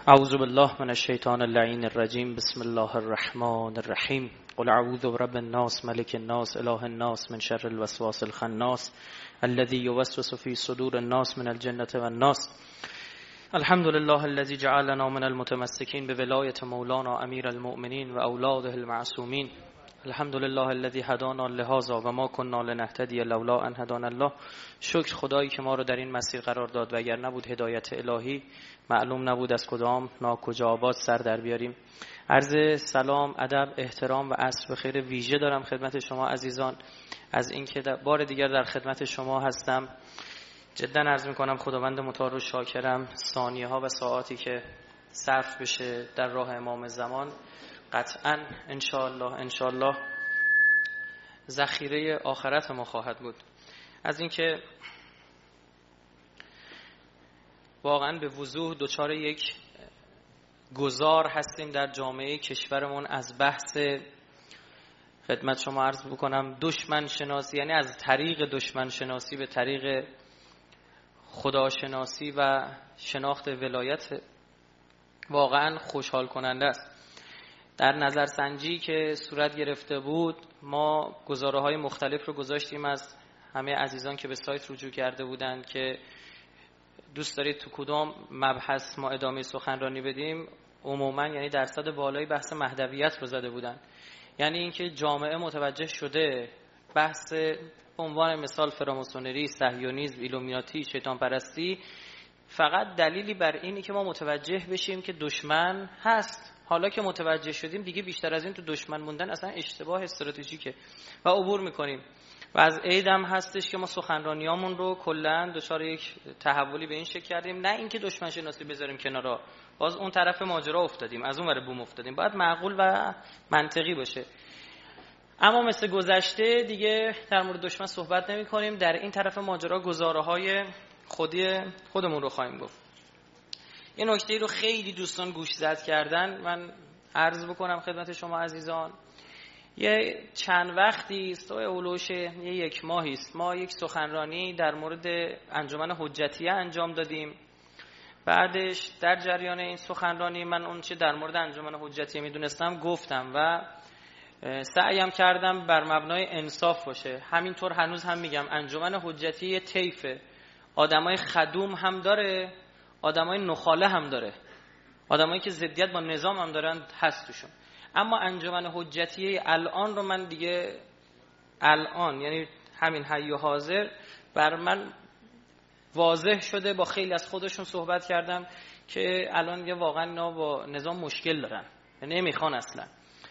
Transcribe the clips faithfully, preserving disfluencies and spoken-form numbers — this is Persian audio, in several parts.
اعوذ بالله من الشیطان اللعین الرجیم. بسم الله الرحمن الرحیم. قل اعوذ برب الناس ملک الناس اله الناس من شر الوسواس الخناس الذي يوسوس في صدور الناس من الجنة والناس. الحمد لله الذي جعلنا من المتمسكين بولاية مولانا امیر المؤمنین و اولاده المعصومین. الحمد لله الذي هدانا لهذا و ما كنا لنهتدي لولا ان هدانا الله. شکر خدایی که ما رو در این مسیر قرار داد و اگر نبود هدایت الهی معلوم نبود از کدام ناکجا آباد سر در بیاریم. عرض سلام، ادب، احترام و عصر بخیر ویژه دارم خدمت شما عزیزان. از اینکه بار دیگر در خدمت شما هستم جدا عرض میکنم خداوند متعال رو شاکرم. ثانیه ها و ساعاتی که صرف بشه در راه امام زمان قطعاً انشاءالله انشاءالله ذخیره آخرت ما خواهد بود. از اینکه واقعاً به وضوح دچار یک گذار هستیم در جامعه کشورمون از بحث خدمت شما عرض بکنم دشمن شناسی، یعنی از طریق دشمن شناسی به طریق خداشناسی و شناخت ولایت. واقعاً خوشحال کننده است. در نظرسنجی که صورت گرفته بود ما گزاره های مختلف رو گذاشتیم از همه عزیزان که به سایت رجوع کرده بودند که دوست دارید تو کدام مبحث ما ادامه سخنرانی بدیم. عموما یعنی درصد بالایی بحث مهدویت رو زده بودن، یعنی اینکه جامعه متوجه شده بحث عنوان مثال فراماسونری، صهیونیسم، ایلومیناتی، شیطان پرستی فقط دلیلی بر اینی که ما متوجه بشیم که دشمن هست. حالا که متوجه شدیم دیگه بیشتر از این تو دشمن موندن اصلا اشتباه استراتژیکه و عبور میکنیم. و از عید هم هستش که ما سخنرانیامون رو کلا دچار یک تحولی به این شکل کردیم، نه اینکه دشمن شناسی بذاریم کنارا، باز اون طرف ماجرا افتادیم، از اون ور بوم افتادیم. باید معقول و منطقی باشه. اما مثل گذشته دیگه در مورد دشمن صحبت نمی کنیم. در این طرف ماجرا گزاره های خودی خودمون رو خواهیم گفت. یه نکته رو خیلی دوستان گوش زد کردن، من عرض بکنم خدمت شما عزیزان. یه چند وقتی است، اولوش یه یک ماهی است، ما یک سخنرانی در مورد انجمن حجتیه انجام دادیم. بعدش در جریان این سخنرانی من اون چه در مورد انجمن حجتیه میدونستم گفتم و سعیم کردم بر مبنای انصاف باشه. همینطور هنوز هم میگم انجمن حجتیه طیفه، آدمای خدوم هم داره، آدمای نخاله هم داره، آدمایی که ضدیت با نظام هم دارن هست توشون. اما انجمن حجتیه الان رو من دیگه الان یعنی همین حی و حاضر بر من واضح شده، با خیلی از خودشون صحبت کردم که الان یه واقعا اینا با نظام مشکل دارن، یعنی نمیخوان اصلا.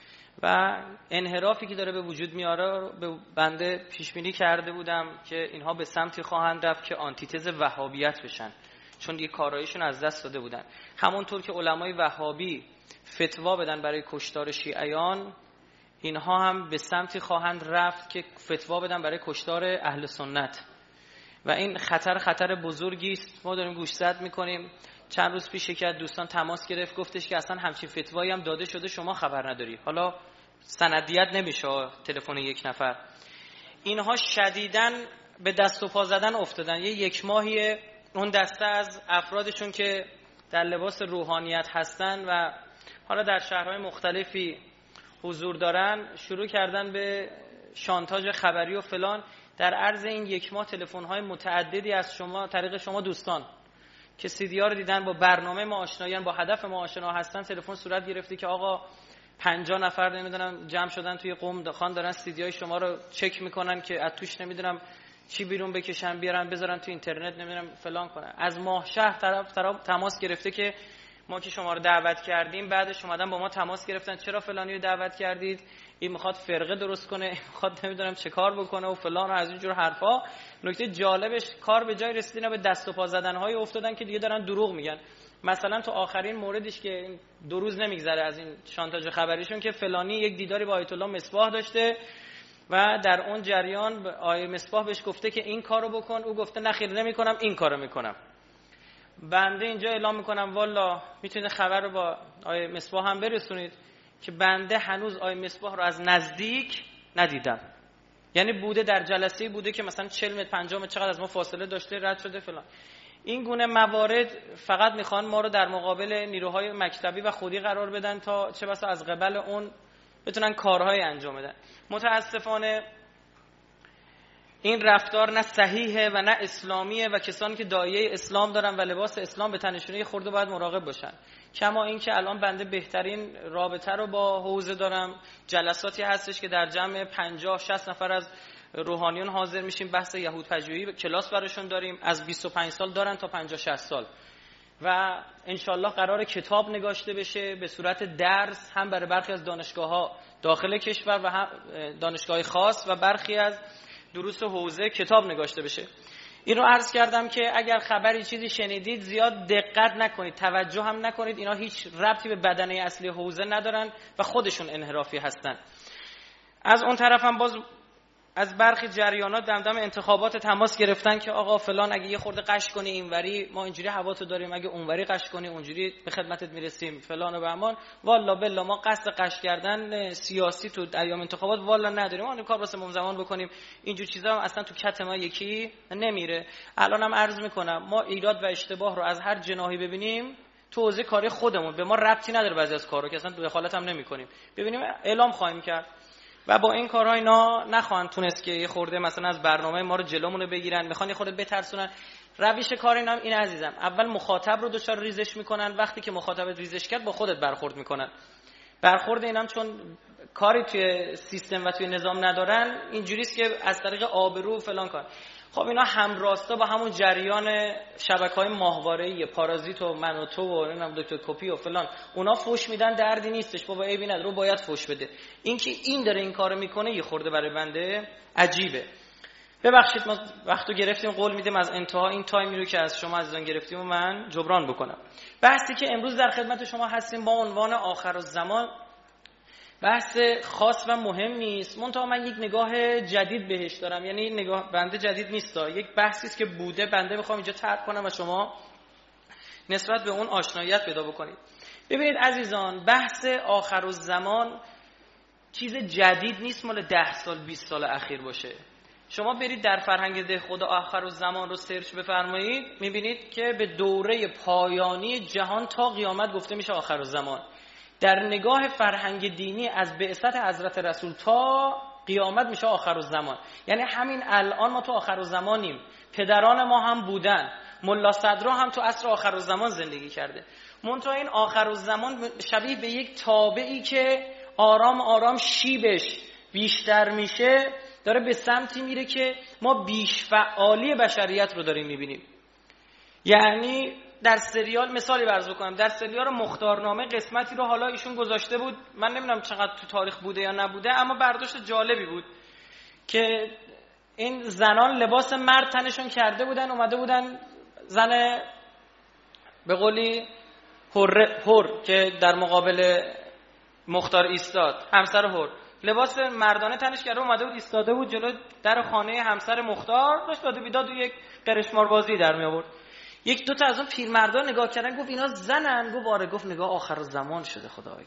و انحرافی که داره به وجود میاره به بنده پیش بینی کرده بودم که اینها به سمتی خواهند رفت که آنتیتز وهابیت بشن، چون دیگه کارایشون از دست داده بودن. همونطور که علمای وهابی فتوا بدن برای کشتار شیعیان، اینها هم به سمتی خواهند رفت که فتوا بدن برای کشتار اهل سنت و این خطر خطر بزرگی است. ما داریم گوشزد میکنیم. چند روز پیش یک از دوستان تماس گرفت، گفتش که اصلا همچین فتوایی هم داده شده شما خبر نداری. حالا سندیت نمیشه تلفن یک نفر. اینها شدیداً به دست و پا زدن افتادن. یه یک ماهی اون دسته از افرادشون که در لباس روحانیت هستن و حالا در شهرهای مختلفی حضور دارن شروع کردن به شانتاژ خبری و فلان. در عرض این یک ماه تلفن‌های متعددی از شما طریق شما دوستان که سیدی‌ها رو دیدن با برنامه ما آشنایان، با هدف ما آشنا هستن، تلفن صورت گرفتی که آقا پنجاه نفر نمیدونم جمع شدن توی قم خان دارن سیدی‌های شما رو چک میکنن که از توش نمیدونم چی بیرون بکشن بیارن بذارن تو اینترنت نمیدونم فلان کنن. از ماه شهر طرف طرف تماس گرفته که ما که شما رو دعوت کردیم، بعدش اومدن با ما تماس گرفتن چرا فلانی رو دعوت کردید، این میخواد فرقه درست کنه، این میخواد نمیدونم چه کار بکنه و فلان و از این جور حرفا. نکته جالبش کار به جای رسید اینا به دست و پا زدن‌های افتادن که دیگه دارن دروغ میگن. مثلا تو آخرین موردش که دو روز نمیگذره از این شانتاژ خبریشون که فلانی یک دیداری با آیت الله مصباح داشته و در اون جریان آیه مصباح بهش گفته که این کارو بکن، او گفته نه خیر نمیکنم، این کارو میکنم. بنده اینجا اعلام میکنم والا میتونید خبر رو با آیه مصباح هم برسونید که بنده هنوز آیه مصباح رو از نزدیک ندیدم. یعنی بوده در جلسه بوده که مثلا چهل متر پنجاه متر چقدر از ما فاصله داشته رد شده فلان. این گونه موارد فقط میخوان ما رو در مقابل نیروهای مکتبی و خودی قرار بدن تا چه بسا از قبل اون بتونن کارهای انجام بدن. متاسفانه این رفتار نه صحیحه و نه اسلامیه و کسانی که داعیه اسلام دارن و لباس اسلام به تنشون خورده باید مراقب باشن. کما این که الان بنده بهترین رابطه رو با حوزه دارم، جلساتی هستش که در جمع پنجاه شصت نفر از روحانیون حاضر میشیم، بحث یهود پژوهی کلاس براشون داریم، از بیست و پنج سال دارن تا پنجاه شصت سال و انشالله قرار کتاب نگاشته بشه به صورت درس، هم برای برخی از دانشگاه‌ها داخل کشور و هم دانشگاه خاص و برخی از دروس حوزه کتاب نگاشته بشه. این رو عرض کردم که اگر خبری چیزی شنیدید زیاد دقت نکنید، توجه هم نکنید، اینا هیچ ربطی به بدنه اصلی حوزه ندارن و خودشون انحرافی هستن. از اون طرف هم باز از برخی جریانات دمدم انتخابات تماس گرفتن که آقا فلان اگه یه خورده قش کنی اینوری ما اینجوری هواتو داریم، اگه اونوری قش کنی اونجوری به خدمتت میرسیم فلان و بهمان. والا بالله ما قصد قش کردن سیاسی تو ایام انتخابات والا نداریم، ما این کار واسه زمان بکنیم، اینجور چیزا هم اصلا تو کت ما یکی نمیره. الانم عرض میکنم ما ایراد و اشتباه رو از هر جناحی ببینیم تو حوزه کاری خودمون، به ما ربطی نداره بعضی از کارا که اصلا دخالت هم نمیکنیم، ببینیم اعلام خواهیم کرد و با این کارها اینا نخواهند تونست که یه خورده مثلا از برنامه ما رو جلومونه بگیرن، میخوان یه خورده بترسونن. روش کار اینا هم این عزیزم، اول مخاطب رو دچار ریزش میکنن، وقتی که مخاطب ریزش کرد با خودت برخورد میکنن. برخورد اینام چون کاری توی سیستم و توی نظام ندارن اینجوریست که از طریق آبرو و فلان کار. خب اینا همراستا با همون جریان شبکه‌های ماهواره‌ای پارازیت و من و تو و نمیدونم دکتر کپی و فلان، اونا فوش میدن، دردی نیستش بابا، عیبی نداره، رو باید فوش بده. این که این داره این کارو میکنه یه خورده برای بنده عجیبه. ببخشید ما وقتو گرفتیم، قول میدیم از انتها این تایمی رو که از شما عزیزان گرفتیم و من جبران بکنم. بحثی که امروز در خدمت شما هستیم با عنوان آخرالزمان بحث خاص و مهم نیست، منتها من یک نگاه جدید بهش دارم، یعنی نگاه بنده جدید نیست، یک بحثی است که بوده، بنده میخوام اینجا طرح کنم و شما نسبت به اون آشناییت پیدا بکنید. ببینید عزیزان، بحث آخرالزمان چیز جدید نیست، مال ده سال بیست سال اخیر باشه. شما برید در فرهنگ ده خدا آخرالزمان رو سرچ بفرمایید، میبینید که به دوره پایانی جهان تا قیامت گفته میشه آخرالزمان. در نگاه فرهنگ دینی از بعثت حضرت رسول تا قیامت میشه آخرالزمان. یعنی همین الان ما تو آخرالزمانیم، پدران ما هم بودن، ملا صدرا هم تو عصر آخرالزمان زندگی کرده. منتها این آخرالزمان شبیه به یک تابعی که آرام آرام شیبش بیشتر میشه داره به سمتی میره که ما بیش فعالی بشریت رو داریم میبینیم. یعنی در سریال مثالی برز بکنم، در سریال مختارنامه قسمتی رو حالا ایشون گذاشته بود، من نمیدونم چقدر تو تاریخ بوده یا نبوده، اما برداشت جالبی بود که این زنان لباس مرد تنشون کرده بودن، اومده بودن زن به قولی هر هر که در مقابل مختار ایستاد، همسر هر لباس مردانه تنش کرده اومده بود ایستاده بود جلو در خانه همسر مختار، داشت داد و بیداد و یک قرشمار بازی در می آورد. یک دو تا از اون پیرمردا نگاه کردن، گفت اینا زنن، گفت آره، گفت نگاه آخرالزمان شده خدایا.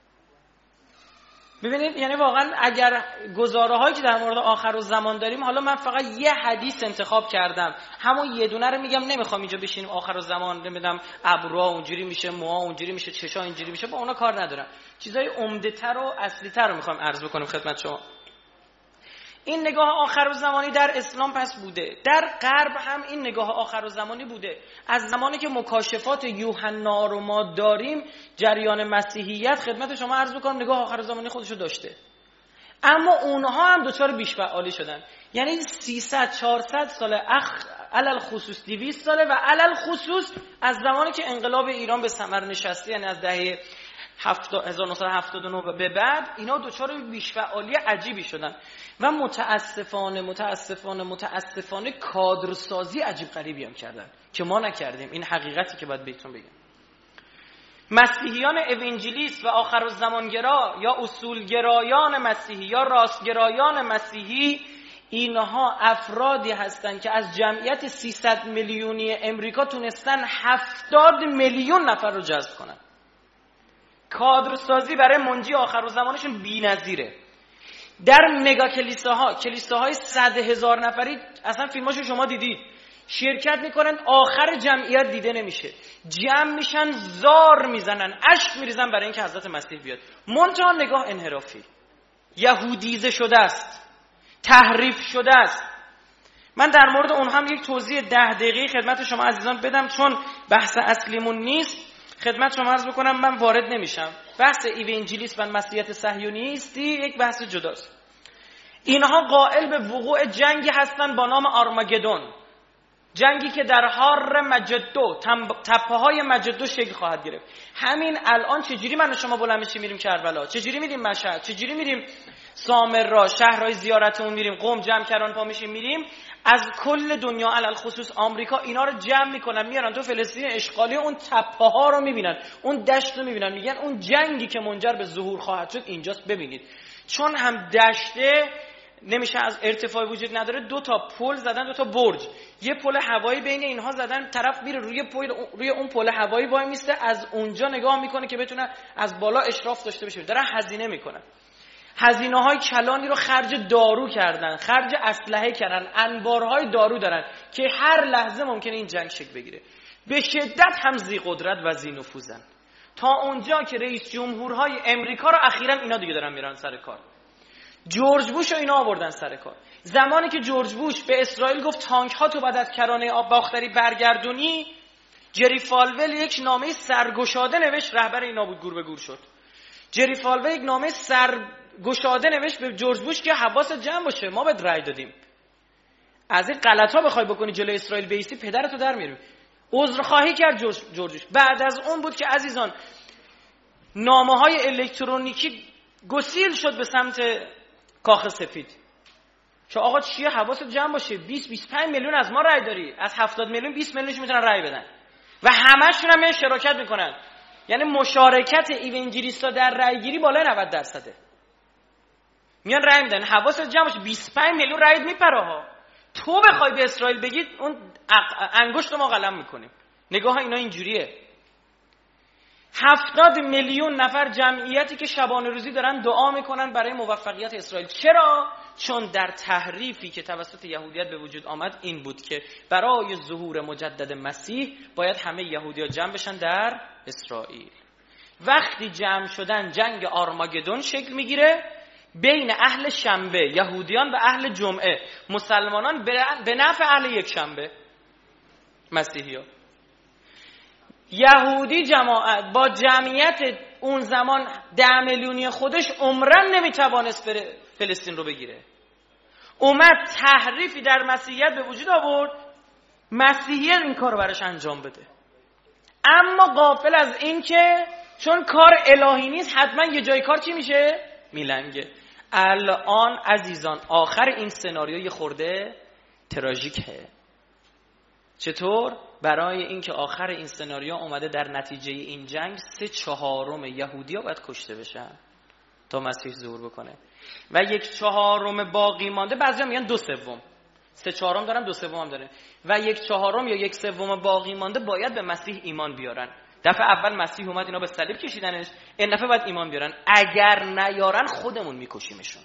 ببینید یعنی واقعا اگر گزاره هایی که در مورد آخرالزمان داریم، حالا من فقط یه حدیث انتخاب کردم، همون یه دونه رو میگم، نمیخوام اینجا بشینیم آخرالزمان نمیدونم ابرو اونجوری میشه، موها اونجوری میشه، چشا اینجوری میشه، با اونا کار ندارم. چیزای عمده تر و اصلی تر رو میخوام عرض بکنم خدمت شما. این نگاه آخرالزمانی در اسلام پس بوده، در غرب هم این نگاه آخرالزمانی بوده. از زمانی که مکاشفات یوحنا رو ما داریم، جریان مسیحیت خدمت شما عرض بکنم نگاه آخرالزمانی خودشو داشته، اما اونها هم دوچار بیش فعالی شدن. یعنی سیصد چهارصد سال اخ علل خصوص دویست ساله و علل خصوص از زمانی که انقلاب ایران به ثمر نشسته، یعنی از دهه هزار و نهصد و هفتاد و نه به بعد، اینا دوچار بیش فعالی عجیبی شدن و متاسفانه متاسفانه متاسفانه کادرسازی عجیب غریبی هم کردن که ما نکردیم. این حقیقتی که باید بهتون بگم. مسیحیان اوینجلیست و آخرالزمانگرا یا اصولگرایان مسیحی یا راستگرایان مسیحی، اینها افرادی هستند که از جمعیت سیصد میلیونی امریکا تونستن هفتاد میلیون نفر رو جذب کنن. کادرسازی برای منجی آخرالزمانشون بی‌نظیره. در مگا کلیساها، کلیساهای صد هزار نفری، اصلا فیلماشو شما دیدید، شرکت میکنن، آخر جمعیت دیده نمیشه، جمع میشن زار میزنن، اشک میریزن برای اینکه حضرت مسیح بیاد. منتها نگاه انحرافی، یهودیزه شده است، تحریف شده است. من در مورد اون هم یک توضیح ده دقیقی خدمت شما عزیزان بدم، چون بحث اصلیمون نیست. خدمت شما عرض بکنم من وارد نمیشم. بحث ایوانجلیسم و مسیحیت صهیونیستی یک بحث جداست. اینها قائل به وقوع جنگی هستن با نام آرماگدون، جنگی که در حار مجدو، تپه های مجدو شکل خواهد گرفت. همین الان چجوری من و شما بلند میشیم میریم کربلا، چجوری میریم مشهد، چجوری میریم سامرا، شهرهای زیارتمون میریم، قم جمع کردن پا میشیم میریم، از کل دنیا علل خصوص آمریکا اینا رو جمع میکنن میارن تو فلسطین اشغالی، اون تپه ها رو میبینن، اون دشت رو میبینن، میگن اون جنگی که منجر به ظهور خواهد شد اینجاست، ببینید. چون هم دشته نمیشه، از ارتفاع وجود نداره، دو تا پل زدن، دو تا برج، یه پل هوایی بین اینها زدن، طرف میره روی پل، روی اون پل هوایی وای میسته، از اونجا نگاه میکنه که بتونه از بالا اشراف داشته باشه. دارن هزینه میکنن، هزینه های کلانی رو خرج دارو کردن، خرج اسلحه کردن، انبارهای دارو دارن که هر لحظه ممکنه این جنگ شکل بگیره. به شدت هم ذی قدرت و ذی نفوذن، تا اونجا که رئیس جمهورهای امریکا رو اخیراً اینا دیگه دارن میرن سر کار. جورج بوش رو اینا آوردن سر کار. زمانی که جورج بوش به اسرائیل گفت تانک ها تو بعد از کرانه آب باختری برگردونی، جری فالول یک نامه سرگشاده نوشت، رهبر اینا بود، گور به گور شد. جری فالول یک نامه سرگشاده نوشت به جورج بوش که حواست جمع باشه، ما بهت رأی دادیم، از این غلطا بخوای بکنی جلوی اسرائیل بیستی پدرتو در میاریم. عذرخواهی کرد جورج جورج. بعد از اون بود که عزیزان نامه های الکترونیکی گسیل شد به سمت کاخ سفید. چه آقا چیه، حواست جمع باشه، بیست بیست و پنج میلیون از ما رأی داری، از هفتاد میلیون بیست میلیونش میتونن رأی بدن و همشون هم شرکت میکنن. یعنی مشارکت ایوانجلیستا در رأی گیری بالای نود درصده. میان رأی میدن، حواست جمع باشه، بیست و پنج میلیون رأیت میپره ها. تو بخوای به اسرائیل بگید اون انگشت ما قلم میکنیم. نگاه اینا اینجوریه. هفتاد میلیون نفر جمعیتی که شبانه روزی دارن دعا میکنن برای موفقیت اسرائیل. چرا؟ چون در تحریفی که توسط یهودیت به وجود آمد این بود که برای ظهور مجدد مسیح باید همه یهودی‌ها جمع بشن در اسرائیل. وقتی جمع شدن جنگ آرماگدون شکل میگیره بین اهل شنبه، یهودیان و اهل جمعه، مسلمانان به نفع اهل یک شنبه، مسیحی‌ها. یهودی جماعت با جمعیت اون زمان ده میلیونی خودش عمرن نمیتوانست بره فلسطین رو بگیره. اومد تحریفی در مسیحیت به وجود آورد، مسیحیت این کار رو براش انجام بده. اما غافل از این که چون کار الهی نیست حتما یه جای کار چی میشه؟ میلنگه. الان عزیزان آخر این سناریو یه خورده تراژیکه. چطور؟ برای اینکه آخر این سناریو اومده در نتیجه این جنگ سه چهارم یهودی‌ها باید کشته بشن تا مسیح ظهور بکنه و یک چهارم باقی مانده، بعضیا میگن دو سوم، سه چهارم دارن دو سوم هم داره، و یک چهارم یا یک سوم باقی مانده باید به مسیح ایمان بیارن. دفعه اول مسیح اومد اینا به صلیب کشیدنش، این دفعه باید ایمان بیارن. اگر نیارن خودمون میکشیمشون.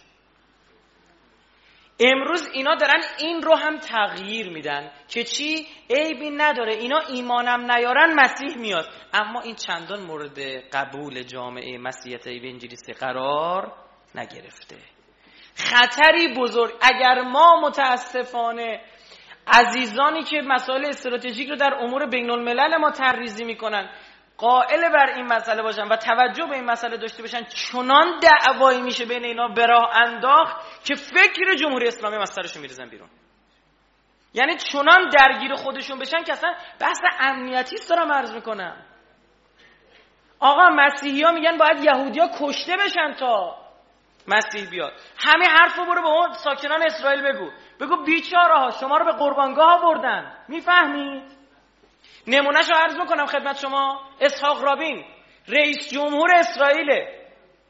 امروز اینا دارن این رو هم تغییر میدن که چی؟ عیبی نداره اینا ایمانم نیارن مسیح میاد. اما این چندان مورد قبول جامعه مسیحیت ایوانجلیستی قرار نگرفته. خطری بزرگ. اگر ما متاسفانه عزیزانی که مسائل استراتژیک رو در امور بین الملل ما طرحریزی میکنن قائل بر این مسئله باشن و توجه به این مسئله داشته باشن، چنان دعوایی میشه بین اینا به راه انداخت که فکر جمهوری اسلامی مسئلهشون میریزن بیرون. یعنی چنان درگیر خودشون بشن که اصلا بحث امنیتی است. دارم عرض میکنم آقا مسیحی ها میگن باید یهودی ها کشته بشن تا مسیح بیاد. همین حرفو برو به اون ساکنان اسرائیل بگو، بگو بیچاره ها شما رو به قربانگاه بردن. میفهمید؟ نمونهشو عرض میکنم خدمت شما. اسحاق رابین رئیس جمهور اسرائیله.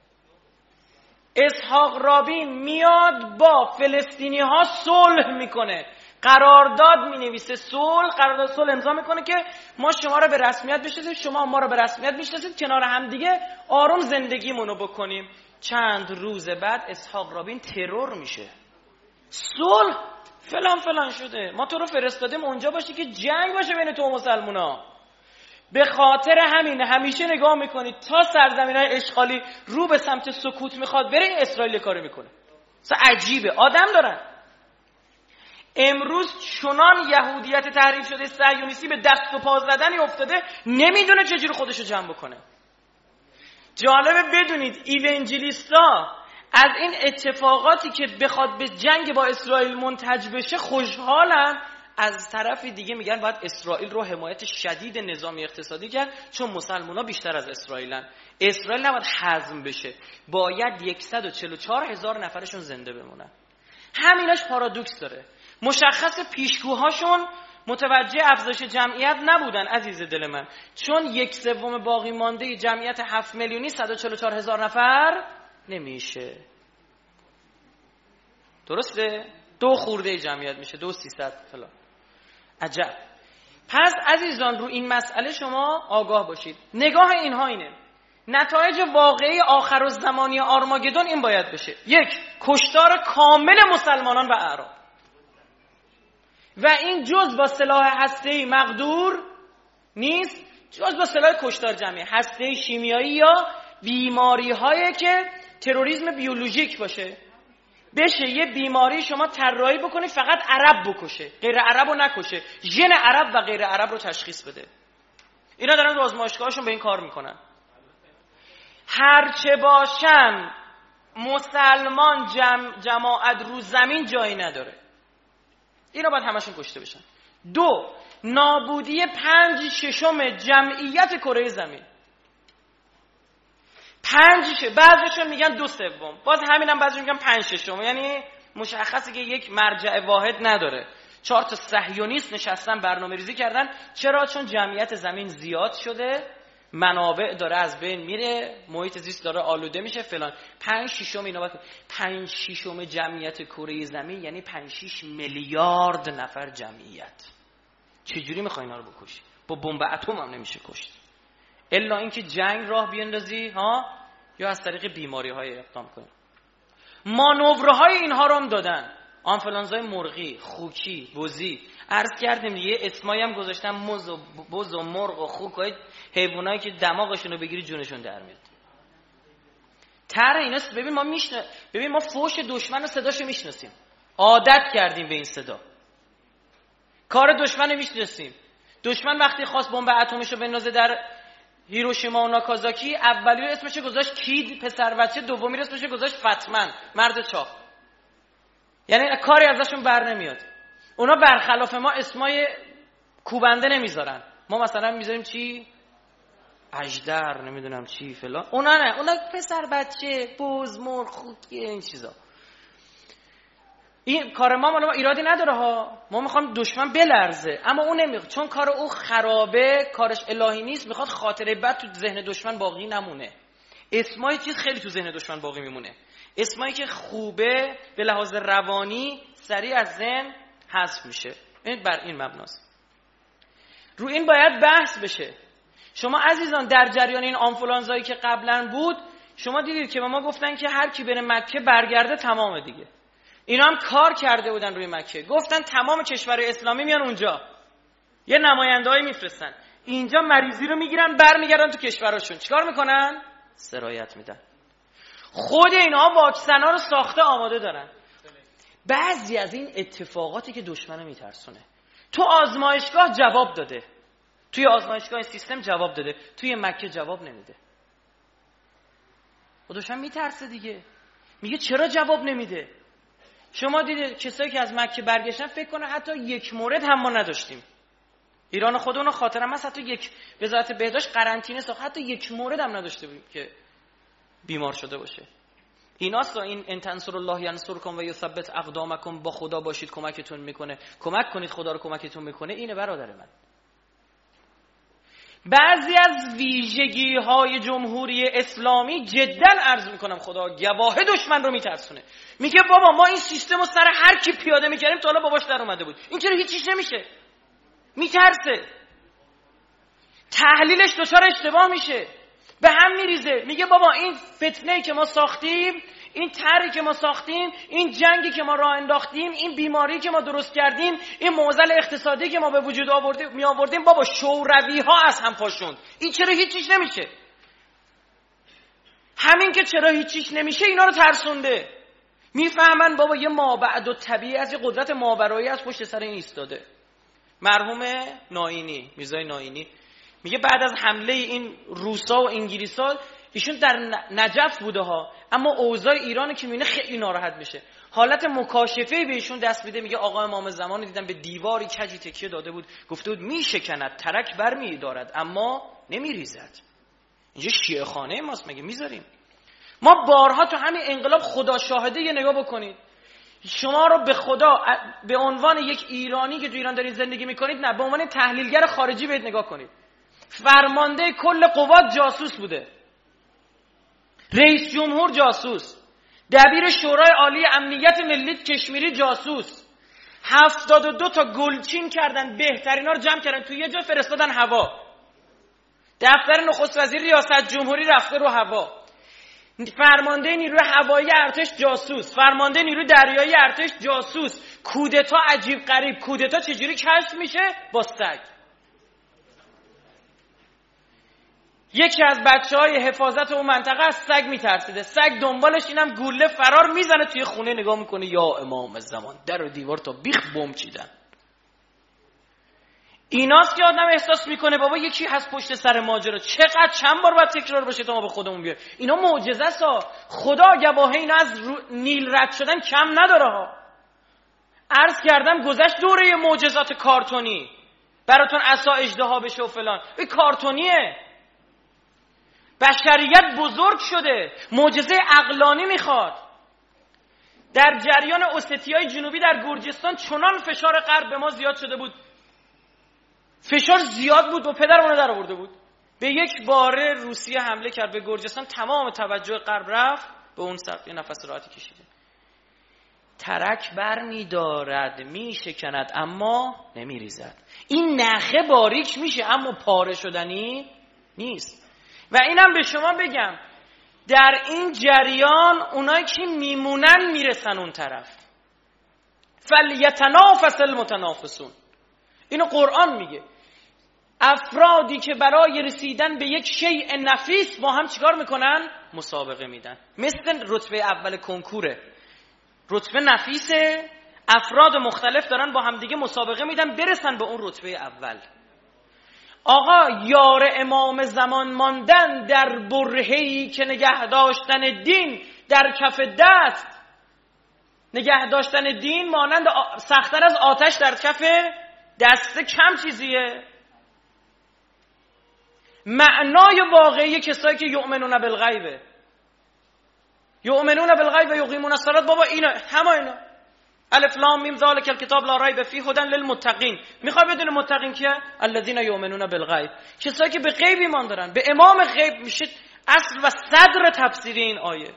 اسحاق رابین میاد با فلسطینی ها صلح میکنه، قرارداد مینویسه، صلح قرارداد صلح امضا میکنه که ما شما رو به رسمیت بشناسیم، شما ما رو به رسمیت میشناسید، کنار هم دیگه آروم زندگیمونو بکنیم. چند روز بعد اسحاق رابین ترور میشه. صلح فلان فلان شده، ما تو رو فرستادیم اونجا باشی که جنگ باشه بین تو و مسلمونا. به خاطر همین همیشه نگاه میکنید تا سرزمین‌های اشغالی رو به سمت سکوت میخواد بره، اسرائیل کاری میکنه. اصلا عجیبه، آدم دارن. امروز چنان یهودیت تحریف شده، صهیونیستی به دست و پا زدنی افتاده، نمیدونه چجوری خودشو جمع بکنه. جالبه بدونید ایونجلیستا از این اتفاقاتی که بخواد به جنگ با اسرائیل منتج بشه خوشحالن، از طرف دیگه میگن باید اسرائیل رو حمایت شدید نظامی اقتصادی کرد چون مسلمونا بیشتر از اسرائیلن. اسرائیل نباید هضم بشه، باید صد و چهل و چهار هزار نفرشون زنده بمونن. همینش پارادوکس داره. مشخص پیشگوهاشون متوجه افزایش جمعیت نبودن عزیز دل من، چون یک سوم باقی مانده جمعیت هفت میلیونی صد و چهل و چهار هزار نفر نمیشه. درسته؟ دو خورده جمعیت میشه، دو سیصد فلان. عجب. پس عزیزان رو این مسئله شما آگاه باشید. نگاه اینها اینه، نتایج واقعی آخر الزمانی آرماگدون این باید بشه: یک، کشتار کامل مسلمانان و اعراب، و این جز با سلاح هسته‌ای مقدور نیست، جز با سلاح کشتار جمعی هسته‌ای شیمیایی یا بیماری هایی که تروریسم بیولوژیک باشه. بشه یه بیماری شما طراحی بکنی فقط عرب بکشه، غیر عرب رو نکشه، ژن عرب و غیر عرب رو تشخیص بده. اینا دارن رو آزمایشگاهشون به این کار میکنن. هرچه باشن مسلمان جم... جماعت رو زمین جایی نداره، اینا باید همشون کشته بشن. دو، نابودی پنج ششم جمعیت کره زمین. پنج ش... بعضیشون میگن دو سوم، باز همینم بعضیشون میگن پنج ششم، یعنی مشخصه که یک مرجع واحد نداره. چهار تا صهیونیست نشستن برنامه ریزی کردن. چرا؟ چون جمعیت زمین زیاد شده، منابع داره از بین میره، محیط زیست داره آلوده میشه فلان. پنج ششم اینا باید پنج ششم جمعیت کره زمین یعنی پنج شش میلیارد نفر جمعیت. چجوری میخوای اینا رو بکشی؟ با بمب اتم هم نمیشه کشت، الا اینکه جنگ راه بیندازی ها، یا از طریق بیماری های اقدام کنی. مانورهای اینها رو هم دادن، آنفلانزای مرغی، خوکی، بزی. عرض کردیم دیگه، اسمایی هم گذاشتن، موز و بز و مرغ و خوک، های حیوانایی که دماغشون رو بگیری جونشون در میاد. تر اینا ببین ما میشن... ببین ما فوش دشمن و صداشو میشناسیم، عادت کردیم به این صدا، کار دشمن رو میشناسیم. دشمن وقتی خواست بمب اتمشو بندازه در هیروشیما و ناکازاکی، اولی رو اسمش گذاشت کید، پسر بچه، دومی رو اسمش گذاشت فتمن، مرد چاق. یعنی کاری ازشون بر نمیاد. اونا برخلاف ما اسمای کوبنده نمیذارن، ما مثلا میذاریم چی؟ اژدر، نمیدونم چی فلان. اونا نه، اونا پسر بچه، بز، مرغ، خوکی، این چیزا. این کار ما ما ایرادی نداره ها، ما میخوام دشمن بلرزه، اما اون نمیخواد، چون کار او خرابه، کارش الهی نیست، میخواد خاطره بد تو ذهن دشمن باقی نمونه. اسمای چیز خیلی تو ذهن دشمن باقی میمونه، اسمایی که خوبه به لحاظ روانی سریع از ذهن حذف میشه. این بر این مبناست، رو این باید بحث بشه. شما عزیزان در جریان این آنفولانزایی که قبلا بود، شما دیدید که به ما گفتن که هر کی بره مکه برگرده تمامه دیگه. اینا هم کار کرده بودن روی مکه، گفتن تمام کشورهای اسلامی میان اونجا، یه نماینده‌ای میفرستن اینجا، مریضی رو میگیرن برمیگردن تو کشورشون، چیکار میکنن؟ سرایت میدن. خود اینها واکسنا رو ساخته آماده دارن. بعضی از این اتفاقاتی که دشمنو میترسونه، تو آزمایشگاه جواب داده، توی آزمایشگاه این سیستم جواب داده، توی مکه جواب نمیده. و دشمن میترسه دیگه، میگه چرا جواب نمیده؟ شما دیدید کسایی که از مکه برگشتن فکر کنه حتی یک مورد هم ما نداشتیم. ایران خودمون خاطرم هست حتی یک وزارت بهداشت قرنطینه ساخت، حتی یک مورد هم نداشته بود که بیمار شده باشه. ایناست این ان تنصروا الله ینصرکم و یثبت اقدامکم، با خدا باشید کمکتون میکنه، کمک کنید خدا رو کمکتون میکنه. اینه برادر من. بعضی از ویژگی های جمهوری اسلامی جدا عرض میکنم خدا گواه دشمن رو میترسونه. میگه بابا ما این سیستم رو سر هر کی پیاده میکردیم تا حالا باباش در اومده بود، این چرا هیچیش نمیشه؟ میترسه، تحلیلش دچار اشتباه میشه، به هم میریزه. میگه بابا این فتنه‌ای که ما ساختیم این طرحی که ما ساختیم، این جنگی که ما راه انداختیم، این بیماری که ما درست کردیم، این معضل اقتصادی که ما به وجود آوردیم می آوردیم، بابا شوروی ها از هم پاشوند. این چرا هیچیش نمیشه؟ همین که چرا هیچیش نمیشه اینا رو ترسونده. میفهمن بابا یه مابعد و طبیعی از یه قدرت ماورایی از پشت سر این ایستاده. مرحوم ناینی، میرزای ناینی میگه بعد از حمله این روسا و انگلیسا ایشون در نجف بوده ها، اما اوضاع ایران که میبینه خیلی ناراحت میشه. حالت مکاشفه به ایشون دست میده. میگه آقا امام زمان دیدم به دیواری کجی تکیه داده بود، گفته بود میشکند، ترک برمی دارد اما نمیریزد. اینجا شیعه خانه ماست، مگه میذاریم؟ ما بارها تو همین انقلاب خدا شاهده یه نگاه بکنید. شما رو به خدا به عنوان یک ایرانی که تو ایران دارید زندگی میکنید، نه، به عنوان تحلیلگر خارجی بهت نگاه کنید. فرمانده کل قوات جاسوس بوده، رئیس جمهور جاسوس، دبیر شورای عالی امنیت ملی کشمیری جاسوس، هفتاد و دو تا گلچین کردن، بهترینا رو جمع کردن توی یه جا فرستادن هوا. دفتر نخست وزیر ریاست جمهوری رفته رو هوا. فرمانده نیروی هوایی ارتش جاسوس، فرمانده نیروی دریایی ارتش جاسوس. کودتا عجیب غریب. کودتا چجوری کشف میشه؟ با سگ. یکی از بچهای حفاظت اون منطقه از سگ میترسیده، سگ دنبالش، اینم گوله فرار میزنه توی خونه، نگاه میکنه یا امام زمان، در و دیوار تا بیخ بم چیدن. ایناست که آدم احساس میکنه بابا یکی هست پشت سر ماجرا. چقدر چند بار باید تکرار بشه تا ما به خودمون بیایم؟ اینا معجزه است ها. خدا گواهه اینا از نیل رد شدن کم نداره ها. عرض کردم گذشت دوره معجزات کارتونی، براتون عصا اژدها بشه و فلان، این کارتونیه. بشریت بزرگ شده، معجزه عقلانی میخواد. در جریان اوستیای جنوبی در گرجستان چنان فشار غرب به ما زیاد شده بود، فشار زیاد بود و پدرمون در آورده بود. به یک باره روسیه حمله کرد به گرجستان، تمام توجه غرب رفت به اون سمت. یه نفس راحتی کشیده. ترک بر می دارد، می شکند اما نمی ریزد. این نخه باریک میشه اما پاره شدنی نیست. و اینم به شما بگم در این جریان اونایی که میمونن میرسن اون طرف. فلیتنافس المتنافسون. اینو قرآن میگه. افرادی که برای رسیدن به یک شیء نفیس با هم چیکار میکنن؟ مسابقه میدن. مثل رتبه اول کنکوره. رتبه نفیسه، افراد مختلف دارن با هم دیگه مسابقه میدن برسن به اون رتبه اول. آقا یار امام زمان ماندن در برهه‌ای که نگه داشتن دین در کف دست، نگه داشتن دین مانند سخت‌تر از آتش در کف دست کم چیزیه. معنای واقعی کسایی که یؤمنون بالغیبه، یؤمنون بالغیب و یقیمون الصلاة، بابا اینا همه اینا. الف لام میم ذالک الکتاب لا ریب فیه هدی للمتقین. میخوای بدون متقین کیه؟ الذین یؤمنون بالغیب، کسایی که به غیب ایمان دارن. به امام غیب میشه اصل و صدر تفسیر این آیه.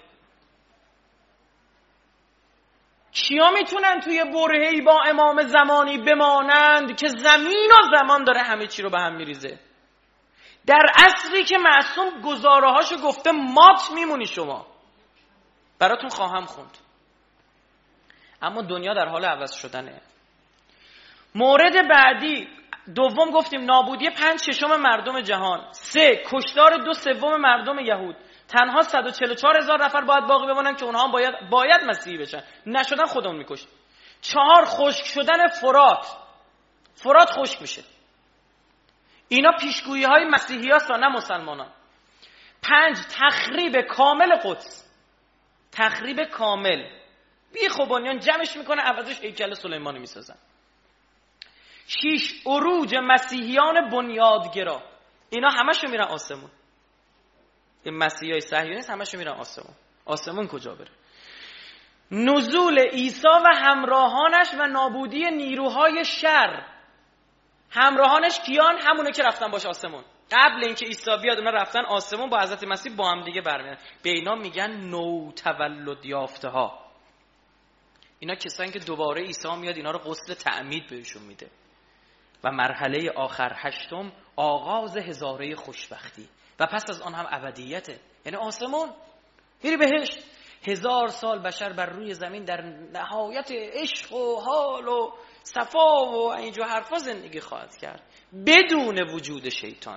کیا میتونن توی برهه‌ای با امام زمانی بمانند که زمین و زمان داره همه چی رو به هم میریزه؟ در عصری که معصوم گزاره‌هاشو گفته مات میمونی شما. براتون خواهم خوند. اما دنیا در حال عوض شدنه. مورد بعدی، دوم گفتیم نابودی پنج ششم مردم جهان. سه، کشتار دو سوم مردم یهود. تنها صد و چهل و چهار هزار نفر باید باقی بمونن که اونها باید باید مسیحی بشن، نشدن خودمون میکشیم. چهار، خشک شدن فرات. فرات خشک میشه. اینا پیشگویی های مسیحی هاست نه مسلمانان. پنج، تخریب کامل قدس. تخریب کامل. بی خوبانیان جمعش میکنه، عوضش هیکل سلیمانی میسازن. شیش، عروج مسیحیان بنیادگرا. اینا همشو میرن آسمون. این مسیحیای صهیونیست همشو میرن آسمون. آسمون کجا بره؟ نزول عیسی و همراهانش و نابودی نیروهای شر. همراهانش کیان؟ همونه که رفتن باش آسمون. قبل اینکه عیسی بیاد اونا رفتن آسمون با حضرت مسیح با هم دیگه برمیان. به اینا میگن نو تولد یافته ها. اینا کسایی که دوباره عیسی میاد اینا رو غسل تعمید بهشون میده. و مرحله آخر هشتم آغاز هزاره خوشبختی و پس از آن هم ابدیته، یعنی آسمون، میری بهشت. هزار سال بشر بر روی زمین در نهایت عشق و حال و صفا و اینجور حرفا زندگی خواهد کرد بدون وجود شیطان.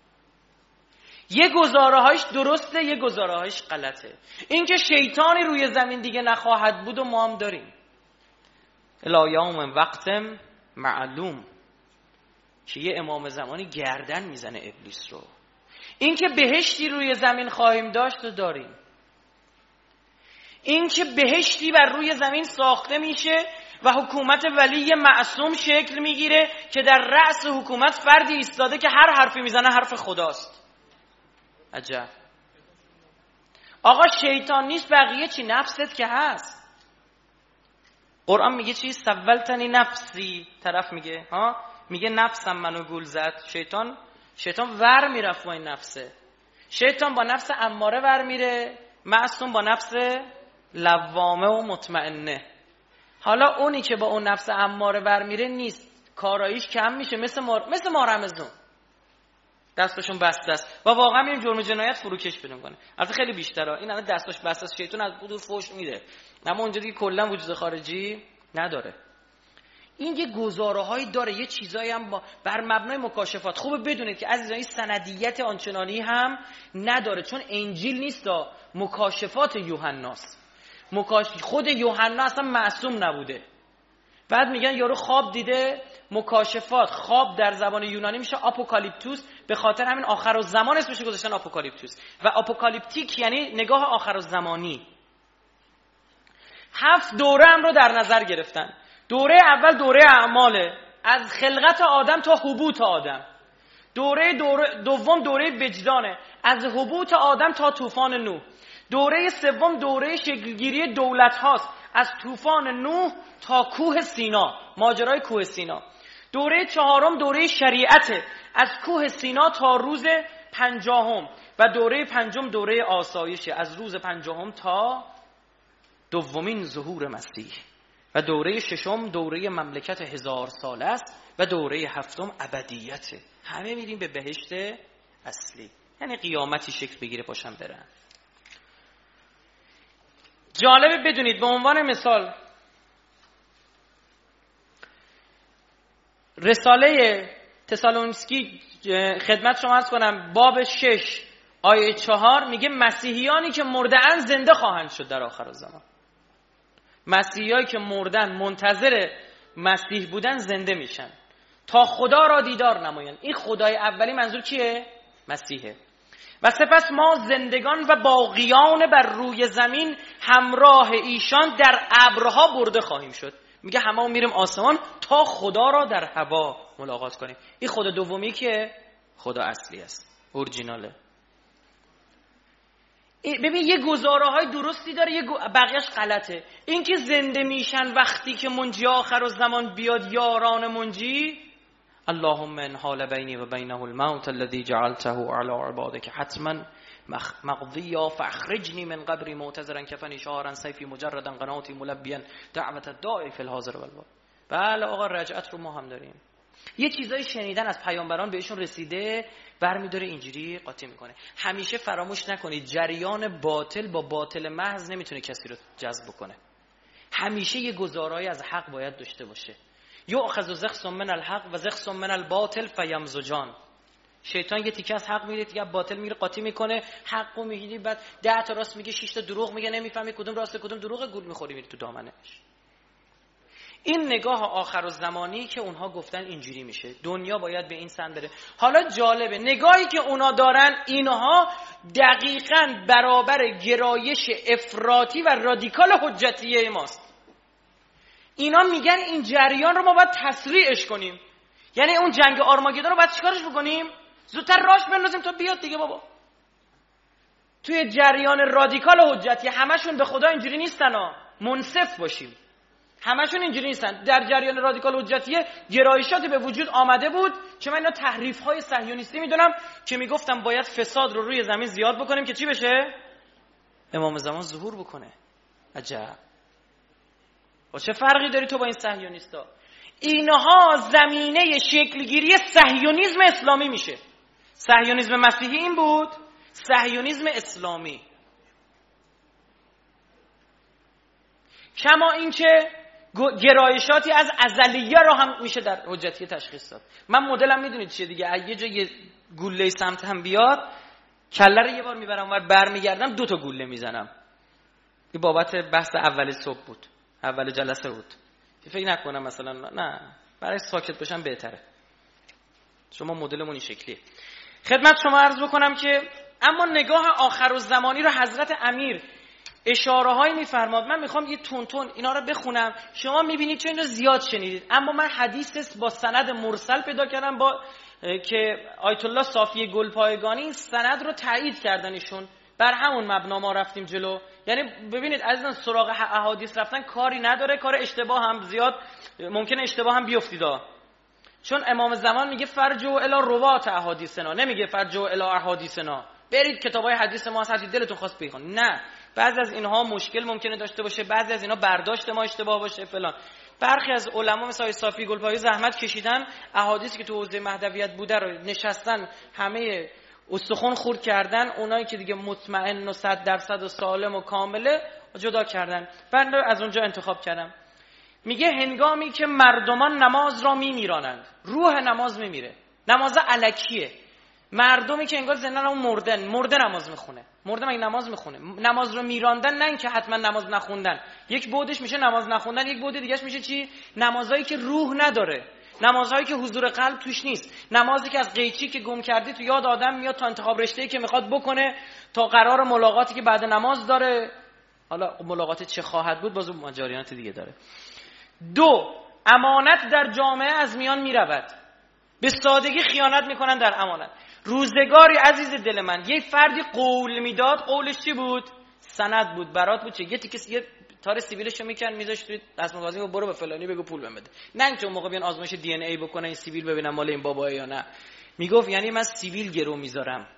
یه گزاره‌هاش درسته، یه گزاره‌هاش غلطه. اینکه شیطانی روی زمین دیگه نخواهد بود و ما هم داریم الی یوم وقت معلوم که یه امام زمانی گردن میزنه ابلیس رو. اینکه بهشتی روی زمین خواهیم داشت و داریم. اینکه بهشتی بر روی زمین ساخته میشه و حکومت ولی معصوم شکل میگیره که در رأس حکومت فردی ایستاده که هر حرفی میزنه حرف خداست. عجب. آقا شیطان نیست، بقیه چی؟ نفست که هست. قرآن میگه چی؟ سولتنی نفسی. طرف میگه ها میگه نفسم منو گول زد. شیطان شیطان ور میرفت با این نفسه. شیطان با نفس اماره ور میره، معصوم با نفس لوامه و مطمئنه. حالا اونی که با اون نفس اماره ور میره نیست، کاراییش کم میشه، مثل مار... مثل مارمزون دستشون بسته است و واقعا میریم جرم جنایت فروکش پیدا کنه. البته خیلی بیشتره، این الان دستش بسته است، شیطان از بدون فوش میده، اما اونجا دیگه کلا وجود خارجی نداره. این یه گزاره‌هایی داره، یه چیزایی هم با بر مبنای مکاشفات. خوبه بدونید که عزیزان این سندیت آنچنانی هم نداره، چون انجیل نیست، مکاشفات یوحناست. مکاش... خود یوحنا اصلا معصوم نبوده. بعد میگن یارو خواب دیده، مکاشفات. خواب در زبان یونانی میشه آپوکالیپتوس، به خاطر همین آخرالزمان اسمش گذاشتن آپوکالیپتوس. و آپوکالیپتیک یعنی نگاه آخرالزمانی. هفت دوره هم رو در نظر گرفتن. دوره اول دوره اعماله، از خلقت آدم تا حبوط آدم. دوره, دوره دوم دوره وجدانه، از حبوط آدم تا طوفان نوح. دوره سوم دوره شکلگیری دولت هاست، از طوفان نوح تا کوه سینا، ماجرای کوه سینا. دوره چهارم دوره شریعته، از کوه سینا تا روز پنجاهم. و دوره پنجم دوره آسایشه، از روز پنجاهم تا دومین ظهور مسیح. و دوره ششم دوره مملکت هزار ساله است و دوره هفتم ابدیته. همه میریم به بهشت اصلی، یعنی قیامتی شکل بگیره پاشن برن. جالبه بدونید، به عنوان مثال رساله تسالونیکی خدمت شما عرض کنم، باب شش آیه چهار میگه مسیحیانی که مرده‌اند زنده خواهند شد در آخر الزمان. مسیحیایی که مردن منتظر مسیح بودن زنده میشن تا خدا را دیدار نمایند. این خدای اولی منظور کیه؟ مسیحه. و سپس ما زندگان و باقیان بر روی زمین همراه ایشان در ابرها برده خواهیم شد. میگه همه میریم آسمان تا خدا را در هوا ملاقات کنیم. این خدا دومی که خدا اصلی است، اورجیناله. ببین یه گزاره های درستی داره، یه بقیهش غلطه. این که زنده میشن وقتی که منجی آخر الزمان بیاد، یاران منجی، اللهم ان حال بینی و بینه الموت الذي جعلته على عبادك حتما مقضیا فاخرجنی من قبری معتذرا کفنی شعارا سیفی مجردا قناتی ملبیا دعوت الداعی فی الحاضر والباد. بله آقا، رجعت رو ما هم داریم. یه چیزایی شنیدن از پیامبران بهشون رسیده، برمیداره اینجوری قاطی میکنه. همیشه فراموش نکنید جریان باطل با باطل محض نمیتونه کسی رو جذب کنه. همیشه یه گزارایی از حق باید داشته باشه. یؤخذ زخس من الحق و زخس من الباطل فیمزجان. شیطان یه تیکه از حق میگیره، تیکه از باطل میگیره، قاطی میکنه. حقو میگیری، بعد ده تا راست میگه، شش تا دروغ میگه، نمیفهمی کدوم راسته کدوم دروغه، گول میخوری میری تو دامنش. این نگاه آخرالزمانی که اونها گفتن اینجوری میشه، دنیا باید به این سمت بره. حالا جالبه نگاهی که اونا دارن، اینها دقیقاً برابر گرایش افراطی و رادیکال حجتیه ماست. اینا میگن این جریان رو ما باید تسریعش کنیم. یعنی اون جنگ آرماگدون رو باید چیکارش بکنیم؟ زودتر راش بندازیم تا بیاد دیگه بابا. توی جریان رادیکال حجتی همشون به خدا اینجوری نیستن ها، منصف باشیم. همشون اینجوری نیستن. در جریان رادیکال حجتیه گرایشاتی به وجود آمده بود که من اینا تحریف‌های صهیونیستی میدونم که میگفتم باید فساد رو روی زمین زیاد بکنیم که چی بشه؟ امام زمان ظهور بکنه. عجب. و چه فرقی داری تو با این صهیونیستا؟ اینها زمینه شکلگیری صهیونیسم اسلامی میشه. صهیونیسم مسیحی این بود، صهیونیسم اسلامی. کما اینکه گرایشاتی از ازلیه رو هم میشه در حجتیه تشخیص داد. من مدلم میدونید چیه دیگه، اگه یه جا یه گوله سمت هم بیاد کله رو یه بار میبرم و برمیگردم دو تا گوله میزنم. این بابت بحث اول صبح بود، اول جلسه بود. فکر نکنم مثلا نه، برای ساکت باشم بهتره. شما مدلمون این شکلیه. خدمت شما عرض بکنم که اما نگاه آخرالزمانی رو حضرت امیر اشاره هایی میفرماد. من میخوام یه تون تون اینا رو بخونم، شما میبینید چون اینو زیاد شنیدید، اما من حدیث با سند مرسل پیدا کردم با که آیت الله صافی گلپایگانی سند رو تایید کردن ایشون. بر همون مبنا ما رفتیم جلو. یعنی ببینید عزیزان سراغ احادیث رفتن کاری نداره، کار اشتباه هم زیاد ممکنه اشتباه هم بیفتید. چون امام زمان میگه فرجو الی روات احادیثنا، نمیگه فرجو الی احادیثنا برید کتابای حدیث ما هر چی دلتون خواست بخونید. نه، بعضی از اینها مشکل ممکنه داشته باشه، بعضی از اینها برداشت ما اشتباه باشه فلان. برخی از علما مثل صافی گلپایی زحمت کشیدن احادیثی که تو حوزه مهدویت بوده رو نشستن همه استخوان خورد کردن، اونایی که دیگه مطمئن و صد درصد و سالم و کامله جدا کردن. من از اونجا انتخاب کردم. میگه هنگامی که مردمان نماز را میمیرانند، روح نماز میمیره، نماز الکیه، مردمی که انگار زندن اون مردن مرده نماز میخونه، مرده مگه نماز میخونه؟ نماز رو میراندن، نه اینکه حتما نماز نخوندن. یک بعدش میشه نماز نخوندن، یک بعد دیگهش میشه چی؟ نمازایی که روح نداره، نمازهایی که حضور قلب توش نیست، نمازی که از قیچی که گم کردی تو یاد آدم میاد تا انتخاب رشته‌ای که میخواد بکنه تا قرار ملاقاتی که بعد نماز داره. حالا ملاقات چه خواهد بود باز مجاریات دیگه داره. دو، امانت در جامعه از میان میرود، به سادگی خیانت میکنن در امانت. روزگاری عزیز دل من یه فردی قول میداد، قولش چی بود؟ سند بود، برات بود، چه یه تیکه یه تار سیبیلشو میکن میذاشت توی دست مغازه و برو به فلانی بگو پول بده. نه اینکه اون موقع بیان آزمایش دی ان ای بکنن این سیبیل ببینن مال این بابا یا نه. میگفت یعنی من سیبیل گرو میذارم.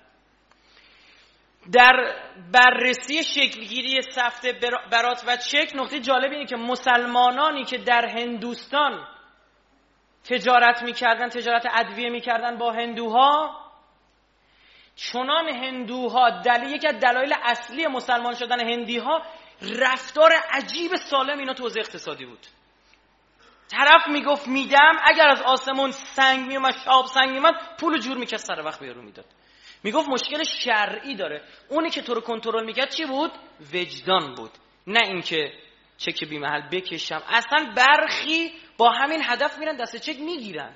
در بررسی شکلگیری سفت برات و چک نقطه جالب اینه که مسلمانانی که در هندوستان تجارت میکردن، تجارت ادویه میکردن با هندوها، چنان هندوها دلیل یکی از دلایل اصلی مسلمان شدن هندیها رفتار عجیب سالم اینا تو حوزه اقتصادی بود. طرف میگفت میدم، اگر از آسمون سنگ میومد، شاب سنگ میومد، پولو جور میکرد سر وقت بیارو میداد. میگفت مشکل شرعی داره. اونی که تو رو کنترل میکرد چی بود؟ وجدان بود، نه اینکه چک بی محل بکشم. اصلا برخی با همین هدف میرن دست چک میگیرن.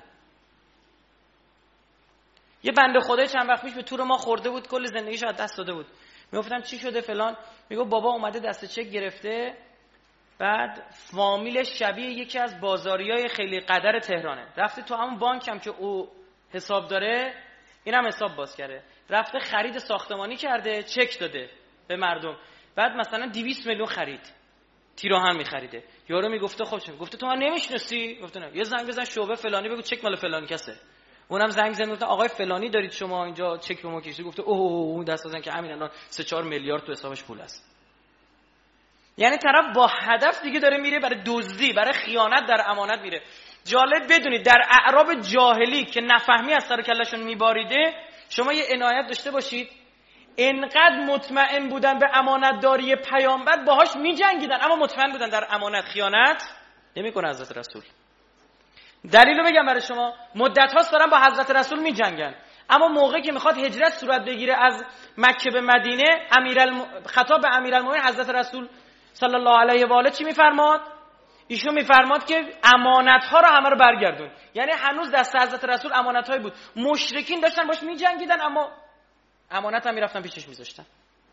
یه بنده خدای چند وقت پیش به تور ما خورده بود، کل زندگیش از دست داده بود. میگفتم چی شده فلان، میگفت بابا اومده دست چک گرفته، بعد فامیل شبیه یکی از بازاریای خیلی قدر تهرانه، رفته تو همون بانک هم که او حساب داره اینم حساب باز کرده، رفته خرید ساختمانی کرده، چک داده به مردم، بعد مثلا دویست میلیون خرید، تیراهن میخریده. یارو میگفته خب چه؟ گفته تو من نمیشناسی؟ گفته نه. یه زنگ بزن شعبه فلانی بگو چک مال فلان کسه. اونم زنگ زد گفت آقای فلانی دارید شما اینجا چک به ما کشید. گفته اوه اون دست بزن که همین الان سه چهار میلیارد تو حسابش پول است. یعنی طرف با هدف دیگه داره میره برای دزدی، برای خیانت در امانت میره. جالب بدونید در اعراب جاهلی که نفهمی از سر کلهشون میباریده، شما یه عنایت داشته باشید، انقدر مطمئن بودن به امانتداری پیامبر باهاش میجنگیدن، اما مطمئن بودن در امانت خیانت نمیکنه حضرت رسول. دلیلو بگم برای شما، مدت هاست دارن با حضرت رسول میجنگن، اما موقعی که میخواد هجرت صورت بگیره از مکه به مدینه، امیرالم... خطاب به امیرالمومنین حضرت رسول صلی الله علیه و آله چی میفرماد؟ ایشون میفرماد که امانت ها رو همه رو برگردون. یعنی هنوز دست حضرت رسول امانت هایی بود، مشرکین داشتن باش میجنگیدن اما امانت هم میرفتن پیشش میذاشتن.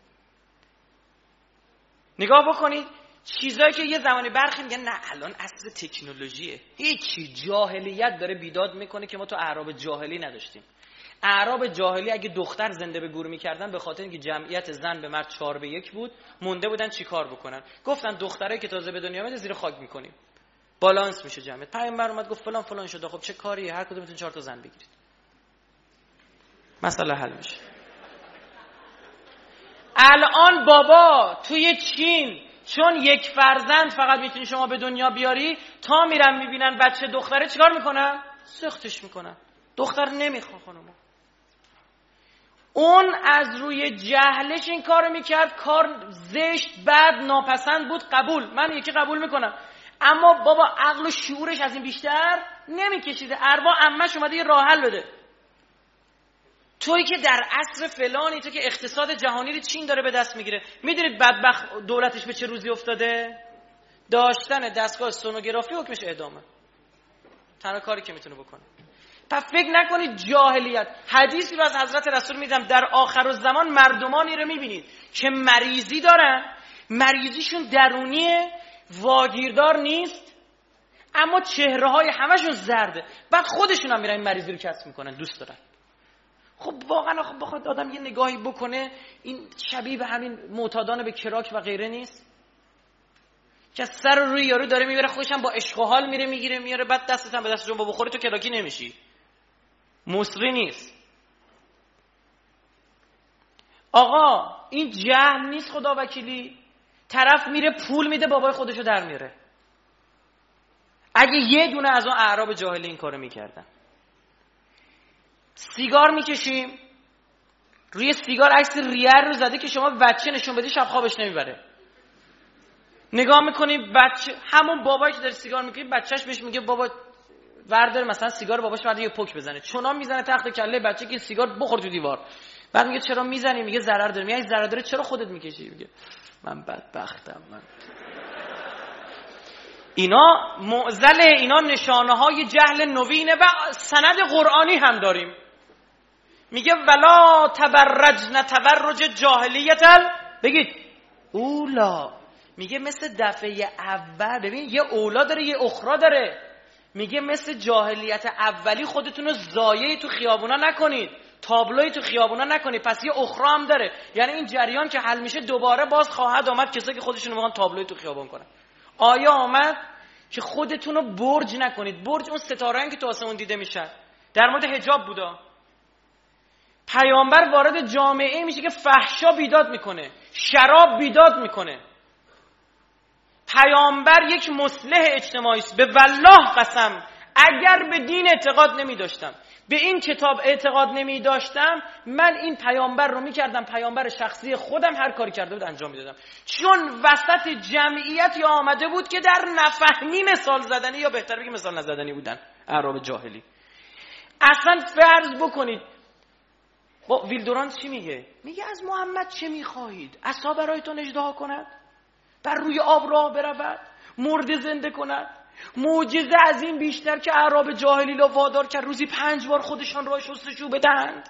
نگاه بکنید چیزایی که یه زمانی برخی میگن نه الان اصل تکنولوژیه، هیچی، جاهلیت داره بیداد میکنه که ما تو اعراب جاهلی نداشتیم. اعراب جاهلی اگه دختر زنده به گور میکردن به خاطر اینکه جمعیت زن به مرد چهار به یک بود، مونده بودن چیکار بکنن، گفتن دخترایی که تازه به دنیا میاد زیر خاک میکنیم، بالانس میشه جمعیت. پیامبر اومد گفت فلان فلان شده، خب چه کاریه، هر کدومتون چهار تا زن بگیرید، مسئله حل میشه. الان بابا توی چین چون یک فرزند فقط میتونی شما به دنیا بیاری، تا میرن میبینن بچه دختره چیکار میکنن؟ سختش میکنن، دختر نمیخواد خانوما. اون از روی جهلش این کارو میکرد، کار زشت، بد، ناپسند بود، قبول، من یکی قبول میکنم. اما بابا عقل و شعورش از این بیشتر نمیکشیده. اربا عمش اومده یه راه حل بده. تویی که در عصر فلانی، تو که اقتصاد جهانی رو چین داره به دست میگیره، میدونید بدبخت دولتش به چه روزی افتاده؟ داشتن دستگاه سونوگرافی حکمش اعدامه. تنها کاری که میتونه بکنه. پس فکر نکنید جاهلیت. حدیثی رو از حضرت رسول میدم، در آخر الزمان مردمانی رو میبینید که مریضی دارن، مریضیشون درونیه، واگیردار نیست، اما چهره های همشون زرده، بعد خودشون هم میرن این مریضی رو کسب میکنن، دوست دارن. خب واقعا خب بخواد آدم یه نگاهی بکنه، این شبیه به همین معتادان به کراک و غیره نیست که سر روی یارو داره میبره، خودش هم با عشق و حال میره میگیره میاره، بعد دستت هم به دست جنبا بخوری تو کراکی نمیشی، مصری نیست. آقا این جهل نیست خدا وکیلی. طرف میره پول میده بابای خودشو در میاره. اگه یه دونه از اون اعراب جاهلی این کارو میکردن. سیگار میکشیم، روی سیگار عکس ریال رو زده که شما بچه نشون بدی شب خوابش نمیبره. نگاه میکنیم بچه، همون بابایی که داره سیگار میکشه، بچهش بهش میگه بابا وردار مثلا سیگار باباش بعد یه پک بزنه، چونا میزنه تخت کله بچه که سیگار بخور تو دیوار. بعد میگه چرا میزنی؟ میگه ضرر داره. میگه ضرر داره چرا خودت میکشی؟ میگه من بدبختم. من اینا معضل، اینا نشانه های جهل نوینه و سند قرآنی هم داریم. میگه ولا تبرجن تبرج جاهلیت، بگید اولا. میگه مثل دفعه اول، ببین یه اولا داره یه اخرى داره. میگه مثل جاهلیت اولی خودتون رو ضایع تو خیابونا نکنید، تابلوی تو خیابونا نکنید، پس یه اخرى هم داره. یعنی این جریان که حل میشه دوباره باز خواهد آمد کسایی که خودشون میخوان تابلوی تو خیابون کنن. آیا آمد که خودتون رو برج نکنید. برج اون ستاره‌ای که تو آسمون دیده میشه. در مورد حجاب بودا. پیامبر وارد جامعه میشه که فحشا بیداد میکنه، شراب بیداد میکنه. پیامبر یک مصلح اجتماعی است. به والله قسم اگر به دین اعتقاد نمی داشتم، به این کتاب اعتقاد نمی داشتم، من این پیامبر رو میکردم پیامبر شخصی خودم، هر کاری کرده بود انجام میدادم. چون وسط جمعیتی آمده بود که در نفهمی مثال زدنی، یا بهتر بگیم مثال نزدنی بودن، اعراب جاهلی. اصلا فرض بکنید با ویلدورانت چی میگه؟ میگه از محمد چه میخواهید؟ عصا برایتون اژدها کند؟ بر روی آب راه برود؟ مرده زنده کند؟ معجزه از این بیشتر که اعراب جاهلی را وادار کرد روزی پنج بار خودشان را شستشو بدهند؟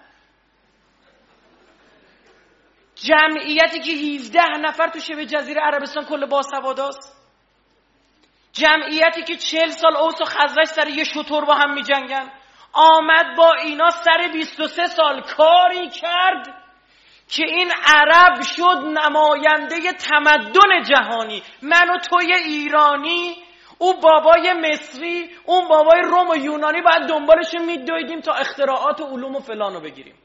جمعیتی که هفده نفر تو شبه جزیره عربستان کل باسواداست، جمعیتی که چهل سال اوس و خزرج سر یه شتر با هم می جنگن، آمد با اینا سر بیست و سه سال کاری کرد که این عرب شد نماینده تمدن جهانی. من و توی ایرانی، او بابای مصری، اون بابای روم و یونانی، باید دنبالش میدویدیم تا اختراعات و علوم و فلانو بگیریم.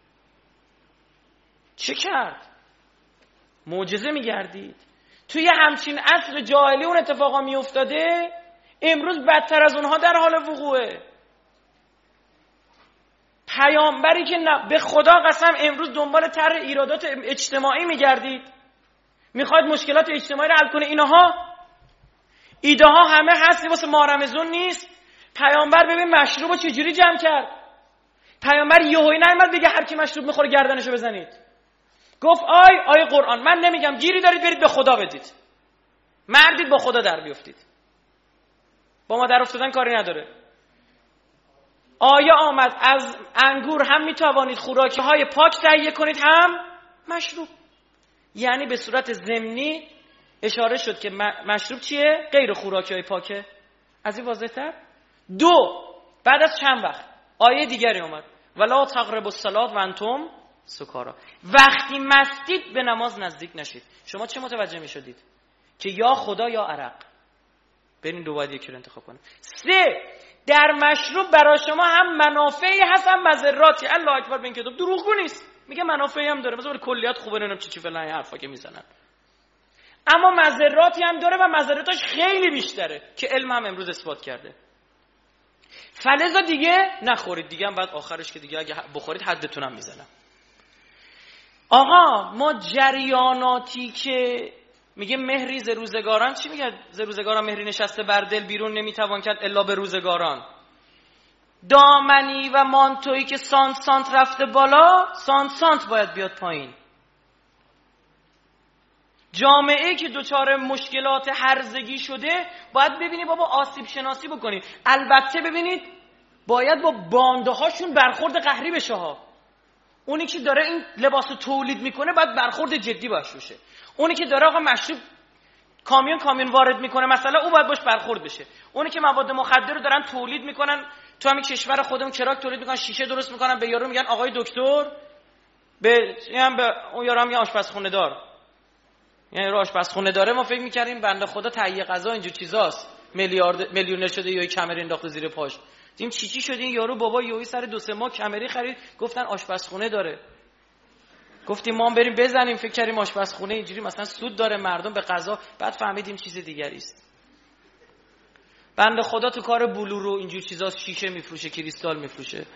چه کرد؟ معجزه میگردید. توی همچین عصر جاهلی اون اتفاقا میافتاده، امروز بدتر از اونها در حال وقوعه. پیامبری که نه، به خدا قسم امروز دنبال طرح ایرادات اجتماعی میگردید، میخواد مشکلات اجتماعی رو حل کنه. اینها ایده ها همه هستی واسه مارمزون نیست. پیامبر ببین مشروب رو چجوری جمع کرد. پیامبر یهویی نیامد بگه هر کی مشروب میخوره گردنشو بزنید. گفت آی آی قرآن، من نمیگم گیری دارید برید به خدا بدید، مردید با خدا در بیافتید، با ما در افتادن کاری نداره. آیا آمد از انگور هم میتوانید خوراکی های پاک تهیه کنید هم مشروب. یعنی به صورت ضمنی اشاره شد که مشروب چیه؟ غیر خوراکی های پاکه. از این واضح تر. دو، بعد از چند وقت آیه دیگری اومد ولا تقربوا الصلاة وانتم سکارا، وقتی مستید به نماز نزدیک نشید. شما چه متوجه می شدید؟ که یا خدا یا عرق. برین دو باید یکی رو انتخاب کنید. سه، در مشروب برای شما هم منافعی هست هم مضراتی. الله اکبر. به این کتاب دروغگو نیست، میگه منافعی هم داره، مثلا کلیات خوبه نمیدونم چی چی فلان حرفا که میزنن، اما مضراتی هم داره و مضراتش خیلی بیشتره که علم هم امروز اثبات کرده. فلذا دیگه نخورید. دیگه هم بعد آخرش که دیگه اگه بخورید حدتون هم میزنم. آقا ما جریاناتی که میگه مهری ز روزگاران، چی میگه؟ ز روزگاران مهری نشسته بر دل، بیرون نمیتوان کرد الا به روزگاران. دامنی و مانتویی که سانت سانت رفته بالا، سانت سانت باید بیاد پایین. جامعه که دچار مشکلات هرزگی شده باید ببینی بابا آسیب شناسی بکنی. البته ببینید باید با بانده هاشون برخورد قهری بشه ها. اونی که داره این لباس تولید میکنه باید برخورد جدی باش بشه. اونی که داره آقا مشروب کامیون کامیون وارد میکنه مثلا، او باید باش برخورد بشه. اونی که مواد مخدر رو دارن تولید میکنن تو همین کشور خودمون، چراغ تولید میکنن، شیشه درست میکنن، به یارو میگن آقای دکتر، به هم به اون یارو هم میگن آشپزخونه دار. یعنی رو آشپزخونه داره. ما فکر میکردیم بنده خدا تهیه غذا اینجور چیزاست، میلیارد میلیونر شده یا کمری انداخته زیر پاش. دیدیم چی چی شد این یارو بابا یهو سر دو سه ماه کمری خرید، گفتن آشپزخونه داره. گفتیم ما هم بریم بزنیم، فکر کردیم آشپزخونه اینجوری مثلا سود داره مردم به غذا، بعد فهمیدیم چیز دیگری است. بنده خدا تو کار بلورو اینجور چیزا شیشه میفروشه، کریستال میفروشه.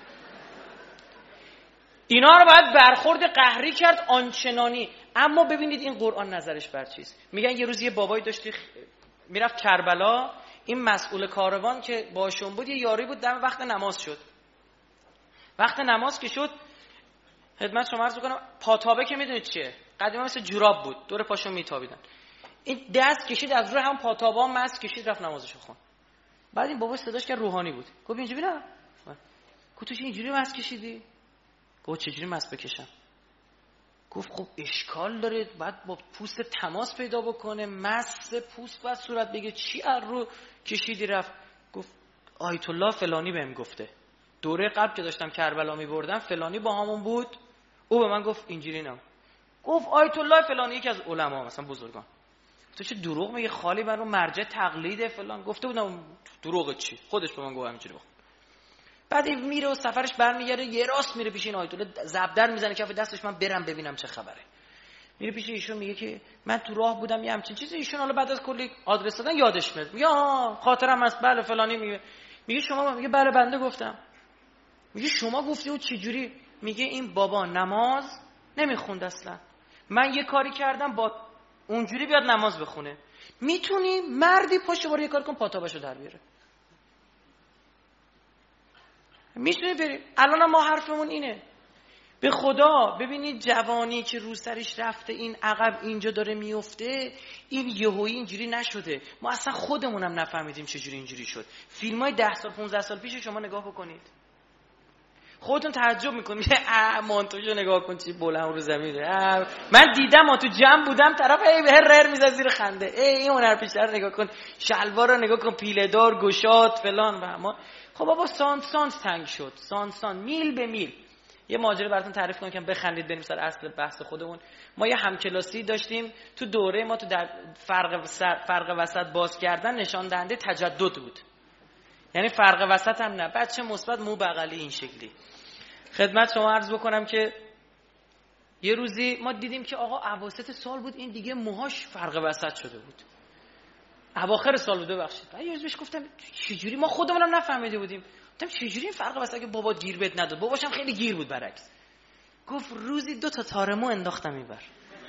اینا رو باید برخورد قهری کرد آنچنانی. اما ببینید این قرآن نظرش بر چیست. میگن یه روز یه بابایی داشتی میرفت کربلا، این مسئول کاروان که باشون بود یه یاری بود، دم وقت نماز شد. وقت نماز که شد خدمت شما عرض می‌کنم پاتابه که میدونید چیه؟ قدیما مثل جوراب بود، دور پاشو میتابیدن. این دست کشید از روی هم پاتابا مس کشید رفت نمازشو خوند. بعد این بابا صداش که روحانی بود. گفت اینجوری نه. گفت تو اینجوری مس کشیدی؟ گفت چجوری مس بکشم؟ گفت خب اشکال داره، بعد با پوست تماس پیدا بکنه، مس پوست بعد صورت بگه چی از رو کشیدی رفت؟ گفت آیت الله فلانی بهم گفته. دوره قبل که داشتم کربلا می‌بردم فلانی با همون بود، او به من گفت اینجوری نه. گفت آیت الله فلانی یکی از علما مثلا بزرگان. تو چه دروغ میگه خالی برای مرجع تقلید فلان. گفته بودم دروغ چی؟ خودش به من گفت همینجوری بخون. بعد این میره و سفرش برمیگرده یه راست میره پیش این آیت الله، زبدر میزنه کف دستش، من برم ببینم چه خبره. میره پیش ایشون میگه که من تو راه بودم یه همچین چیزی. ایشون حالا بعد از کلی آدرس دادن یادش میاد. میگه آ خاطرم هست بله فلانی. میگه میگه شما، میگه بله بنده گفتم. میگه شما گفتی و چه جوری؟ میگه این بابا نماز نمیخوند اصلا. من یه کاری کردم با اونجوری بیاد نماز بخونه. میتونی مردی پشت باره یه کار کن پاتابشو در بیاره؟ میتونی بریم. الان ما حرفمون اینه. به خدا ببینید جوانی که رو سرش رفته این عقب اینجا داره میفته، این یهویی اینجوری نشده. ما اصلا خودمونم نفهمیدیم چجوری اینجوری شد. فیلمای ده سال پانزده سال پیش شما نگاه بکنید، خودتون تعجب میکنید. اه مانتوشو نگاه کن چی بلند رو زمینه. من دیدم ما تو جمع بودم طرف ای به هر هر میزد زیر خنده. ای این هنرپیشه رو نگاه کن، شلوار رو نگاه کن، پیله دار، گشاد فلان. و ما خب بابا سانت سانت تنگ شد، سانت سانت میل به میل. یه ماجرا براتون تعریف کنم که بخندید بریم سر اصل بحث خودمون. ما یه همکلاسی داشتیم تو دوره ما، تو در فرق فرق وسط باز کردن نشان دهنده تجدد بود. یعنی فرق وسط هم نه، بچه مثبت مو بغلی این شکلی. خدمت شما عرض بکنم که یه روزی ما دیدیم که آقا اواسط سال بود این دیگه موهاش فرق وسط شده بود. اواخر سال بود ببخشید. یه روز بهش گفتم چجوری، ما خودمونم نفهمیده بودیم. گفتم چجوری این فرق وسط که بابا گیر بهت نداد؟ باباش هم خیلی گیر بود برعکس. گفت روزی دو تا تار مو انداختم اینور.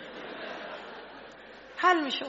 حل میشه.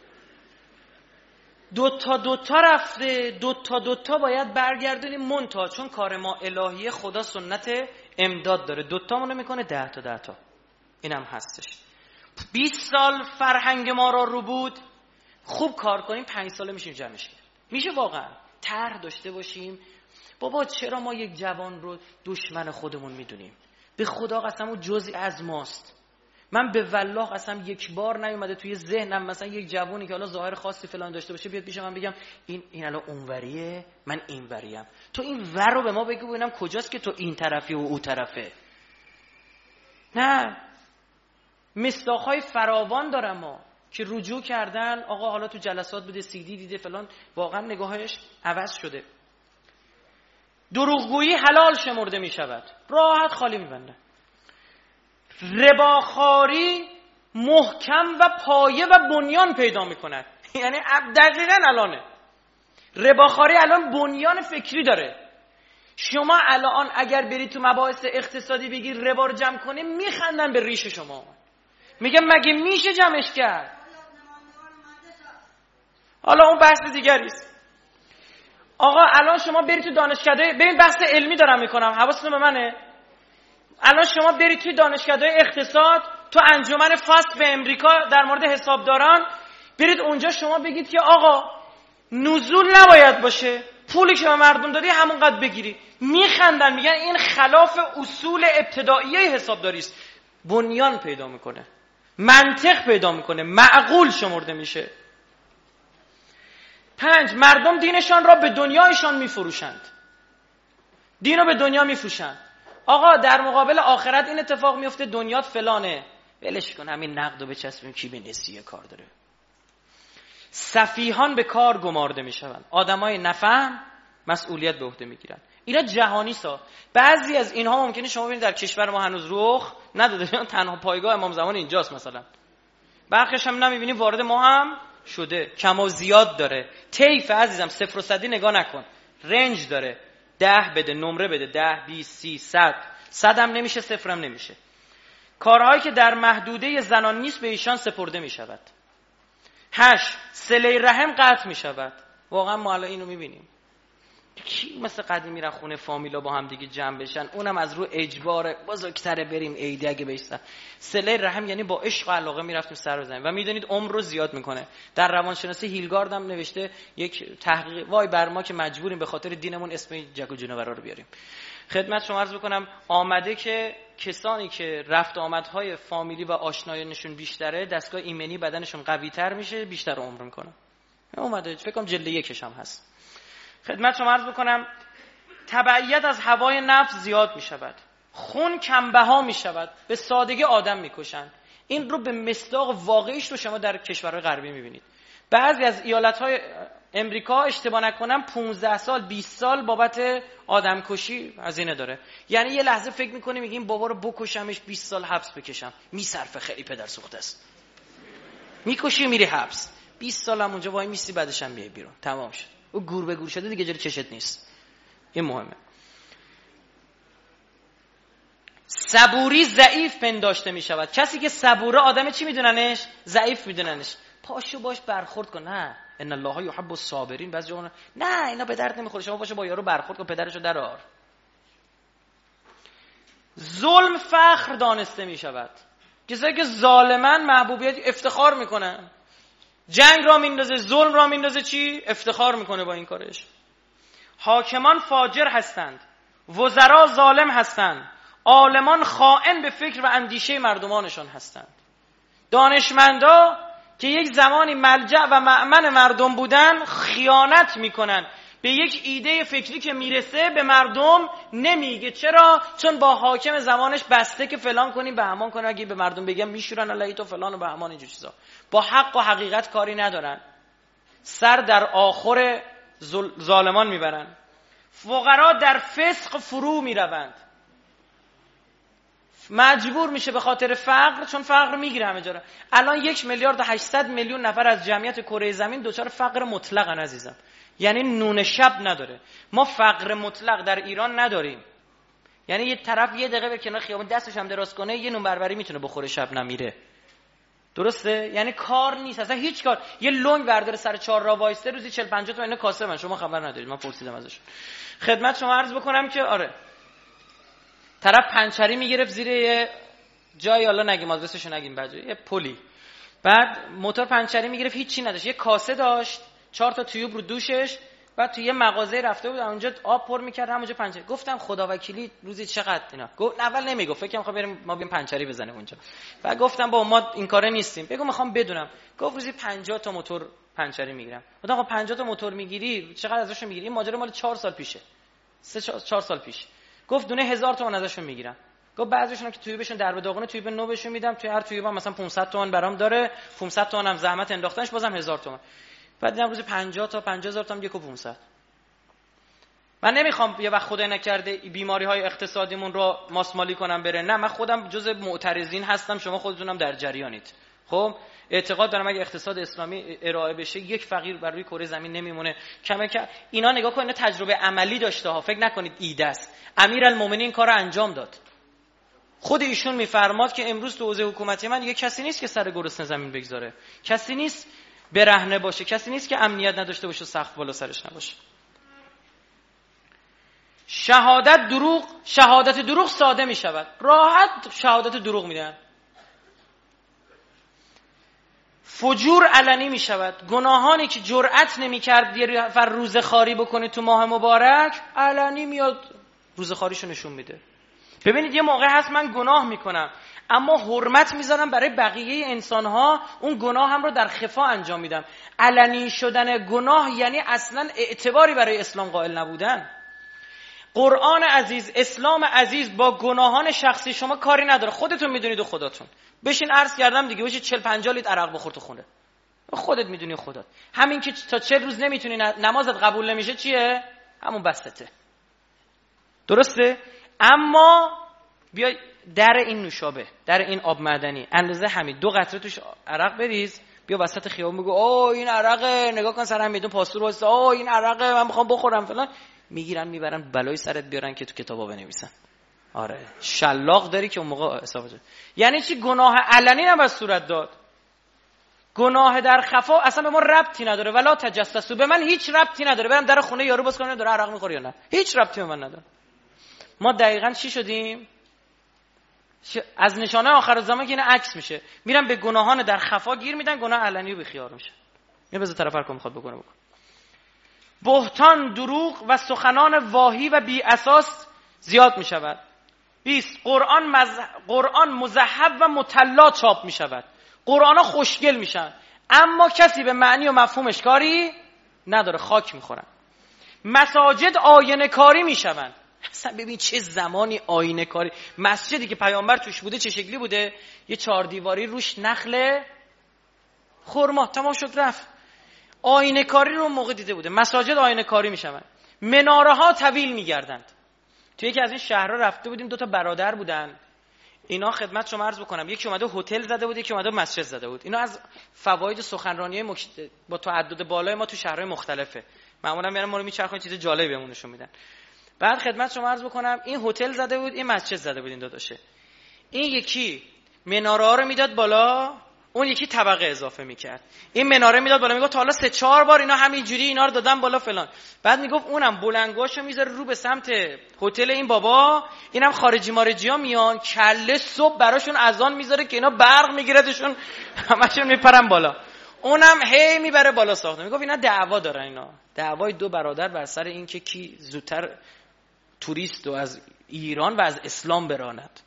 دو تا دو تا رفته، دو تا دو تا باید برگردونیم منتها، چون کار ما الهیه، خدا سنت امداد داره. دو تا مونو میکنه ده تا ده تا. اینم هستش. بیست سال فرهنگ ما را رو بود، خوب کار کنیم پنج ساله میشیم جمعش کرد. میشه واقعا طرح داشته باشیم. بابا چرا ما یک جوان رو دشمن خودمون میدونیم؟ به خدا قسم او جزئی از ماست. من به والله قسم یک بار نیومده توی ذهنم مثلا یک جوونی که حالا ظاهر خاصی فلان داشته باشه بیاد پیش من بگم این این الان اونوریه من اینوریم. تو این ور رو به ما بگو ببینم کجاست که تو این طرفی و او طرفه. نه، مصداق‌های فراوان دارم ما که رجوع کردن. آقا حالا تو جلسات بوده، سیدی دیده فلان، واقعا نگاهش عوض شده. دروغگویی حلال شمرده می شود، راحت خالی می بنده. رباخواری محکم و پایه و بنیان پیدا می کند. یعنی دقیقاً الانه رباخواری الان بنیان فکری داره. شما الان اگر برید تو مباحث اقتصادی بگیر ربا رو جمع کنی میخندن به ریش شما، میگم مگه میشه جمعش کرد؟ حالا اون بحث دیگری است. آقا الان شما برید تو دانشکده، ببین بحث علمی دارم میکنم، حواستون به منه. الان شما برید توی دانشکده اقتصاد، تو انجمن فاست به امریکا در مورد حسابداران، برید اونجا شما بگید که آقا نزول نباید باشه، پولی که به مردم دادی همونقدر بگیری. میخندن، میگن این خلاف اصول ابتدایی حسابداری است. بنیان پیدا میکنه، منطق پیدا میکنه، معقول شمرده میشه. پنج، مردم دینشان را به دنیایشان میفروشند. دین رو به دنیا میفروشند. آقا در مقابل آخرت این اتفاق میفته، دنیات فلانه، ولش کن، همین نقد رو بچسبیم، کی به نسیه کار داره. سفیهان به کار گمارده میشوند. آدمای نفهم مسئولیت به عهده میگیرن. اینا جهانی سا. بعضی از اینها ممکنه شما ببینید در کشور ما هنوز رخ نداده، تنها پایگاه امام زمان اینجاست مثلا. برخش هم نمیبینی وارد ما هم شده، کم و زیاد داره. طیف عزیزم صفر و صدی نگاه نکن، رنج داره. ده بده، نمره بده، ده، بیست، سی، صد. صد هم نمیشه، صفر هم نمیشه. کارهایی که در محدوده زنان نیست به ایشان سپرده میشود. هشت، صله رحم قطع میشود. واقعا ما الان اینو میبینیم. کی مثل قدیم میرن خونه فامیلا با هم دیگه جمع بشن، اونم از رو اجبار بزرگتره بریم عیدی اگه بهشن. صله رحم یعنی با عشق و علاقه میرفتیم سر بزنیم و میدونید عمر رو زیاد میکنه. در روانشناسی هیلگارد هم نوشته یک تحقیق، وای بر ما که مجبوریم به خاطر دینمون اسم جک و جونورا رو بیاریم. خدمت شما عرض بکنم آمده که کسانی که رفت آمدهای فامیلی و آشنایانشون بیشتره، دستگاه ایمنی بدنشون قوی‌تر میشه، بیشتر عمر میکنه. اومده فکر کنم جلد یکش هم هست. خدمت شما عرض بکنم تبعیت از هوای نفس زیاد می شود. خون کمبها می شود. به سادگی آدم می کشند. این رو به مصداق واقعیش رو شما در کشورهای غربی می بینید. بعضی از ایالت‌های امریکا اشتباه نکنم پانزده سال بیست سال بابت آدم کشی هزینه داره. یعنی یه لحظه فکر می‌کنی میگیم بابا رو بکشمش بیست سال حبس بکشم، میصرفه، خیلی پدر سوخته است. میکشی میری حبس، بیست سال هم اونجا وای میستی، بعدش هم میای بیرون، تمام شد. او گور به گور شده دیگه، جلوی چشت نیست. این مهمه. صبوری ضعیف پنداشته می شود. کسی که صبوره آدم چی میدوننش؟ ضعیف میدوننش. پاشو باش برخورد کن. نه ان الله یحب الصابرین. بعضی جونا نه اینا به درد نمیخوره، شما پاشو با یارو برخورد کن، پدرشو درار. ظلم فخر دانسته می شود. کسایی که ظالمن محبوبیت افتخار میکنن. جنگ را میندازه، ظلم را میندازه، چی؟ افتخار میکنه با این کارش. حاکمان فاجر هستند، وزرا ظالم هستند، عالمان خائن به فکر و اندیشه مردمانشان هستند. دانشمندا که یک زمانی ملجأ و مأمن مردم بودن خیانت میکنن. به یک ایده فکری که میرسه به مردم نمیگه. چرا؟ چون با حاکم زمانش بسته که فلان کنی به همان کنی، اگه به مردم بگم میشورن علیه تو فلان و به همان اینجور چیزا. با حق و حقیقت کاری ندارن، سر در آخر ظالمان میبرن. فقرا در فسق فرو میروند. مجبور میشه به خاطر فقر، چون فقر میگیره همه جا. الان یک میلیارد و هشتصد میلیون نفر از جمعیت کره زمین دچار فقر مطلقن عزیزم. یعنی نون شب نداره. ما فقر مطلق در ایران نداریم. یعنی یه طرف یه دقیقه به کنار خیابون دستش هم دراز کنه یه نون بربری میتونه بخوره، شب نمیره. درسته؟ یعنی کار نیست اصلا، هیچ کار. یه لنگ برداره سر چهار راه وایسته روزی چهل پنجاه تا اینا کاسه من، شما خبر ندارید، من پرسیدم ازش. خدمت شما عرض بکنم که آره طرف پنچری میگرفت زیر یه جایی، حالا نگیم آدرسشو نگیم، بعد یه پلی، بعد موتور پنچری میگرفت، هیچ چی نداشت، یه کاسه داشت، چهار تا تیوب رو دوشش، بعد تو یه مغازه رفته بود اونجا آب پر میکرد، همونجا پنچری. گفتم خدا وکیلی روزی چقدر اینا؟ گفت اول نمیگفت، فکر کنم میخوام بریم ما بریم پنچری بزنیم اونجا. بعد گفتم با ما این کاره نیستیم، بگو میخوام بدونم. گفت روزی پنجاه تا موتور پنچری میگیرم. گفتم آقا پنجاه تا موتور میگیری چقدر ازشون میگیری؟ این ماجرا مال چهار سال پیشه، سه چهار سال پیش. گفت دونه هزار تومان ازشون میگیرم. گفت بعضیشون که تویبشون در به داغونه، تویب نو بهشون میدم، توی هر تویبم مثلا پانصد تومان برام داره، پانصد تومان هم زحمت انداختنش، بازم هزار تومان. بعد دیدم روز پنجاه تا پنجاه هزار تومان یک و پانصد. من نمیخوام یه وقت خدای نکرده بیماری‌های اقتصادیمون رو ماسمالی کنم بره، نه من خودم جز معترضین هستم، شما خودتونم در جریانید. خب اعتقاد دارم اگه اقتصاد اسلامی ارائه بشه یک فقیر بر روی کره زمین نمیمونه. کمه که اینا نگاه کن، اینا تجربه عملی داشته ها، فکر نکنید ایده است. امیرالمومنین این کارو انجام داد. خود ایشون میفرماد که امروز تو حوزه حکومتی من دیگه کسی نیست که سر گرسنه زمین بگذاره، کسی نیست برهنه باشه، کسی نیست که امنیت نداشته باشه و سقف بالا سرش نباشه. شهادت دروغ، شهادت دروغ ساده می شود، راحت شهادت دروغ میدن. فجور علنی می شود. گناهانی که جرأت نمی کرد یه نفر روزخواری بکنه تو ماه مبارک، علنی میاد روزخواریشو نشون میده. ببینید یه موقع هست من گناه میکنم اما حرمت میذارم برای بقیه انسانها، اون گناه هم رو در خفا انجام میدم. علنی شدن گناه یعنی اصلا اعتباری برای اسلام قائل نبودن. قرآن عزیز، اسلام عزیز با گناهان شخصی شما کاری نداره، خودتون میدونید و خداتون. بشین عرض کردم دیگه، بشین چهل پنجاه لیتر عرق بخور تو خونه، خودت میدونی و خدات. همین که تا چهل روز نمیتونی نمازت قبول نمیشه چیه؟ همون بستته. درسته؟ اما بیا در این نوشابه، در این آب معدنی اندازه همین دو قطره توش عرق بریز، بیا وسط خیابون بگو اوه این عرقه، نگاه کن سرم میدون پاستور واسه، اوه این عرقه من میخوام بخورم فلان، میگیرن میبرن بلای سرت بیارن که تو کتابا بنویسن. آره شلاق داری که اون موقع حساب جد. یعنی چی؟ گناه علنی نباید صورت داد، گناه در خفا اصلا به ما ربطی نداره. ولا تجسسوا، به من هیچ ربطی نداره برم در خونه یارو باز کنم داره عرق میخوره یا نه، هیچ ربطی به من نداره. ما دقیقاً چی شدیم؟ از نشانه آخر زمان که این عکس میشه، میرن به گناهان در خفا گیر میدن، گناه علنی رو بیخیال میشه. یه بذار طرف هر کاری میخواد بکنه بکن. بهتان، دروغ و سخنان واهی و بی اساس زیاد میشود. بیست قرآن مز... قرآن مذهب و مطلع چاپ میشود. قرآن ها خوشگل میشن اما کسی به معنی و مفهومش کاری نداره، خاک میخورن. مساجد آینه کاری میشوند. اصلا ببین چه زمانی آینه کاری. مسجدی که پیامبر توش بوده چه شکلی بوده؟ یه چهار دیواری روش نخل خرما، تمام شد رفت. آینه کاری رو موقع دیده بوده. مساجد آینه کاری میشوند. مناره ها طویل میگردند. توی یکی از این شهرها رفته بودیم، دو تا برادر بودن اینا، خدمت شما عرض بکنم، یکی اومده هتل زده بود، یکی اومده مسجد زده بود. اینا از فواید سخنرانی مکت... با تعدد بالای ما تو شهرهای مختلفه. معمولا میرن ما رو میچرخونن چیز جالبی بهمون نشون میدن. بعد خدمت شما عرض بکنم این هتل زده بود، این مسجد زده بود، این دو تاشه. این یکی مناره ها رو میداد بالا، اون یکی طبقه اضافه میکرد. این مناره میداد بالا، میگفت تا حالا سه چهار بار اینا همینجوری اینا رو دادن بالا فلان. بعد میگفت اونم بلنگاشو میذاره رو به سمت هتل این بابا، اینم خارجی مارجیا میان کله صبح براشون اذان میذاره که اینا برق میگیردشون همشون میپرن بالا، اونم هی میبره بالا ساخته. میگفت اینا دعوا دارن، اینا دعوای دو برادر بر سر این که کی زودتر توریست و از ایران و از اسلام براند.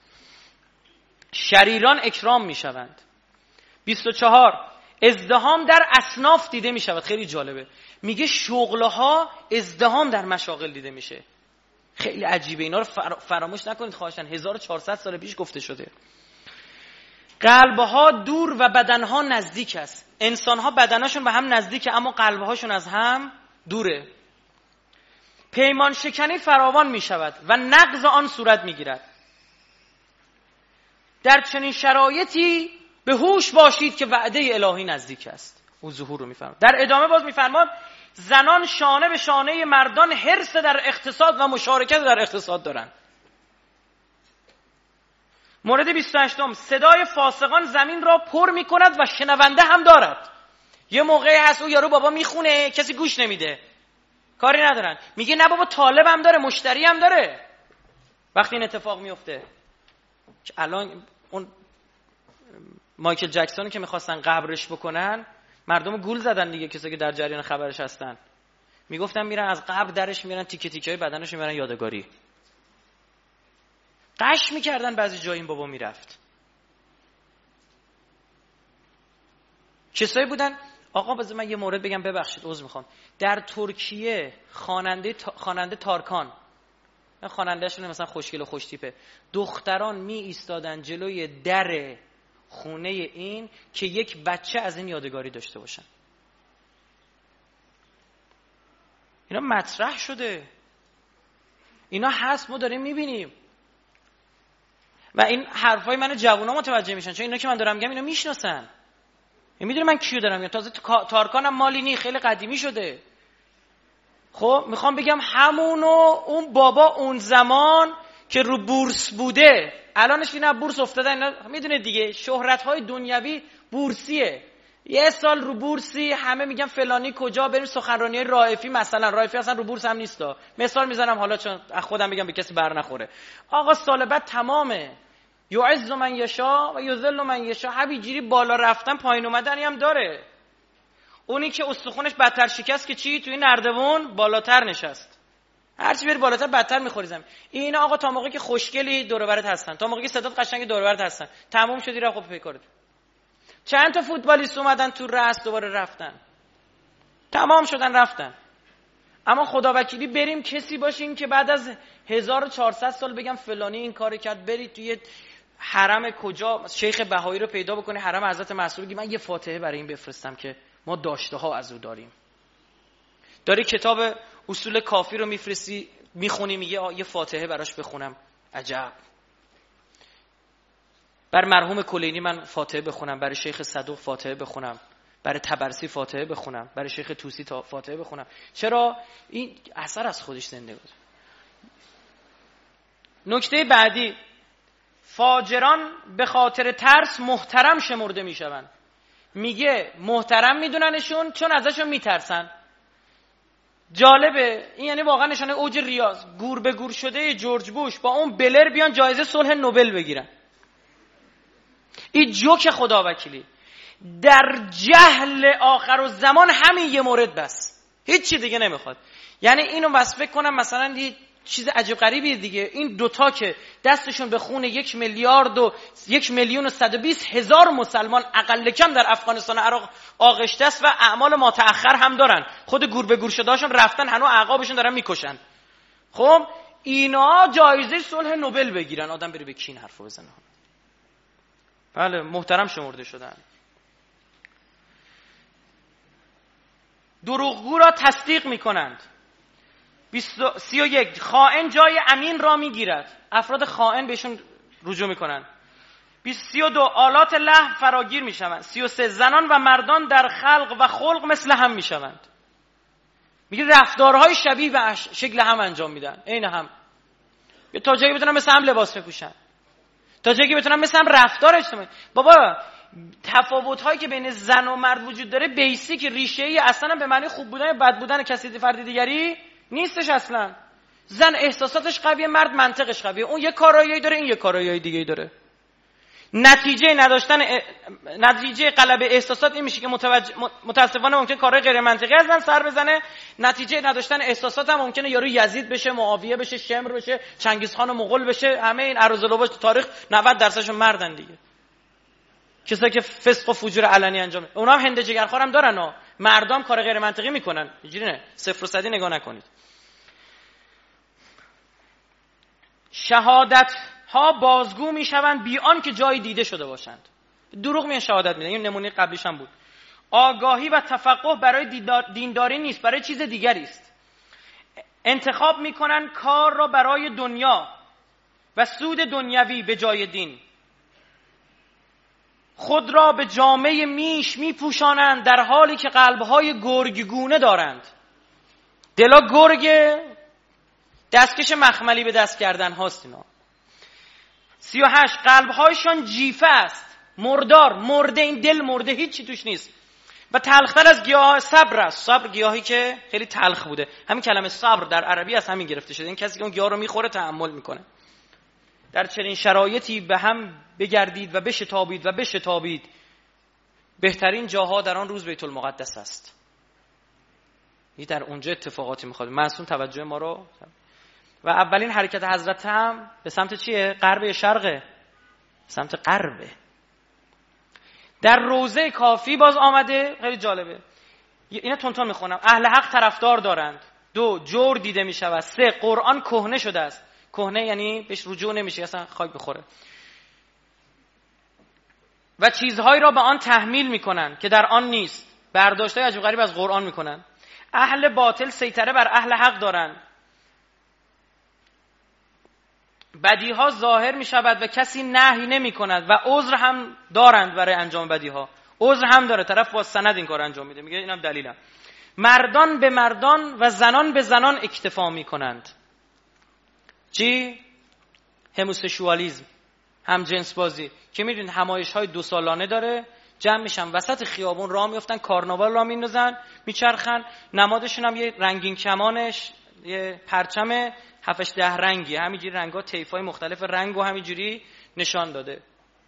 شریران اکرام میشوند. بیست و چهار ازدحام در اصناف دیده می شود. خیلی جالبه، میگه شغلها ازدحام در مشاغل دیده میشه. خیلی عجیبه، اینا رو فراموش نکنید خواهشن، هزار و چهارصد سال پیش گفته شده. قلبها دور و بدنها نزدیک است. انسانها بدنشون به هم نزدیکه اما قلبهاشون از هم دوره. پیمان شکنی فراوان می شود و نقض آن صورت می گیرد. در چنین شرایطی به هوش باشید که وعده الهی نزدیک است. او ظهور رو میفرماد. در ادامه باز میفرماد زنان شانه به شانه مردان حرص در اقتصاد و مشارکت در اقتصاد دارند. مورد بیست و هشت صدای فاسقان زمین را پر میکند و شنونده هم دارد. یه موقعی هست او یارو بابا میخونه کسی گوش نمیده، کاری ندارن، میگه نه بابا طالب هم داره مشتری هم داره. وقتی این اتفاق میفته که الان اون مایکل جکسون که میخواستن قبرش بکنن مردم گول زدن دیگه، کسی که در جریان خبرش هستن میگفتن میرن از قبر درش میرن تیکه تیکه های بدنش میرن یادگاری. قش میکردن بعضی جای این بابا میرفت. کسایی بودن آقا بذار من یه مورد بگم ببخشید عذر میخوام. در ترکیه خواننده خواننده تارکان، خوانندهشون مثلا خوشگل و خوش تیپه، دختران می ایستادن جلوی در خونه این که یک بچه از این یادگاری داشته باشن. اینا مطرح شده، اینا هست، ما داریم میبینیم و این حرفای من جوونا متوجه میشن، چون اینا که من دارم میگم اینا میشناسن. میدونی من کیو دارم؟ یا تازه تارکانم مالی نی، خیلی قدیمی شده. خب میخوام بگم همونو اون بابا اون زمان که رو بورس بوده الانش اینا بورس افتادن، میدونه دیگه شهرت های دنیوی بورسیه. یه سال رو بورسی همه میگن فلانی کجا بریم سخنرانی رائفی، مثلا رائفی اصلا رو بورس هم نیستا، مثال میزنم حالا چون خودم میگم به کسی بر نخوره. آقا سال بعد تمامه، یعز من یشا و یذل من یشا. همینجوری بالا رفتن پایین اومدنی هم داره. اونی که استخونش بدتر شکست که چی توی نردبون بالاتر نشست، هرچی بری بالاتر بدتر میخوری زمین. اینا آقا تا موقعی که خوشگلی دور و برت هستن، تا موقعی که صدات قشنگ دور و برت هستن، تموم شدی رفت پی کارت. چند تا فوتبالیست اومدن تو رأس دوباره رفتن، تمام شدن رفتن. اما خدا وکیلی بریم کسی باشیم که بعد از هزار و چهارصد سال بگم فلانی این کارو کرد، برید توی حرم کجا شیخ بهایی رو پیدا بکنی، حرم حضرت معصوم، بگی من یه فاتحه برای این بفرستم که ما داشته ها از او داریم. داری کتاب اصول کافی رو میفرستی میخونی، میگه یه فاتحه براش بخونم. عجب. بر مرحوم کلینی من فاتحه بخونم، برای شیخ صدوق فاتحه بخونم، برای طبرسی فاتحه بخونم، برای شیخ توسی فاتحه بخونم. چرا؟ این اثر از خودش زنده بود. نکته بعدی، فاجران به خاطر ترس محترم شمرده میشوند. میگه محترم میدوننشون چون ازشون میترسن. جالبه این، یعنی واقعا نشانه اوج ریاض. گور به گور شده جورج بوش با اون بلر بیان جایزه صلح نوبل بگیرن. این جوک خدا وکیلی. در جهل آخر الزمان همین یه مورد بس، هیچ چی دیگه نمیخواد. یعنی اینو بس فکر کنم مثلا یه چیز عجیب غریبیه دیگه، این دوتا که دستشون به خون یک میلیارد و یک میلیون و صد و بیست هزار مسلمان اقل کم در افغانستان و عراق آغشته است و اعمال ما تأخر هم دارن، خود گور به گور شده هاشون رفتن هنو عقابشون دارن میکشن. خب اینا جایزه صلح نوبل بگیرن، آدم بره به کی این حرفو بزنه؟ بله محترم شمرده شدن. دروغگو را تصدیق میکنند. سی و یک، خائن جای امین را میگیرد. افراد خائن بهشون رجوع میکنند. سی و دو، آلات لهو فراگیر میشوند. سی و سه، زنان و مردان در خلق و خلق مثل هم میشوند. میگه رفتارهای شبیه و شکل هم انجام میدن، عین هم. تا جایی بتونن مثل هم لباس بپوشن، تا جایی بتونن مثل هم رفتار اجتماعی. بابا تفاوت‌هایی که بین زن و مرد وجود داره بیسیک ریشه‌ای اصلا به معنی خوب بودن یا بد بودن کسی فرد دیگری نیستش اصلا. زن احساساتش قویه، مرد منطقش قویه. اون یه کارایی داره، این یه کارایی دیگه داره. نتیجه نداشتن ا... نتیجه غلبه احساسات این میشه که متوجه... متاسفانه ممکن کارهای غیر منطقی از من سر بزنه. نتیجه نداشتن احساسات هم ممکنه یارو یزید بشه، معاویه بشه، شمر بشه، چنگیز خان و مغول بشه. همه این ارزلوباش تو تاریخ نود درصدشون مردن دیگه. کسایی که فسق و فجور علنی انجام میدن، اونا هم هنده جگرخوار هم دارن ها. مردم کار غیر منطقی میکنن. اینجوری نه، صفر و صدی نگاه نکنید. شهادت ها بازگو میشوند بی آن که جای دیده شده باشند. دروغ میان شهادت میدن. این نمونه قبلیش هم بود. آگاهی و تفقه برای دینداری نیست، برای چیز دیگری است. انتخاب میکنن کار را برای دنیا و سود دنیوی به جای دین. خود را به جامه میش میپوشانند در حالی که قلبهای گرگگونه دارند. دلا گرگ، دستکش مخملی به دست کردن هاست اینا. سی و هشت، قلبهایشان جیفه است، مردار، مرده. این دل مرده، هیچی توش نیست. و تلختر از گیاه صبر است. صبر گیاهی که خیلی تلخ بوده. همین کلمه صبر در عربی از همین گرفته شده. این کسی که اون گیاه رو میخوره تحمل میکنه. در چنین شرایطی به هم بگردید و بشتابید و بشتابید. بهترین جاها در آن روز بیت المقدس است. این در اونجا اتفاقاتی میخواد. معصوم توجه ما رو. و اولین حرکت حضرت هم به سمت چیه؟ غرب یا شرقه؟ سمت غربه. در روضه کافی باز آمده. خیلی جالبه. اینا تونتون میخونم. اهل حق طرفدار دارند. دو، جور دیده میشود. سه، قرآن کهنه شده است. کهنه یعنی بهش رجوع نمیشه، اصلا خاک بخوره. و چیزهایی را به آن تحمیل میکنن که در آن نیست. برداشتای عجیب غریب از قرآن میکنن. اهل باطل سیطره بر اهل حق دارن. بدیها ظاهر می شود و کسی نهی نمی کند و عذر هم دارند برای انجام بدیها. عذر هم داره، طرف با سند این کار انجام میده، میگه اینم دلیلم. مردان به مردان و زنان به زنان اکتفا میکنند. چی؟ هموسشوالیزم، هم جنس بازی که میدونید همایش های دو سالانه داره، جمع میشن وسط خیابون راه میافتن، کارناوال راه میندازن، میچرخن، نمادشون هم یه رنگین کمانش، یه پرچم هفتش ده رنگی، همینجوری رنگا طیفای مختلف رنگو همینجوری نشان داده.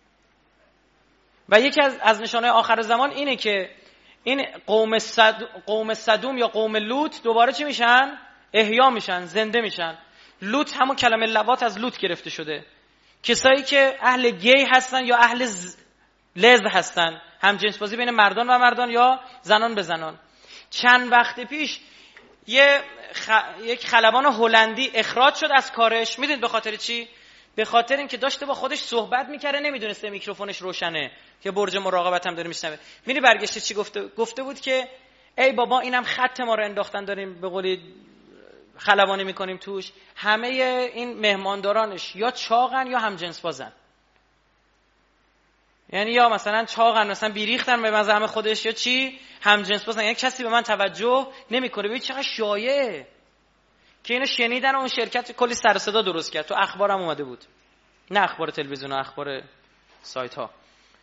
و یکی از از نشانه آخر زمان اینه که این قوم صد... قوم صدوم یا قوم لوط دوباره چی میشن؟ احیا میشن، زنده میشن. لوط همون کلمه لواط از لوط گرفته شده، کسایی که اهل گی هستن یا اهل ز... لز هستن، هم جنس بازی بین مردان و مردان یا زنان به زنان. چند وقت پیش یه خ... یک خلبان هلندی اخراج شد از کارش. میدونید به خاطر چی؟ به خاطر اینکه داشته با خودش صحبت میکرده، نمیدونسته میکروفونش روشنه که برج مراقبت هم داره میشنوه. میدونی برگشته چی گفته؟ گفته بود که ای بابا اینم خط ما رو انداختن، داریم به قولی خلبانی میکنیم توش. همه این مهماندارانش یا چاقن یا هم جنس بازن، یعنی یا مثلا چاقن مثلا بیریختن به مزعم خودش، یا چی هم جنس بازن. یعنی کسی به من توجه نمیکنه. ببین چقدر شایعه که اینو شنیدن و اون شرکت کلی سر صدا درست کرد. تو اخبارم اومده بود، نه اخبار تلویزیون، اخبار سایت ها.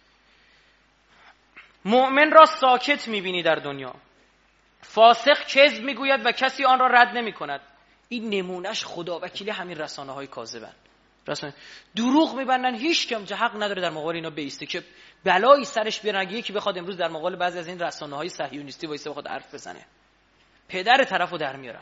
مؤمن را ساکت میبینی در دنیا، فاسق کذب میگوید و کسی آن را رد نمیکند. این نمونهش خدا وکیلی همین رسانه های کاذبن. رسانه دروغ میبندن، هیچ کم حق نداره در مقابل اینا بیسته که بلایی سرش بیارن. یکی بخواد امروز در مقابل بعضی از این رسانه های صهیونیستی وایسه بخواد حرف بزنه، پدر طرفو در میارن.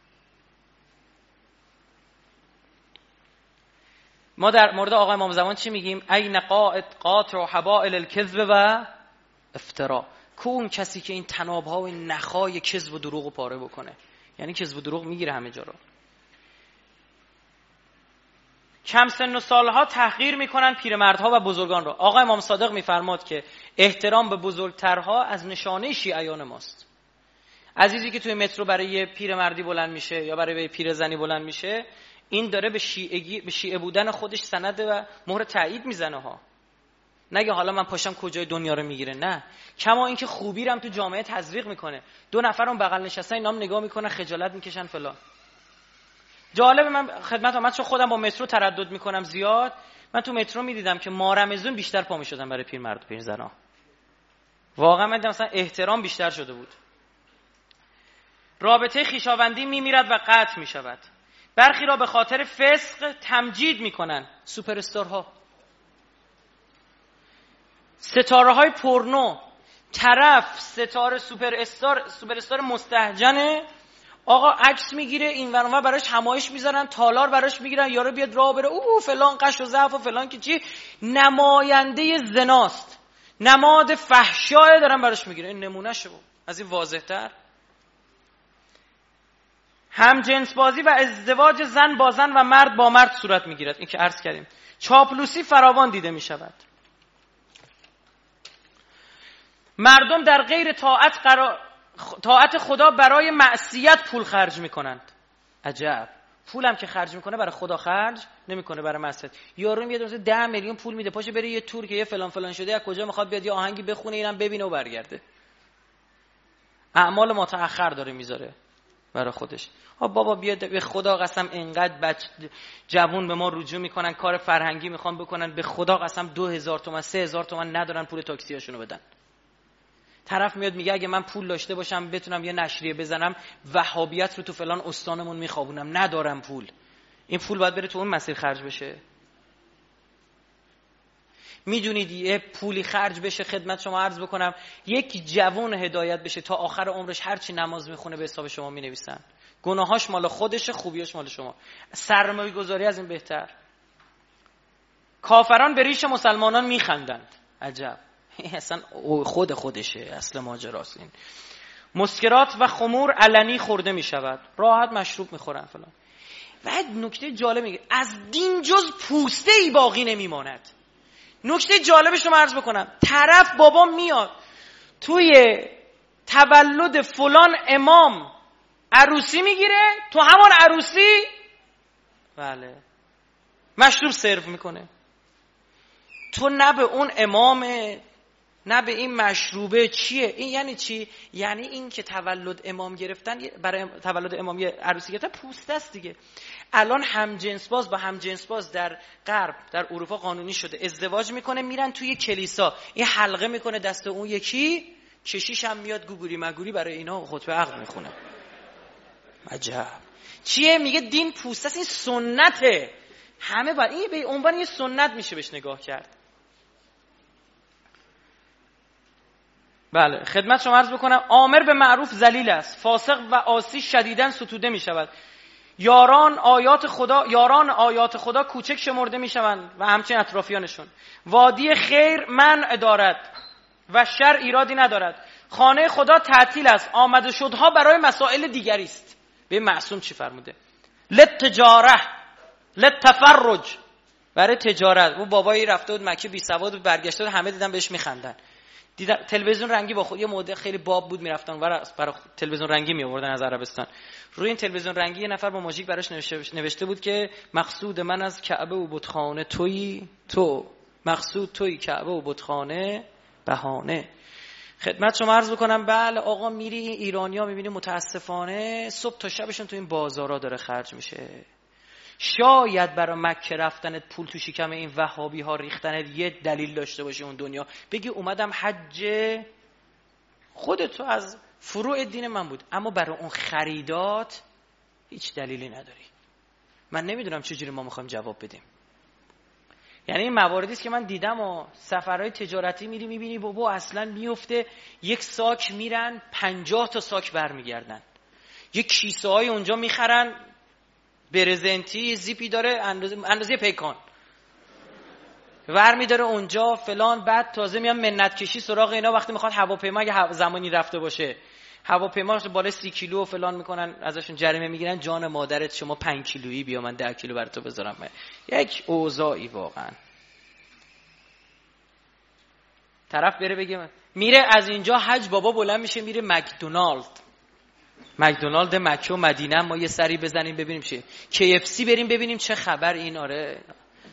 ما در مورد آقای امام زمان چی میگیم؟ این قائد قاطع حبائل الکذب و افترا. کو اون کسی که این تنابها و این نخای کذب و دروغ رو پاره بکنه. یعنی کذب و دروغ میگیره همه جا رو. کم سن و سالها تحقیر میکنن پیرمردها و بزرگان را. آقای امام صادق میفرماد که احترام به بزرگترها از نشانه شیعیان ماست. عزیزی که توی مترو برای یه پیرمردی بلند میشه یا برای پیرزنی بلند میشه، این داره به شیعگی، به شیعه بودن خودش سند و مهر تایید میزنه ها. نگه حالا من پاشم کجای دنیا رو میگیره، نه. کما اینکه خوبی رو هم تو جامعه تزریق میکنه. دو نفر اون بغل نشستن اینام نگاه میکنن، خجالت میکشن فلان. جالب، من خدمت آمد چون خودم با مترو تردد میکنم زیاد، من تو مترو میدیدم که ما رمضان بیشتر پا میشدن برای پیرمرد و پیرزنا. واقعا من مثلا احترام بیشتر شده بود. رابطه خویشاوندی میمیرد و قطع میشود. برخی را به خاطر فسق تمجید میکنن. سوپر استارها، ستاره های پورنو، طرف ستاره سوپر استار، سوپر استار مستهجنه، آقا عکس میگیره این ور اونور، براش همایش میذارن، تالار براش میگیرن، یارو بیاد راه بره او فلان قش و ضعف و فلان که چی، نماینده زناست، نماد فحشای دارن براش میگیره. این نمونه شه از این واضح تر. هم جنس بازی و ازدواج زن با زن و مرد با مرد صورت میگیرد. این که عرض کردیم. چاپلوسی فراوان دیده میشود. مردم در غیر طاعت قرار... طاعت خدا برای معصیت پول خرج میکنند. عجب. پولم که خرج میکنه برای خدا خرج نمیکنه برای معصیت. یارو میاد مثلا ده میلیون پول میده پاشه بره یه تور که یه فلان فلان شده، از کجا میخواد بیاد یه آهنگی بخونه اینم ببینه و برگرده. اعمال متأخر داره میذاره برای خودش. ها بابا بیاد به خدا قسم اینقدر بچ جوون به ما رجوع میکنن، کار فرهنگی میخوان بکنن، به خدا قسم دو هزار تومن سه هزار تومن ندارن پول تاکسی هاشونو بدن. طرف میاد میگه اگه من پول داشته باشم بتونم یه نشریه بزنم وهابیت رو تو فلان استانمون میخوابونم، ندارم پول. این پول باید بره تو اون مسیر خرج بشه. میدونید یه پولی خرج بشه، خدمت شما عرض بکنم، یک جوان هدایت بشه تا آخر عمرش هرچی نماز میخونه به حساب شما مینویسن. گناهاش مال خودشه، خوبیاش مال شما. سرمایه گذاری از این بهتر. کافران به ریش مسلمانان میخندند. عجب. اصلا خود خودشه، اصل ماجراست این. مسکرات و خمور علنی خورده میشود، راحت مشروب میخورن فلان. و نکته جالب میگه از دین جز پوسته ای باقی نمیماند. نکته جالبش رو عرض بکنم. طرف بابا میاد توی تولد فلان امام عروسی میگیره، تو همان عروسی بله مشروب سرو میکنه. تو نه به اون امام نه به این مشروبه. چیه این؟ یعنی چی؟ یعنی این که تولد امام گرفتن، برای تولد امام یه عروسی گرفتن پوسته است دیگه. الان هم جنس باز با هم جنس باز در غرب، در اروپا قانونی شده، ازدواج میکنه میرن توی کلیسا، این حلقه میکنه دست اون یکی، کشیش هم میاد گوگوری مگوری برای اینا خطبه عقد میخونه. عجب. چیه؟ میگه دین پوسته است، این سنته، همه باید این به عنوان یه سنت میشه بهش نگاه کرد. بله خدمت شما عرض بکنم، آمر به معروف ذلیل است، فاسق و عاصی شدیداً ستوده میشود. یاران آیات خدا یاران آیات خدا کوچک شمرده میشوند و همچنین اطرافیانشون. وادی خیر منع دارد و شر ایرادی ندارد. خانه خدا تعطیل است، آمد و شدها برای مسائل دیگری است. به معصوم چی فرموده؟ للتجاره للتفرج، برای تجارت. اون بابایی رفته بود مکه بی سواد بود، برگشته بود، همه دیدن بهش میخندن. دیدن تلویزیون رنگی با خود، یه مدل خیلی باب بود، میرفتن برای برای تلویزیون رنگی می آوردن از عربستان. روی این تلویزیون رنگی یه نفر با ماژیک براش نوشته, نوشته بود که مقصود من از کعبه و بتخانه تویی تو، مقصود تویی کعبه و بتخانه بهانه. خدمت شما عرض بکنم بله آقا، میری ایرانیا میبینی متاسفانه صبح تا شبشون تو این بازارا داره خرج میشه. شاید برای مکه رفتنت، پول تو شکم این وهابی ها ریختنت یه دلیل داشته باشه اون دنیا، بگی اومدم حج خودتو از فروع دین من بود، اما برای اون خریدات هیچ دلیلی نداری. من نمیدونم چجوری ما میخوایم جواب بدیم. یعنی این مواردی است که من دیدم و سفرهای تجارتی میری میبینی بابا اصلا میفته یک ساک میرن پنجاه تا ساک برمیگردن، یک کیسه های اونجا میخرن برزنتی زیپی داره اندازه اندازه پیکان ور میداره اونجا فلان، بعد تازه میان منت کشی سراغ اینا وقتی میخواد هواپیما، اگه زمانی رفته باشه هواپیما بالا سی کیلو فلان میکنن، ازشون جریمه میگیرن، جان مادرت شما پنج کیلویی بیا من ده کیلو برات بذارم. یک اوضاعی واقعا. طرف بره بگه میره از اینجا حج، بابا بلند میشه میره مکدونالد، مکدونالد مکه و مدینه، ما یه سری بزنیم ببینیم چه، کی اف سی بریم ببینیم چه خبر. این آره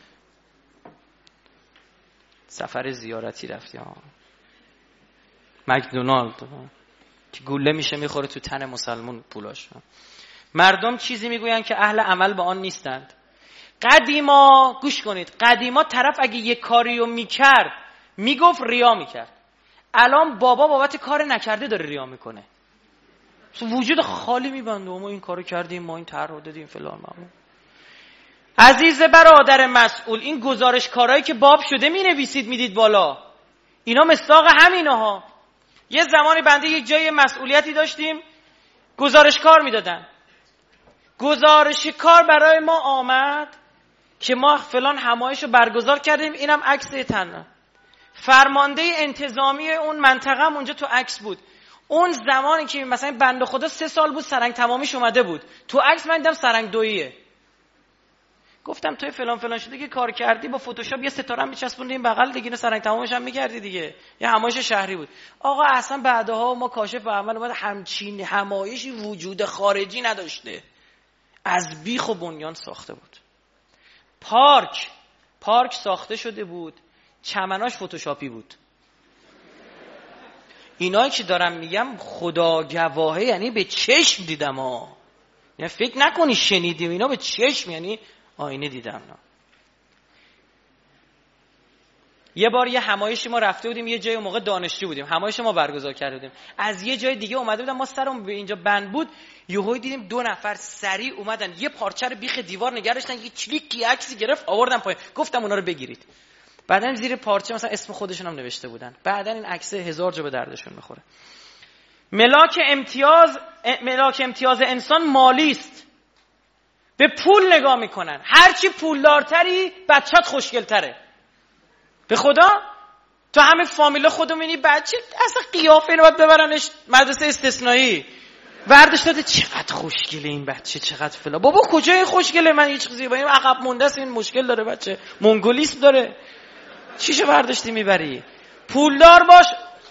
سفر زیارتی رفتی ها مکدونالد که گوله میشه میخوره تو تن مسلمون پولاش. مردم چیزی میگوین که اهل عمل به آن نیستند. قدیما گوش کنید، قدیما طرف اگه یه کاریو میکرد میگفت ریا میکرد، الان بابا بابت کار نکرده داره ریا میکنه، وجود خالی میبنده ما این کارو کردیم، ما این طرح رو دادیم فلان. مامون عزیز برادر مسئول، این گزارش کارهایی که باب شده مینویسید میدید بالا، اینا مصداق همینه ها. یه زمانی بنده یک جای مسئولیتی داشتیم، گزارش کار میدادن، گزارش کار برای ما آمد که ما فلان همایش رو برگزار کردیم، اینم عکس تنه فرمانده انتظامی اون منطقه هم اونجا تو عکس بود. اون زمانی که مثلا بنده خدا سه سال بود سرنگ تمامیش اومده بود، تو عکس من دیدم سرنگ دوییه. گفتم توی فلان فلان شده که کار کردی با فتوشاپ یه ستاره هم میچسبوندی این بغل دیگه، سرنگ تمامش هم میکردی دیگه، یه همایش شهری بود. آقا اصلا بعدها ما کاشف عمل اومد همچین همایشی وجود خارجی نداشته، از بیخ و بنیان ساخته بود. پارک پارک ساخته شده بود، چمناش فتوشاپی بود. اینایی که دارم میگم خدا گواهه، یعنی به چشم دیدم ها، یعنی فکر نکنی شنیدیم، اینا به چشم یعنی آینه دیدم. نه. یه بار یه همایشی ما رفته بودیم یه جای، موقع دانشجو بودیم، همایش ما برگزار کرده بودیم، از یه جای دیگه اومده بودم، ما سرمون به اینجا بند بود، یهو دیدیم دو نفر سریع اومدن یه پارچه رو بیخ دیوار نگرشتن، یه کلیکی عکسی گرفت آوردن پایین، گفتم اونا رو بگیرید. بعدن زیر پارچه مثلا اسم خودشون هم نوشته بودن، بعدن این عکس هزار جا به دردشون میخوره. ملاک امتیاز ملاک امتیاز انسان مالی است، به پول نگاه میکنن، هرچی پولدارتری بچت خوشگلتره. به خدا تو همه فامیلا خودم میبینی بچه اصلا قیافه اینو باید ببرنش مدرسه استثنایی، برداشت داده چقدر خوشگله این بچه، چقدر فلا. بابا کجای خوشگله، من هیچ چیزی با این عقب مونده است، این مشکل داره بچه، مونگولیسم داره، چیشو برداشتی میبری؟ پولدار باش.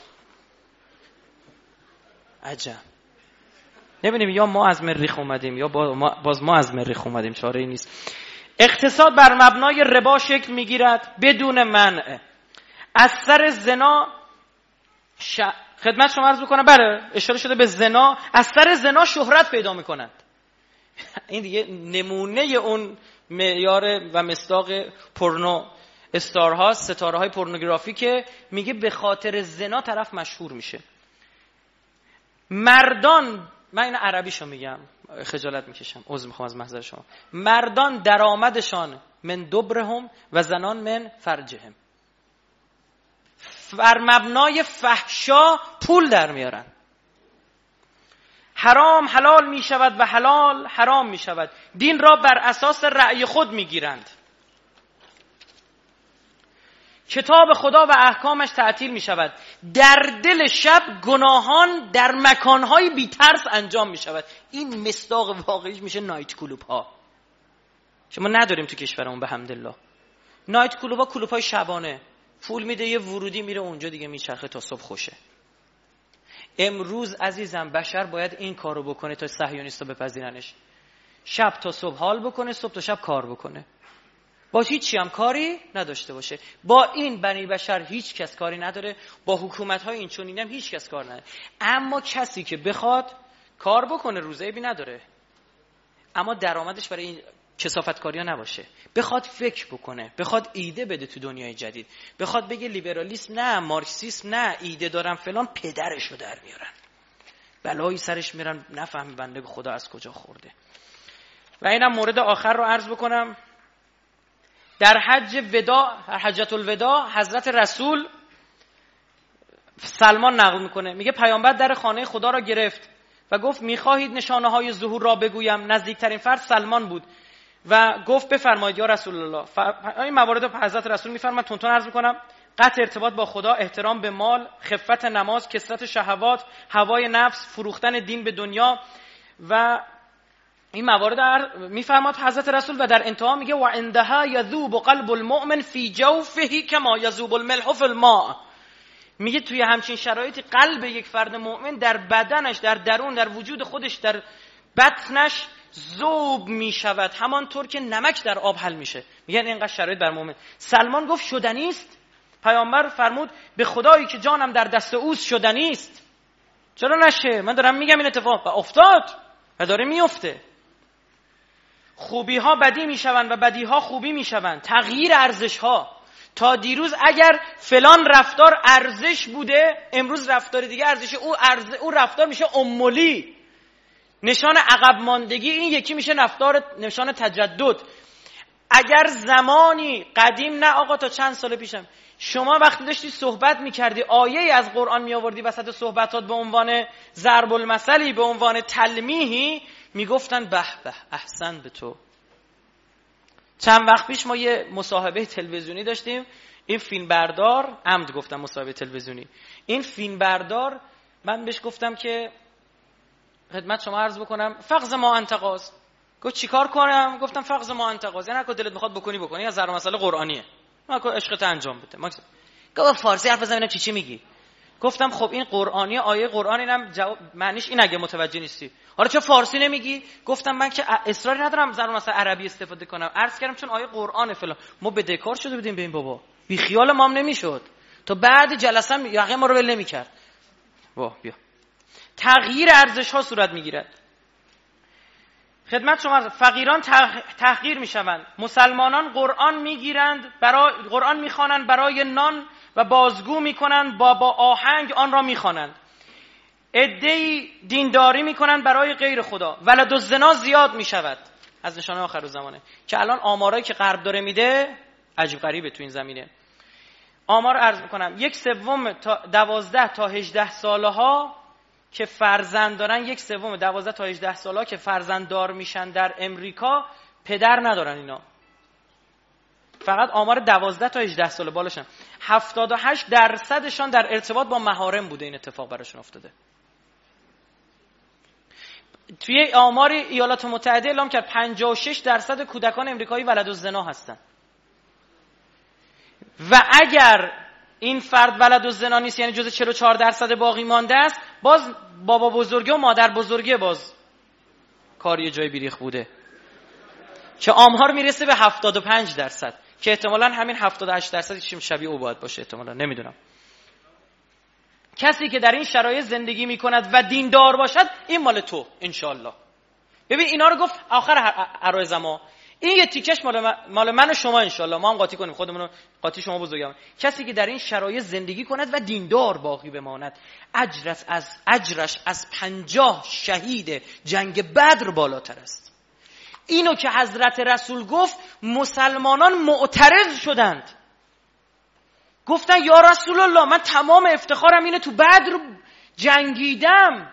عجب. نبینیم یا ما از مریخ اومدیم یا باز ما از مریخ اومدیم، چاره ای نیست. اقتصاد بر مبنای ربا شکل میگیرد بدون منع. از سر زنا ش... خدمت شما عرض بکنم بله اشاره شده به زنا، از سر زنا شهرت پیدا میکنند. این دیگه نمونه اون معیار و مصداق پورنو استارها، ستاره های پورنوگرافی که میگه به خاطر زنا طرف مشهور میشه. مردان، من این عربیشو میگم خجالت میکشم، عذر میخوام از محضر شما. مردان درآمدشان من دبرهم و زنان من فرجهم. بر مبنای فحشا پول در میارن. حرام حلال می شود و حلال حرام می شود. دین را بر اساس رأی خود می گیرند. کتاب خدا و احکامش تعطیل می شود. در دل شب گناهان در مکانهای بی ترس انجام می شود. این مصداق واقعیش میشه نایت کلوب ها. شما نداریم تو کشورمون به حمدالله. نایت کلوب ها کلوب های شبانه، پول میده یه ورودی میره اونجا دیگه میچرخه تا صبح خوشه. امروز عزیزم بشر باید این کارو بکنه تا صهیونیستا بپذیرنش. شب تا صبح حال بکنه، صبح تا شب کار بکنه، با هیچی هم کاری نداشته باشه. با این بنی بشر هیچ کس کاری نداره، با حکومت‌های این چنین هم هیچ کس کار نداره. اما کسی که بخواد کار بکنه روزعیبی نداره، اما درآمدش برای این کثافتکاری‌ها نباشه، بخواد فکر بکنه، بخواد ایده بده تو دنیای جدید، بخواد بگه لیبرالیسم نه، مارکسیسم نه، ایده دارم فلان، پدرشو در میارن، بلایی سرش میرن، نفهمی بنده خدا از کجا خورده. و اینم مورد آخر رو عرض بکنم. در حج وداع، حجت الوداع، حضرت رسول سلمان نقل میکنه، میگه پیامبر در خانه خدا را گرفت و گفت میخواهید نشانه های ظهور را بگویم؟ نزدیکترین فرد سلمان بود و گفت بفرمایید یا رسول الله. ف... این موارد حضرت رسول میفرماد، تونتون عرض میکنم: قطع ارتباط با خدا، احترام به مال، خفت نماز، کثرت شهوات، هوای نفس، فروختن دین به دنیا و این موارد میفرماد حضرت رسول. و در انتها میگه و عندها یذوب قلب المؤمن فی جوفه کما یذوب الملح فی الماء. میگه توی همچین شرایطی قلب یک فرد مؤمن در بدنش، در درون، در وجود خودش، در بطنش ذوب میشود همانطور که نمک در آب حل میشه. میگن اینقدر شرایط بر مؤمن. سلمان گفت شدنی است؟ پیامبر فرمود به خدایی که جانم در دست اوست شدنی است. چرا نشه؟ من دارم میگم این اتفاق و افتاد و داره میفته. خوبی ها بدی میشوند و بدی ها خوبی میشوند. تغییر ارزش ها. تا دیروز اگر فلان رفتار ارزش بوده، امروز رفتار دیگه ارزش او ارز... او رفتار میشه امولی، نشان عقب ماندگی. این یکی میشه رفتار نشان تجدد. اگر زمانی قدیم، نه آقا تا چند سال پیشم، شما وقتی داشتی صحبت میکردی آیه از قرآن میآوردی وسط صحبتات به عنوان ضرب المثلی، به عنوان تلمیحی، میگفتن به به احسن به تو. چند وقت پیش ما یه مصاحبه تلویزیونی داشتیم. این فیلم بردار، عمد گفتم مصاحبه تلویزیونی، این فیلم بردار، من بهش گفتم که خدمت شما عرض بکنم فقز ما انتقاض. گفت چیکار کنم؟ گفتم فقز ما انتقاض، یعنی اگه دلت میخواد بکنی بکنی، از ضرب مسئله قرآنیه، ما که عشقت انجام بده. ما گفت فارسی حرف بزنم چی چی میگی؟ گفتم خب این قرآنی، آیه قرآن، اینم جواب معنیش این اگه متوجه نیستی. حالا چه فارسی نمیگی؟ گفتم من که اصراری ندارم ضرب مسئله عربی استفاده کنم، عرض کردم چون آیه قرآن فلان. ما بدهکار شده بودیم به این بابا، بی خیال ما هم نمیشد، تا بعد جلسه هم یقه ما رو ول نمیکرد. واه بیا. تغییر ارزش ها صورت میگیرد. خدمت شما فقیران تحقیر میشوند، مسلمانان قرآن میگیرند، برای قرآن میخوانند، برای نان و بازگو میکنند، با با آهنگ آن را میخوانند. عده‌ای دینداری میکنند برای غیر خدا. ولد الزنا زیاد میشود، از نشانه آخر زمانه، که الان آمارایی که غرب داره میده عجیب غریبه تو این زمینه. آمار عرض میکنم، یک سوم تا دوازده تا هجده ساله ها که فرزند دارن، یک سوم دوازده تا هجده ساله ها که فرزند دار میشن در امریکا پدر ندارن. اینا فقط آمار دوازده تا هجده ساله بالاشن. هفتاد و هشت درصدشان در ارتباط با محارم بوده این اتفاق براشون افتاده. توی آمار ایالات متحده اعلام کرد پنجاه و شش درصد کودکان امریکایی ولد الزنا هستن. و اگر این فرد ولد الزنا نیست، یعنی جزء چهل و چهار درصد باقی مانده است، باز بابا بزرگی و مادر بزرگی باز کاری جای بیریخ بوده، که آمار میرسه به هفتاد و پنج درصد، که احتمالاً همین هفتاد و هشت درصد شبیه او باید باشه، احتمالاً، نمیدونم. کسی که در این شرایط زندگی میکند و دیندار باشد این مال تو انشالله. ببین اینا رو گفت آخر عرایض ما، این یه تیکش مال من, مال من و شما انشالله، ما هم قاطی کنیم خودمون رو، قاطی شما بزرگم. کسی که در این شرایط زندگی کند و دیندار باقی بماند اجرش از اجرش از پنجاه شهید جنگ بدر بالاتر است. اینو که حضرت رسول گفت مسلمانان معترض شدند، گفتن یا رسول الله من تمام افتخارم اینه تو بدر جنگیدم،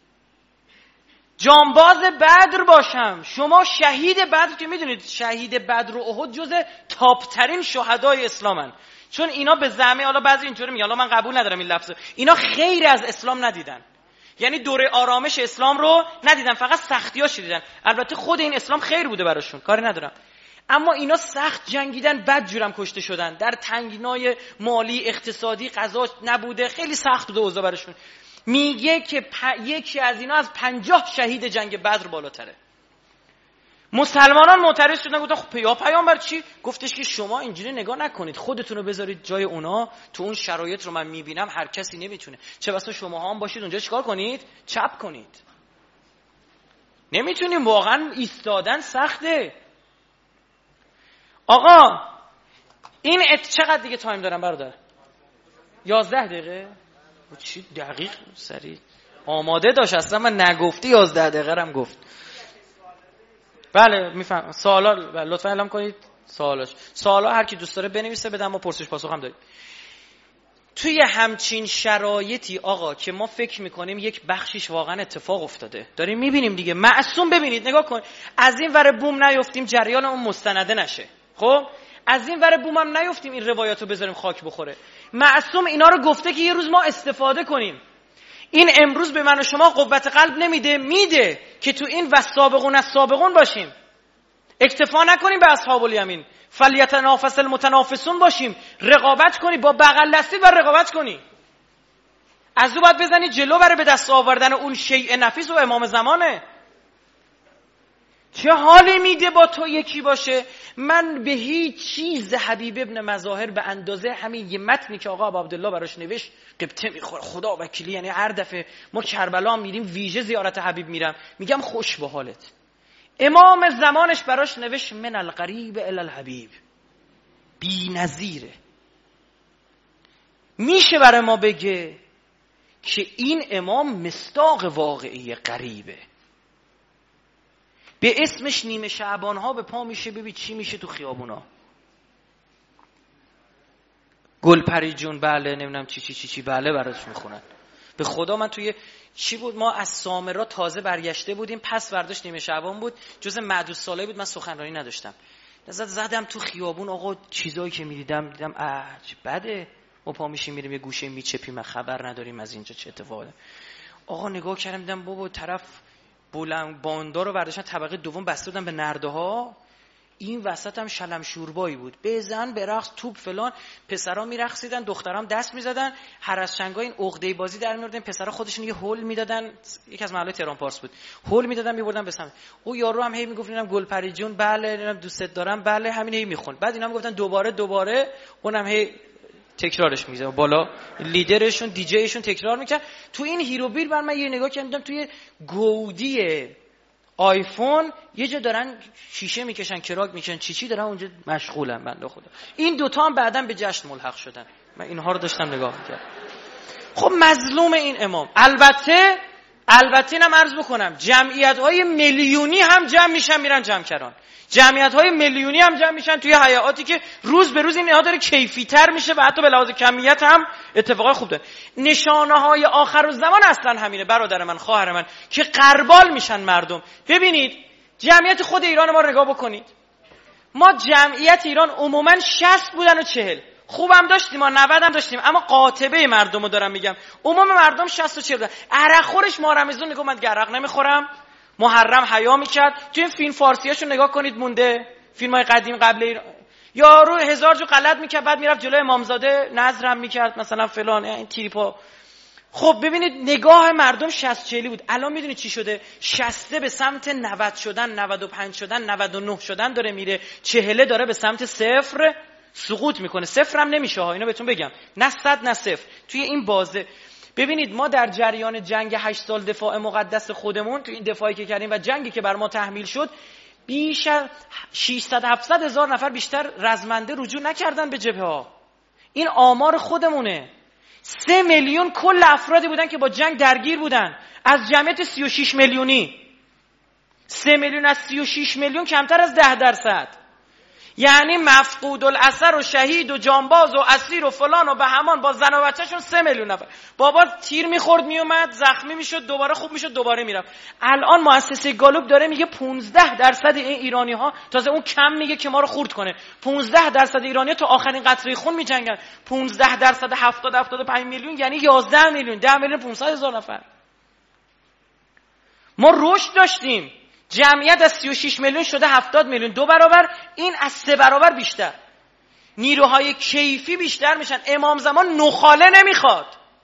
جانباز بدر باشم، شما شهید بدر که میدونید شهید بدر و احد جز تاپ ترین شهدای اسلامن. چون اینا به زعم، حالا بعضی اینطوری میگن، حالا من قبول ندارم این لفظو، اینا خیر از اسلام ندیدن، یعنی دوره آرامش اسلام رو ندیدن، فقط سختیاش دیدن. البته خود این اسلام خیر بوده براشون، کاری ندارم، اما اینا سخت جنگیدن، بد جورم کشته شدن، در تنگنای مالی اقتصادی غذا نبوده، خیلی سخت بوده اوضاع براشون. میگه که پ... یکی از اینا از پنجاه شهید جنگ بدر بالاتره. مسلمانان معترض شدن، گفتن خب یا پیامبر چی؟ گفتش که شما اینجوری نگاه نکنید، خودتون رو بذارید جای اونا، تو اون شرایط رو من میبینم هر کسی نمیتونه، چه بسا شما هم باشید اونجا چیکار کنید؟ چپ کنید. نمیتونیم، واقعا ایستادن سخته. آقا این ات... چقدر دیگه تایم دارم برادر؟ یازده دقیقه؟ چی دقیق سریع آماده داشت، اصلا من نگفتی یازده دقیقه رم گفت. بله میفهم. سوالا لطفا اعلام کنید سوالاش. سوالا هر کی دوست داره بنویسه بدم، ما پرسش پاسخ هم داریم. توی همچین شرایطی آقا که ما فکر میکنیم یک بخشیش واقعا اتفاق افتاده، داریم میبینیم دیگه، معصوم ببینید نگاه کن، از این ور بوم نیفتیم جریان اون مستنده نشه، خب از این ور بوم هم نیفتیم این روایاتو بذاریم خاک بخوره. معصوم اینا رو گفته که یه روز ما استفاده کنیم. این امروز به من و شما قوت قلب نمیده؟ میده که تو این والسابقون السابقون باشیم، اکتفا نکنیم به اصحاب الیمین، فلیتنافس المتنافسون باشیم، رقابت کنی با بغل دستی و رقابت کنی، از او باید بزنی جلو برای به دست آوردن اون شیء نفیس و امام زمانه. چه حالی میده با تو یکی باشه؟ من به هیچ چیز حبیب ابن مظاهر به اندازه همین یه متنی که آقا ابو عبدالله براش نوشت قبطه میخوره، خدا وکیلی، یعنی هر دفعه ما کربلا میریم ویژه زیارت حبیب میرم میگم خوش به حالت. امام زمانش براش نوشت من القریب الی الحبیب، بی نظیره. میشه برای ما بگه که این امام مصداق واقعی قریبه، به اسمش نیمه شعبان ها به پا میشه، ببین چی میشه تو خیابونا. گل پری جون بله، نمیدونم چی چی چی چی بله براتش میخونن. به خدا من توی چی بود، ما از سامرا تازه برگشته بودیم، پس ورداش نیمه شعبان بود، جز معدود سالای بود، من سخنرانی نداشتم، نزد زدم تو خیابون آقا، چیزایی که میدیدم دیدم اه چه بده. ما پا میشیم میریم یه گوشه میچپیم، ما خبر نداریم از اینجا چه اتفاقی. آقا نگاه کردم دیدم بابا طرف بلند باندار رو برداشتن طبقه دوم بسته بودن به نرده ها، این وسط هم شلم شوربایی بود، بزن برقص توپ فلان، پسرا میرقصیدن دخترام دست میزدن، هر از چنگای این عقده بازی در میوردن، پسرا خودشون یه هول میدادن، یکی از محلات تهران پارس بود، هول میدادن میبردن به سمت او یارو هم هی میگفت اینم گلپری جون بله، اینم دوستت دارم بله، همین هی میخون. بعد اینا میگفتن دوباره دوباره، اونم هی تکرارش میزنه بالا، لیدرشون دیجیشون تکرار میکنه. تو این هیرو بیل بر من یه نگاه کردم، توی گودی آیفون یه جا دارن شیشه میکشن، کراک میکشن، چی چی دارن اونجا مشغولن بنده خدا. این دوتا هم بعداً به جشن ملحق شدن، من اینها رو داشتم نگاه میکردم. خب مظلوم این امام. البته البته اینم عرض بکنم جمعیت‌های میلیونی هم جمع میشن میرن جمع‌کران، جمعیت‌های میلیونی هم جمع میشن توی حیاتی که روز به روز این نهاد داره کیفی‌تر میشه و حتی به لحاظ کمیت هم اتفاقای خوب داره. نشانه‌های آخرالزمان اصلا همینه برادر من، خواهر من، که غربال میشن مردم. ببینید جمعیت خود ایران ما رو نگاه بکنید، ما جمعیت ایران عموماً شصت بودن و چهل، خوبم داشتیم ما نود هم داشتیم، اما قاطبه مردم رو دارم میگم، عموم مردم شصت و چهل بودن. عرق خورش ماه رمضان میگه من عرق نمیخورم، محرم حیا میکرد. تو این فیلم فارسیاشو نگاه کنید مونده، فیلمای قدیم قبل ایران، یارو هزار جو غلط میکرد بعد میرفت جلوی امامزاده نظرم میکرد مثلا فلان، این تریپا. خب ببینید نگاه مردم شصت چهل بود. الان میدونید چی شده؟ شصت به سمت نود شدن، نود و پنج شدن، نود و نه شدن داره میره، چهل داره به سمت صفر سقوط میکنه. صفر هم نمیشه ها، اینو بهتون بگم، نه صد نه صفر توی این بازه. ببینید ما در جریان جنگ هشت سال دفاع مقدس خودمون، تو این دفاعی که کردیم و جنگی که بر ما تحمیل شد، بیش از ششصد هفتصد هزار نفر بیشتر رزمنده رجوع نکردن به جبهه ها. این آمار خودمونه. سه میلیون کل افرادی بودن که با جنگ درگیر بودن از جمعیت سی و شش میلیونی. سه میلیون از سی و شش میلیون کمتر از ده درصد. یعنی مفقود الاثر و شهید و جانباز و اسیر و فلان و بهمان با زن و بچه‌شون سه میلیون نفر. بابا تیر میخورد میومد، زخمی میشد، دوباره خوب میشد، دوباره میرفت. الان مؤسسه گالوب داره میگه پانزده درصد این ایرانی ها، تازه اون کم میگه که ما رو خورد کنه، پانزده درصد ایرانی ها تا آخرین قطره خون میجنگن. پانزده درصد هفتاد هفتاد و پنج میلیون یعنی یازده میلیون، ده میلیون پانصد هزار نفر. ما رشد داشتیم، جمعیت از سی و شش میلیون شده هفتاد میلیون، دو برابر. این از سه برابر بیشتر. نیروهای کیفی بیشتر میشن. امام زمان نخاله نمیخواد،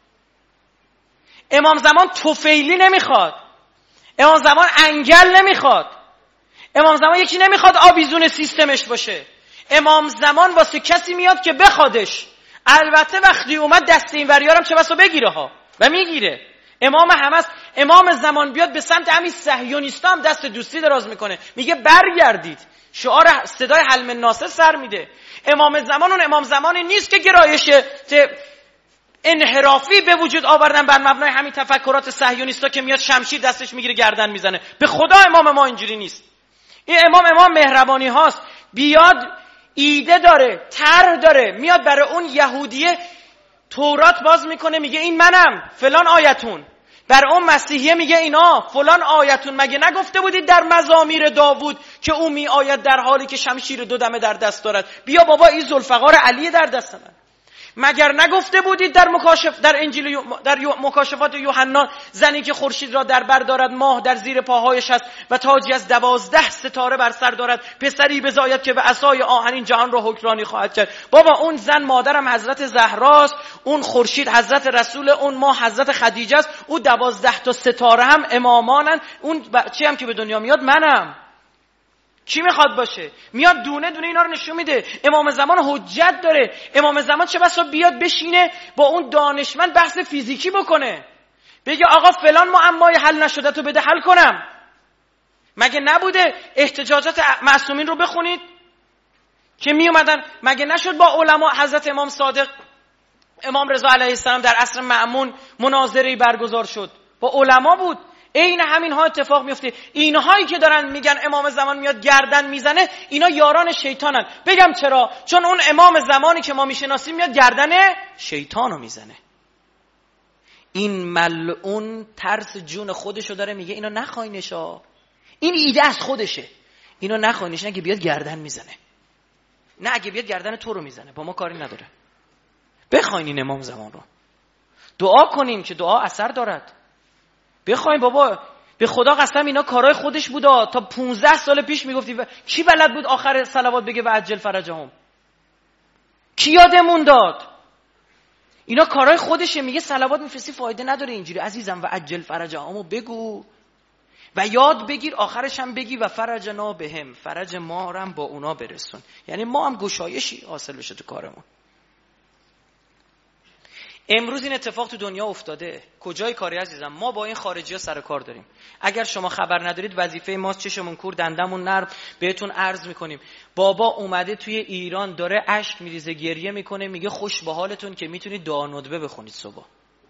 امام زمان طفیلی نمیخواد، امام زمان انگل نمیخواد، امام زمان یکی نمیخواد آویزون سیستمش باشه. امام زمان واسه کسی میاد که بخوادش. البته وقتی اومد دست این وریارم چه بسا بگیره ها، و میگیره. امام همه است. امام زمان بیاد به سمت همین صهیونیستا هم دست دوستی دراز میکنه، میگه برگردید، شعار صدای حلم ناصر سر میده. امام زمان اون امام زمانی نیست که گرایش انحرافی به وجود آوردن بر مبنای همین تفکرات صهیونیستا که میاد شمشیر دستش میگیره گردن میزنه. به خدا امام ما اینجوری نیست. این امام امام مهربانی هاست. بیاد ایده داره، طرح داره، میاد برای اون یهودیه تورات باز میکنه، میگه این منم، فلان آیتون. بر اون مسیحیه میگه اینا فلان آیتون. مگه نگفته بودید در مزامیر داوود که او می آید در حالی که شمشیر دو دمه در دست دارد؟ بیا بابا این ذوالفقار علی در دست من. مگر نگفته بودید در مکاشف در انجیل یو... در یو... مکاشفات یوحنا زنی که خورشید را در بر دارد، ماه در زیر پاهایش است و تاجی از دوازده ستاره بر سر دارد، پسری بزاید که به عصای آهنین جهان را حکمرانی خواهد کرد. بابا اون زن مادرم حضرت زهراست، اون خورشید حضرت رسول، اون ماه حضرت خدیجه است، اون دوازده تا ستاره هم امامانن. اون بچه‌ای هم که به دنیا میاد منم. کی میخواد باشه؟ میاد دونه دونه اینا رو نشون میده. امام زمان حجت داره. امام زمان چه بسا بیاد بشینه با اون دانشمند بحث فیزیکی بکنه، بگه آقا فلان معمای حل نشده تو بده حل کنم. مگه نبوده احتجاجات معصومین رو بخونید که می اومدن؟ مگه نشد با علما حضرت امام صادق امام رضا علیه السلام در عصر مأمون مناظری برگزار شد، با علما بود. این همین ها اتفاق میفته. اینهایی که دارن میگن امام زمان میاد گردن میزنه، اینا یاران شیطانن. بگم چرا؟ چون اون امام زمانی که ما میشناسیم میاد گردن شیطانو میزنه. این ملعون ترس جون خودشو داره، میگه اینو نخواینشا، این ایده از خودشه، اینو نخواینش. نه که بیاد گردن میزنه، نه اگه بیاد گردن تو رو میزنه، با ما کاری نداره. بخواین این امام زمان رو، دعا کنیم که دعا اثر دارد. بخوایم بابا، به خدا قسم اینا کارهای خودش بودا. تا پونزده سال پیش میگفتی و... کی بلد بود آخر صلوات بگه و عجل فرجهم؟ کی یادمون داد؟ اینا کارهای خودشه. میگه صلوات میفرستی فایده نداره اینجوری. عزیزم و عجل فرجهمو بگو و یاد بگیر، آخرش هم بگی و فرجنا بهم، فرج ما رو هم با اونا برسون. یعنی ما هم گشایشی حاصل بشه تو کارمون. امروز این اتفاق تو دنیا افتاده. کجای کاری عزیزم؟ ما با این خارجی ها سر کار داریم. اگر شما خبر ندارید، وظیفه ماست چشمون کور دندمون نرم بهتون عرض میکنیم. بابا اومده توی ایران داره اشک میریزه، گریه میکنه، میگه خوش به حالتون که میتونید دعا ندبه بخونید صبح.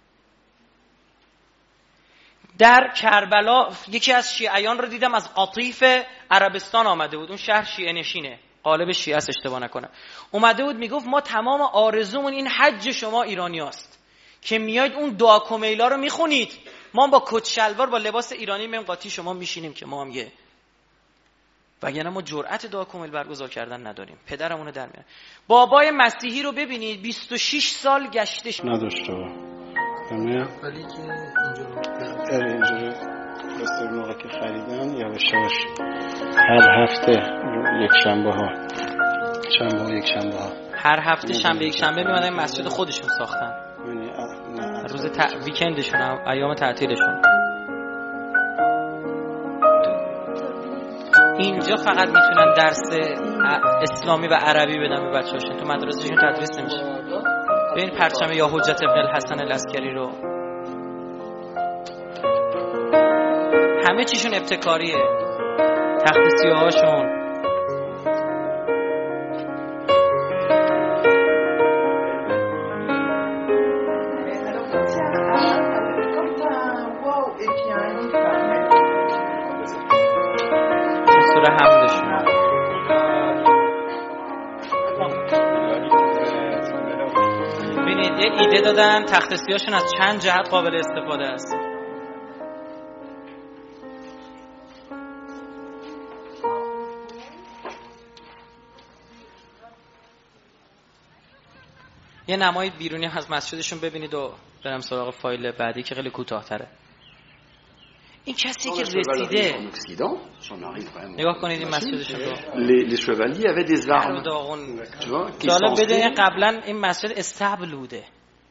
در کربلا یکی از شیعیان رو دیدم، از قطیف عربستان آمده بود. اون شهر شیعه نشینه، قالب شیعه است اشتباه نکنم. اومده بود میگفت ما تمام آرزومون این حج شما ایرانی هست که میاید اون دعا کمیلا رو میخونید، ما با کت شلوار با لباس ایرانی میم قاطی شما میشینیم که ما هم یه، وگرنه ما جرأت دعا کمیل برگزار کردن نداریم. پدرمون در میاره. بابای مسیحی رو ببینید بیست و شش سال گشتش نداشته همه ولی که اینجا اینجوری دسته موقع که خریدن یواش یواش هر هفته یک شنبه ها شنبه ها یک شنبه ها هر هفته شنبه یک شنبه میمدن مسجد خودشون ساختن، روز ت... ویکندشون هم ایام تعطیلشون. اینجا فقط میتونن درس اسلامی و عربی بدن به بچه‌هاشون، تو مدرسهشون تدریس نمیشه. ببین پرچم یا حجت ابن الحسن العسکری رو همه چیشون ابتکاریه، تخت سیاهاشون. سوره حمدشون ببینید یه ایده دادن، تخت سیاهشون از چند جهت قابل استفاده است. یه نمای بیرونی از مسجدشون ببینید و برم سراغ فایل بعدی که خیلی کوتاه‌تره. این کسی که رسیده، نگاه کنید این مسجدشون رو. les chevaliers avaient des armes. Tu vois, qui جالب بدونید قبلا این مسجد استبل بوده.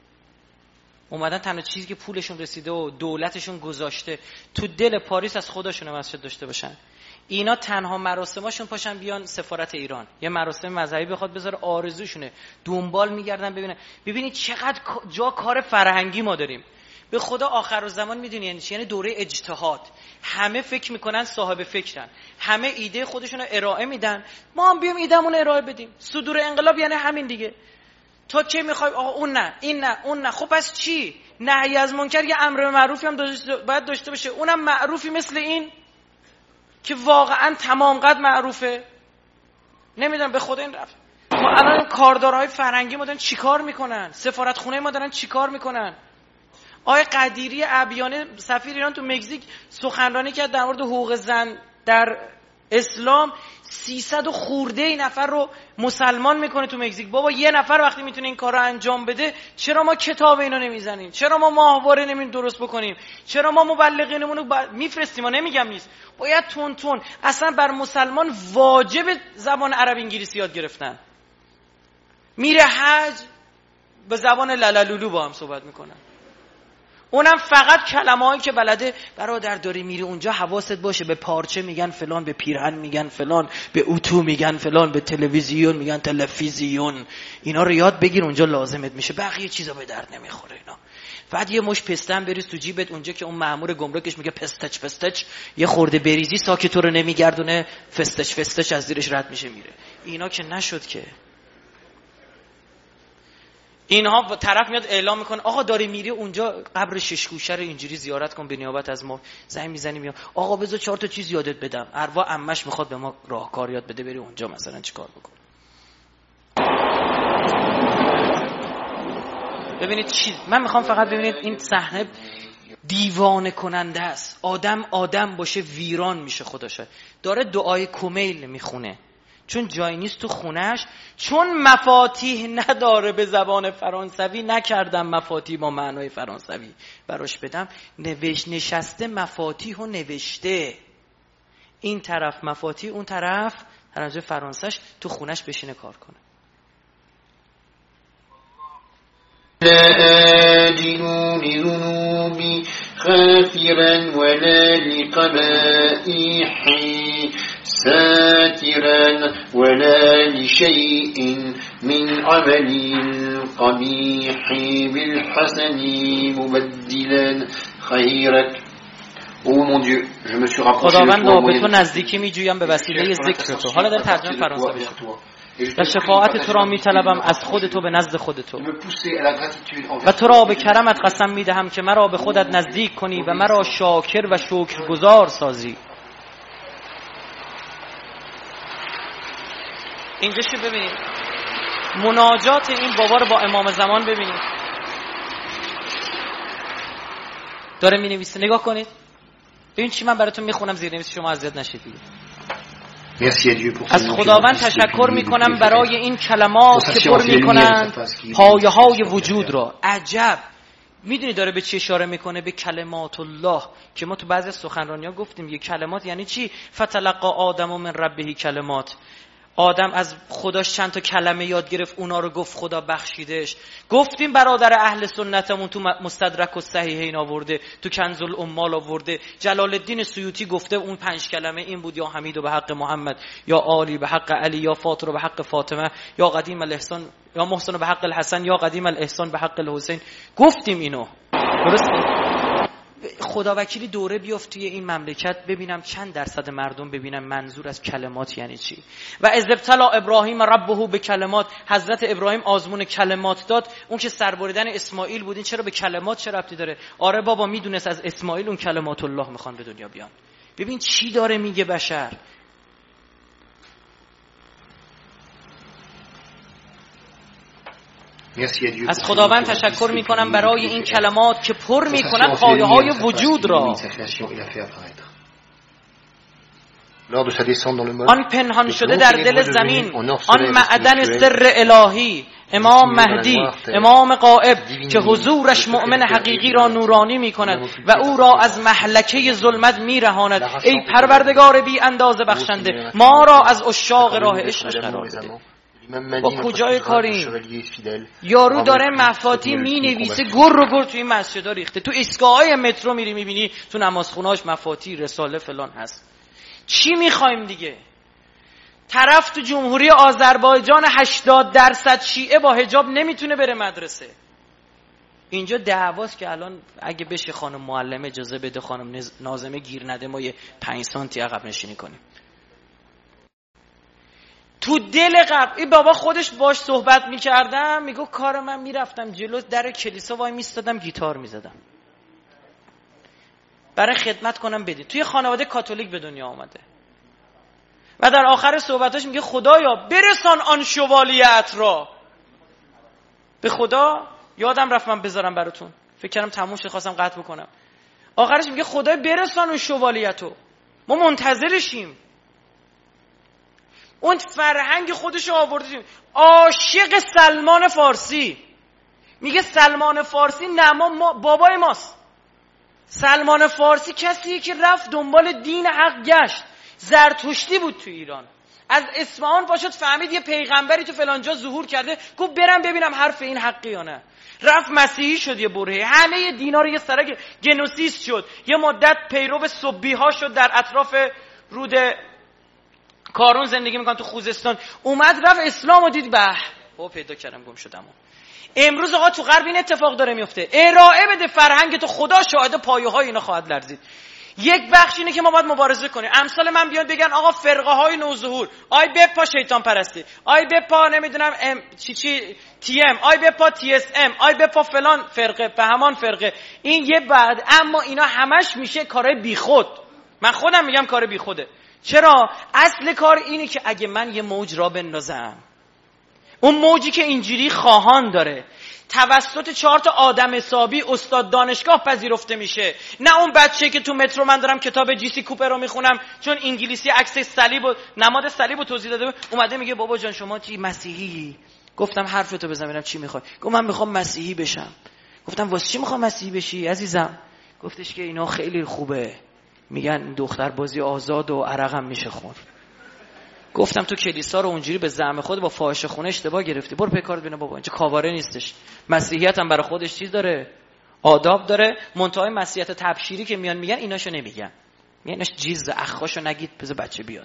اومدن تنها چیزی که پولشون رسیده و دولتشون گذاشته تو دل پاریس از خودشون مسجد داشته باشن. اینا تنها مراسماشون پاشن بیان سفارت ایران یه مراسم مذهبی بخواد بذاره، آرزوشونه، دنبال میگردن ببینن. ببینید چقدر جا کار فرهنگی ما داریم. به خدا آخرالزمان میدونی یعنی چی؟ یعنی دوره اجتهاد. همه فکر میکنن صاحب فکرن، همه ایده خودشون رو ارائه میدن، ما هم بیام ایدهمون رو ارائه بدیم. صدور انقلاب یعنی همین دیگه. تو چه میخوای؟ آقا اون نه، این نه، اون نه. خب پس چی؟ نهی از منکر یه امر معروفی هم باید داشته باشه، اونم معروفی مثل این که واقعا تمام قد معروفه. نمیدونم به خدا این رفت. ما الان کاردارهای فرنگی ما دارن چیکار میکنن؟ سفارت خونه ما دارن چیکار میکنن؟ آقای قدیری ابیانه سفیر ایران تو مکزیک سخنرانی کرد در مورد حقوق زن در اسلام. سیصد و خورده ای نفر رو مسلمان میکنه تو مکزیک. بابا یه نفر وقتی میتونه این کار رو انجام بده، چرا ما کتاب اینو نمیزنیم؟ چرا ما ماهواره نمی درست بکنیم؟ چرا ما مبلغینمون رو ب... میفرستیم؟ ما نمیگم نیست، باید تون تون. اصلا بر مسلمان واجب زبان عربی انگلیسی یاد گرفتن. میره حج به زبان لالالولو با هم صحبت میکنن، اونم فقط کلمه‌ای که بلده. برادر داری میری اونجا حواست باشه، به پارچه میگن فلان، به پیرهن میگن فلان، به اتو میگن فلان، به تلویزیون میگن تلفزیون. اینا رو یاد بگیر، اونجا لازمت میشه، بقیه چیزا به درد نمیخوره اینا. بعد یه مش پستن بریز تو جیبت، اونجا که اون مأمور گمرکش میگه پستچ پستچ، یه خورده بریزی ساکت رو نمیگردونه، فستچ فستچ از زیرش رد میشه میره. اینا که نشد که. اینها طرف میاد اعلام میکنه آقا داری میری اونجا قبر ششگوشه رو اینجوری زیارت کن به نیابت از ما. زنگ میزنی میاد آقا بذار چهار تا چیز یادت بدم، اروا عمش میخواد به ما راهکار یاد بده، بری اونجا مثلا چیکار بکن. ببینید چی من میخوام فقط ببینید این صحنه دیوانه کننده است. آدم آدم باشه ویران میشه. خداشه داره دعای کمیل میخونه چون جایی نیست تو خونش، چون مفاتیح نداره به زبان فرانسوی، نکردم مفاتیح با معنای فرانسوی براش بدم. نوشت نشسته مفاتیح و نوشته، این طرف مفاتیح، اون طرف طرف فرانسش، تو خونش بشینه کار کنه. لا آجلوا لذنوبي غافرا ولا لقبائحي ساترا ولا لشيء من عمل القبيح بالحسن مبدلا خيرك. او mon Dieu, je me suis rapproché de خداوند toi به تو نزدیکی می جویم به وسیله ذکر تو. حالا داره ترجمه فرانسوی بشه. و شفاعت تو را می طلبم از خود تو به نزد خود تو، و تو را به کرمت قسم می دهم که مرا به خودت نزدیک کنی و مرا شاکر و شکرگزار سازی. اینجا چی ببینید؟ مناجات این بابا رو با امام زمان ببینید، داره می نویسه. نگاه کنید ببین چی من براتون میخونم، زیر نویس شما اذیت نشید. از خداوند تشکر میکنم برای این کلمات که پر میکنن پایه های وجود را. عجب. میدونی داره به چی اشاره میکنه؟ به کلمات الله که ما تو بعضی از سخنرانی‌ها گفتیم. یه کلمات یعنی چی؟ فتلقی آدم من ربه کلمات. آدم از خداش چند تا کلمه یاد گرفت، اونا رو گفت، خدا بخشیدش. گفتیم برادر اهل سنتمون تو مستدرک الصحیحین آورده، تو کنز الامال آورده، جلال الدین سیوطی گفته اون پنج کلمه این بود: یا حمید به حق محمد، یا عالی به حق علی، یا فاطر به حق فاطمه، یا قدیم الاحسان، یا محسن به حق الحسن، یا قدیم الاحسان به حق الحسین. گفتیم اینو درسته. خدا وکیلی دوره بیفت توی این مملکت ببینم چند درصد مردم ببینم منظور از کلمات یعنی چی. و اذ ابتلی ابراهیم ربه به کلمات، حضرت ابراهیم آزمون کلمات داد. اون که سربریدن اسماعیل بود، این چرا به کلمات چه ربطی داره؟ آره بابا میدونست از اسماعیل اون کلمات الله میخوان به دنیا بیان. ببین چی داره میگه بشر. از خداوند تشکر میکنم برای این کلمات که پر میکنن پایه های وجود را. آن پنهان شده در دل زمین، آن معدن سر الهی، امام مهدی، امام غائب که حضورش مؤمن حقیقی را نورانی میکند و او را از محلکه ظلمت میرهاند. ای پروردگار بی اندازه بخشنده، ما را از عشاق راه عشقش قرار بده. با کجای کاریم؟ یارو داره مفاتی می نویسه، گر رو گر توی این مسجد ریخته. تو ایستگاه های مترو میری میبینی تو نمازخونهاش مفاتی رساله فلان هست. چی میخوایم دیگه؟ طرف تو جمهوری آذربایجان هشتاد درصد شیعه با حجاب نمیتونه بره مدرسه. اینجا دعواست که الان اگه بشه خانم معلم اجازه بده خانم ناظمه گیر نده ما یه پنج سانتی عقب نشینی کنیم. تو دل قبل این بابا خودش باش صحبت میکردم، میگو کار من میرفتم جلو در کلیسا وای میستادم گیتار میزدم برای خدمت کنم بدید. توی خانواده کاتولیک به دنیا آمده و در آخر صحبتاش میگه خدایا برسان آن شوالیت را. به خدا یادم رفت من بذارم براتون، فکر کردم تموم شد خواستم قطع بکنم. آخرش میگه خدای برسان اون شوالیتو، ما منتظرشیم. اون فرهنگ خودش رو آورده. عاشق سلمان فارسی، میگه سلمان فارسی نما ما بابای ماست. سلمان فارسی کسیه که رفت دنبال دین حق گشت. زرتشتی بود تو ایران، از اصفهان پاشد فهمید یه پیغمبری تو فلان جا ظهور کرده، گفت برم ببینم حرف این حقی یا نه. رفت مسیحی شد، یه برهه همه دینا رو یه سرک گنوسیس شد. یه مدت پیرو صبیها شد، در اطراف رود کارون زندگی میکنن تو خوزستان. اومد رفت اسلام و دید به او پیدا کردم گم شدم. امروز آقا تو غرب این اتفاق داره میفته. ارائه بده فرهنگ تو، خدا شاهد پایه های اینا خواهد لرزید. یک بخش اینه که ما باید مبارزه کنیم. امثال من بیان بگن آقا فرقه های نوظهور، آی بپا شیطان پرستی، آی بپا نمیدونم ام چی چی تی ام، آی بپا تی اس ام، آی بپا فلان فرقه به همان فرقه. این یه بعد، اما اینا همش میشه کارهای بیخود. من خودم میگم کار بیخوده. چرا؟ اصل کار اینه که اگه من یه موج را بندازم، اون موجی که اینجوری خواهان داره توسط چهار تا آدم حسابی استاد دانشگاه پذیرفته میشه، نه اون بچه که تو مترو من دارم کتاب جی سی کوپر رو میخونم چون انگلیسی عکس صلیب و نماد صلیب رو توضیح داده اومده میگه بابا جان شما چی مسیحی؟ گفتم حرفتو بزن ببینم چی میخوای. گفت من میخوام مسیحی بشم. گفتم واسه چی میخوام مسیحی بشی عزیزم؟ گفتش که اینا خیلی خوبه، میگن دختر بازی آزاد و عرقم میشه خون. گفتم تو کلیسا رو اونجوری به زعم خود با فاحشه خونه اشتباه گرفتی، برو پیکارت ببین بابا اینجا کاواره نیستش. مسیحیت هم برای خودش چیز داره، آداب داره. منتهای مسیحیت تبشیری که میان میگن ایناشو نمیگن، میگن ایناش جیز اخاشو نگید بذار بچه بیاد.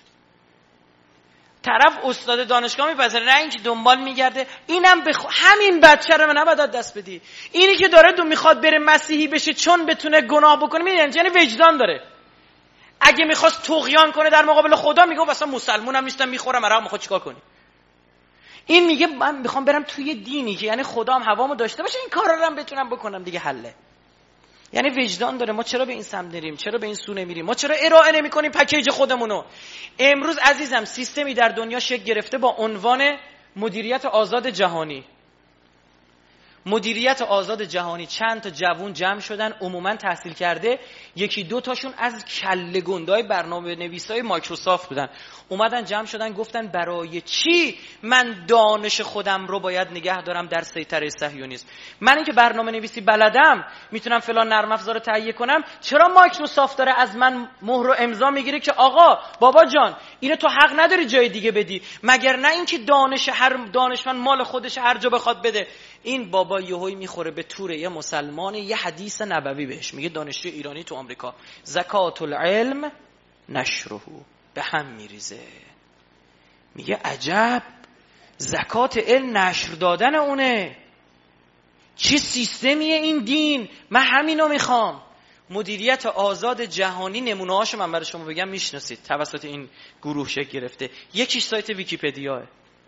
طرف استاد دانشگاه میپذیره، نه اینکه دنبال میگرده اینم بخ... همین بچه رو نباید دست بدی. اینی که داره دو میخواد بره مسیحی بشه چون بتونه گناه بکنه، میدونی یعنی وجدان داره. اگه میخواست طغیان کنه در مقابل خدا میگه مثلا مسلمونم نیستم میخورم عرق، میخواد چیکار کنی؟ این میگه من میخوام برم توی دینی که یعنی خدام هوامو داشته باشه، این کارا رو هم بتونم بکنم دیگه حله. یعنی وجدان داره. ما چرا به این سمت نریم؟ چرا به این سو نمیریم؟ ما چرا ارائه نمیکنیم پکیج خودمونو؟ امروز عزیزم سیستمی در دنیا شکل گرفته با عنوان مدیریت آزاد جهانی. مدیریت آزاد جهانی، چند تا جوون جمع شدن عموما تحصیل کرده، یکی دو تاشون از کله گندای برنامه نویسای مایکروسافت بودن، اومدن جمع شدن گفتن برای چی من دانش خودم رو باید نگه دارم در سیطره صهیونیسم؟ من اینکه برنامه نویسی بلدم میتونم فلان نرم افزار رو تهیه کنم، چرا مایکروسافت داره از من مهر و امضا میگیره که آقا بابا جان اینو تو حق نداری جای دیگه بدی؟ مگر نه اینکه دانش هر دانشمند مال خودش هر جا بخواد بده؟ این بابا یهویی میخوره به توره یه مسلمان، یه حدیث نبوی بهش میگه دانشجوی ایرانی تو آمریکا زکات العلم نشره، به هم میریزه. میگه عجب زکات علم نشر دادن اونه، چه سیستمیه این دین، من همینو میخوام. مدیریت آزاد جهانی نمونه‌هاشو من برای شما بگم میشناسید، توسط این گروه شکل گرفته. یکیش سایت ویکی‌پدیاه.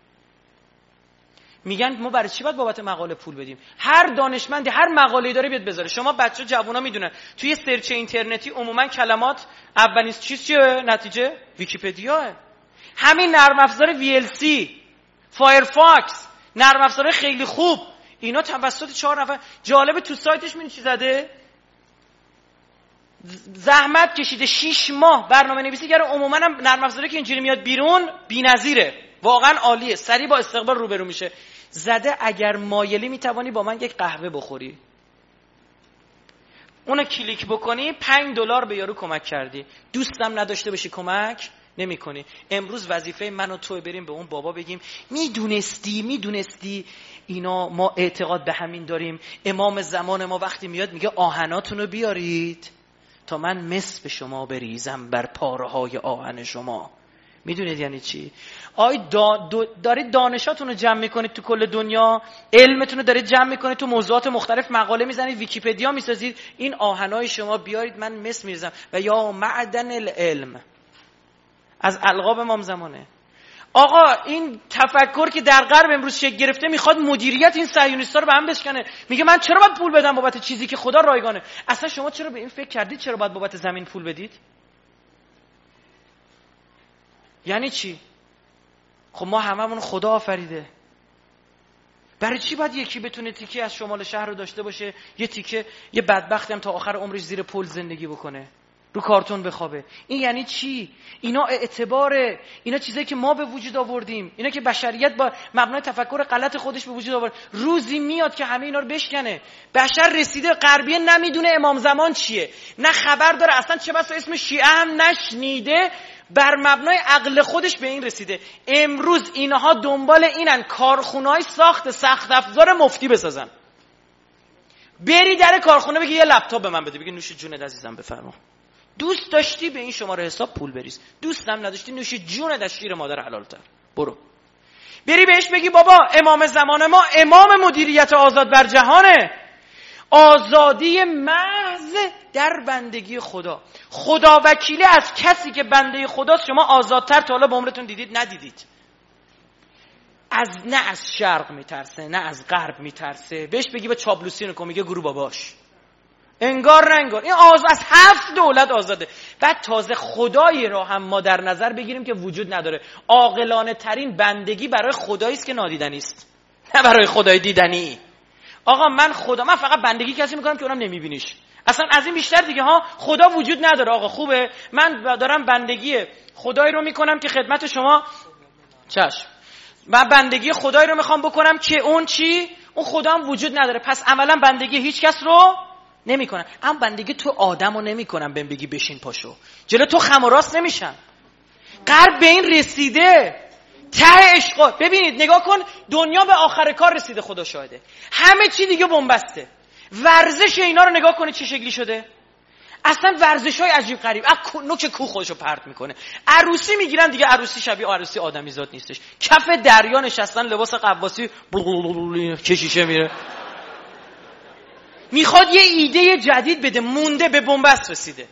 میگن ما برای چی باید بابت مقاله پول بدیم؟ هر دانشمندی هر مقاله‌ای داره بیاد بذاره. شما بچه‌ها جوونا میدونن توی سرچ اینترنتی عموما کلمات اولین چیز چیه؟ نتیجه ویکی‌پدیاه. همین نرم افزار وی ال سی، فایرفاکس، نرم افزار خیلی خوب، اینا توسط چهار نفر. جالب تو سایتش من چی زده؟ زحمت کشیده شش ماه برنامه نویسی کرده. عموما هم نرم افزاری که اینجوری میاد بیرون بی‌نظیره، واقعا عالیه، سریع با استقبال روبرو میشه. زده اگر مایلی میتوانی با من یک قهوه بخوری. اونو کلیک بکنی پنج دلار به یارو کمک کردی. دوستم نداشته باشی کمک نمی‌کنی. امروز وظیفه من و تو بریم به اون بابا بگیم میدونستی میدونستی اینا ما اعتقاد به همین داریم. امام زمان ما وقتی میاد میگه آهناتونو بیارید تا من مس به شما بریزم بر پاره های آهن شما. میدونید یعنی چی؟ آی دا دارید دانشاتون رو جمع میکنید تو کل دنیا، علمتون رو دارید جمع میکنید تو موضوعات مختلف، مقاله میزنید، ویکی‌پدیا میسازید، این آهنای شما بیارید من مس میریزم. و یا معدن العلم از القاب امام زمانه. آقا این تفکر که در غرب امروز شکل گرفته میخواد مدیریت این صهیونیست‌ها رو به هم بشکنه. میگه من چرا باید پول بدم بابت چیزی که خدا رایگانه؟ اصلا شما چرا به این فکر کردید چرا باید بابت زمین پول بدید؟ یعنی چی؟ خب ما هممون خدا آفریده. برای چی باید یکی بتونه تیکه از شمال شهر رو داشته باشه، یه تیکه یه بدبختی هم تا آخر عمرش زیر پل زندگی بکنه، رو کارتون بخوابه؟ این یعنی چی؟ اینا اعتباره، اینا چیزایی که ما به وجود آوردیم، اینا که بشریت با مبنای تفکر غلط خودش به وجود آورد. روزی میاد که همه اینا رو بشکنه. بشر رسیده غربیه نمیدونه امام زمان چیه، نه خبر داره اصلا، چه بسا اسم شیعه هم نشنیده، بر مبنای عقل خودش به این رسیده. امروز اینها دنبال اینن کارخونه‌های ساخت سخت افزار مفتی بسازن. بری در کارخونه بگی یه لپتاپ به من بده، بگی نوش جونت عزیزم بفرما. دوست داشتی به این شماره حساب پول بریز، دوستم نداشتی نوش جونت از شیر مادر حلالتر برو. بری بهش بگی بابا امام زمان ما امام مدیریت آزاد بر جهانه، آزادی محض در بندگی خدا. خدا وکیلی از کسی که بنده خداست شما آزادتر تا حالا به عمرتون دیدید ندیدید. از نه از شرق میترسه نه از غرب میترسه. بهش بگی با چابلوسی نکن، میگه گرو باباش. انگار نه انگار. این آز... از هفت دولت آزاده. بعد تازه خدایی را هم ما در نظر بگیریم که وجود نداره. عاقلانه ترین بندگی برای خدایی است که نادیدنی است، نه برای خدای دیدنی. آقا من خدا من فقط بندگی کسی میکنم که اونم نمیبینیش. اصلا از این بیشتر دیگه ها خدا وجود نداره. آقا خوبه من دارم بندگی خدایی رو میکنم که خدمت شما چشم. من بندگی خدایی رو میخوام بکنم که اون چی؟ اون خدا هم وجود نداره. پس عملا بندگی هیچ کس رو نمیکنم. اما بندگی تو آدمو نمیکنم بهم بگی بشین پاشو. جلو تو خم و راست نمیشم. غرب به این رسیده. ته عشق. ببینید نگاه کن، دنیا به آخر کار رسیده، خدا شاهده. همه چی دیگه بنبسته. ورزش اینا رو نگاه کنید چه شکلی شده. اصلا ورزش‌های عجیب غریب. نوک کو خودشو پرت میکنه. عروسی میگیرن دیگه، عروسی شبیه عروسی آدمی زاد نیستش. کف دریا نشستن، لباس قواسی کشیشه میره. میخواد یه ایده جدید بده، مونده، به بنبست رسیده.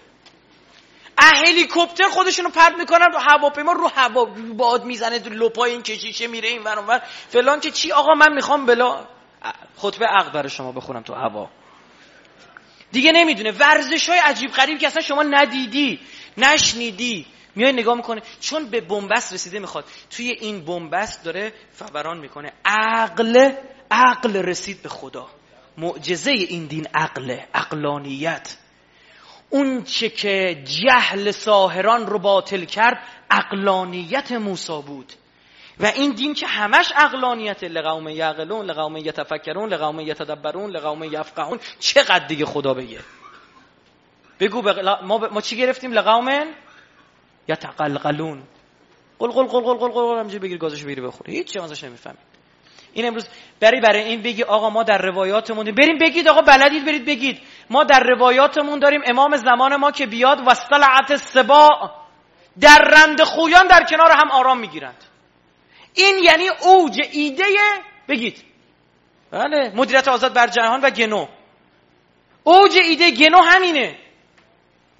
هلیکوپتر خودشونو پرت میکنن رو هواپیما، رو هوا باد میزنه، رو لپای این کشیشه میره این ور اون ور فلان. که چی آقا من میخوام بلا خطبه عقد برای شما بخونم تو هوا. دیگه نمیدونه. ورزش‌های عجیب غریبی که اصلا شما ندیدی نشنیدی میای نگاه میکنه، چون به بنبست رسیده میخواد. توی این بنبست داره فوران میکنه. عقل عقل رسید به خدا. معجزه این دین عقله، عقلانیت. اون چه که جهل ساحران رو باطل کرد عقلانیت موسی بود. و این دین که همش عقلانیت، لقوم یعقلون، لقوم یتفکرون، لقوم یتدبرون، لقوم یفقهون. چقدر دیگه خدا بگه؟ بگو بغ... ما, ب... ما چی گرفتیم؟ لقوم یتقلقلون. قل قل قل قل قل قل همینجوری بگیر گازشو بگیری بخوری، هیچ چی ازش نمیفهمی. این امروز بری برای این بگی آقا ما در روایاتمون بریم بگید آقا بلدید برید بگید ما در روایاتمون داریم امام زمان ما که بیاد وصلعت السباع، در رند خویان در کنار هم آرام میگیرند. این یعنی اوج ایده بگید بله مدیریت آزاد بر جهان و گنو. اوج ایده گنو همینه.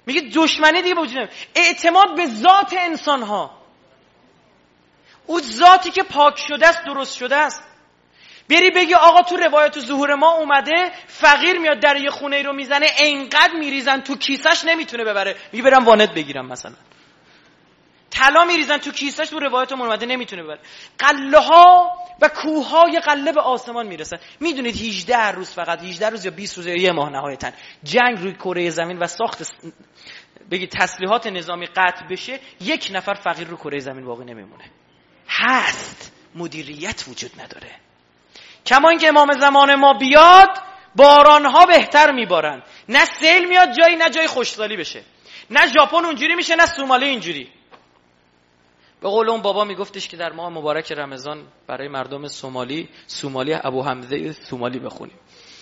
میگه دشمنی دیگه وجود نداره. اعتماد به ذات انسان ها، اون ذاتی که پاک شده است، درست شده است. بری بگی آقا تو روایت ظهور ما اومده فقیر میاد در یه خونه رو میزنه اینقدر میریزن تو کیسش نمیتونه ببره، میگه برم وانت بگیرم مثلا. طلا میریزن تو کیسش، تو روایت ما اومده نمیتونه ببره. قله ها و کوه های قله به آسمان میرسن. میدونید هجده روز، فقط هجده روز یا بیست روز یا یه ماه نهایتاً جنگ روی کره زمین و ساخت بگید تسلیحات نظامی قطع بشه، یک نفر فقیر رو کره زمین باقی نمیمونه. هست، مدیریت وجود نداره. کما اینکه امام زمان ما بیاد بارانها بهتر میبارن، نه سیل میاد جایی، نه جای خشکسالی بشه، نه ژاپن اونجوری میشه نه سومالی اینجوری. به قول اون بابا میگفتش که در ماه مبارک رمضان برای مردم سومالی سومالی ابو حمزه سومالی بخونیم.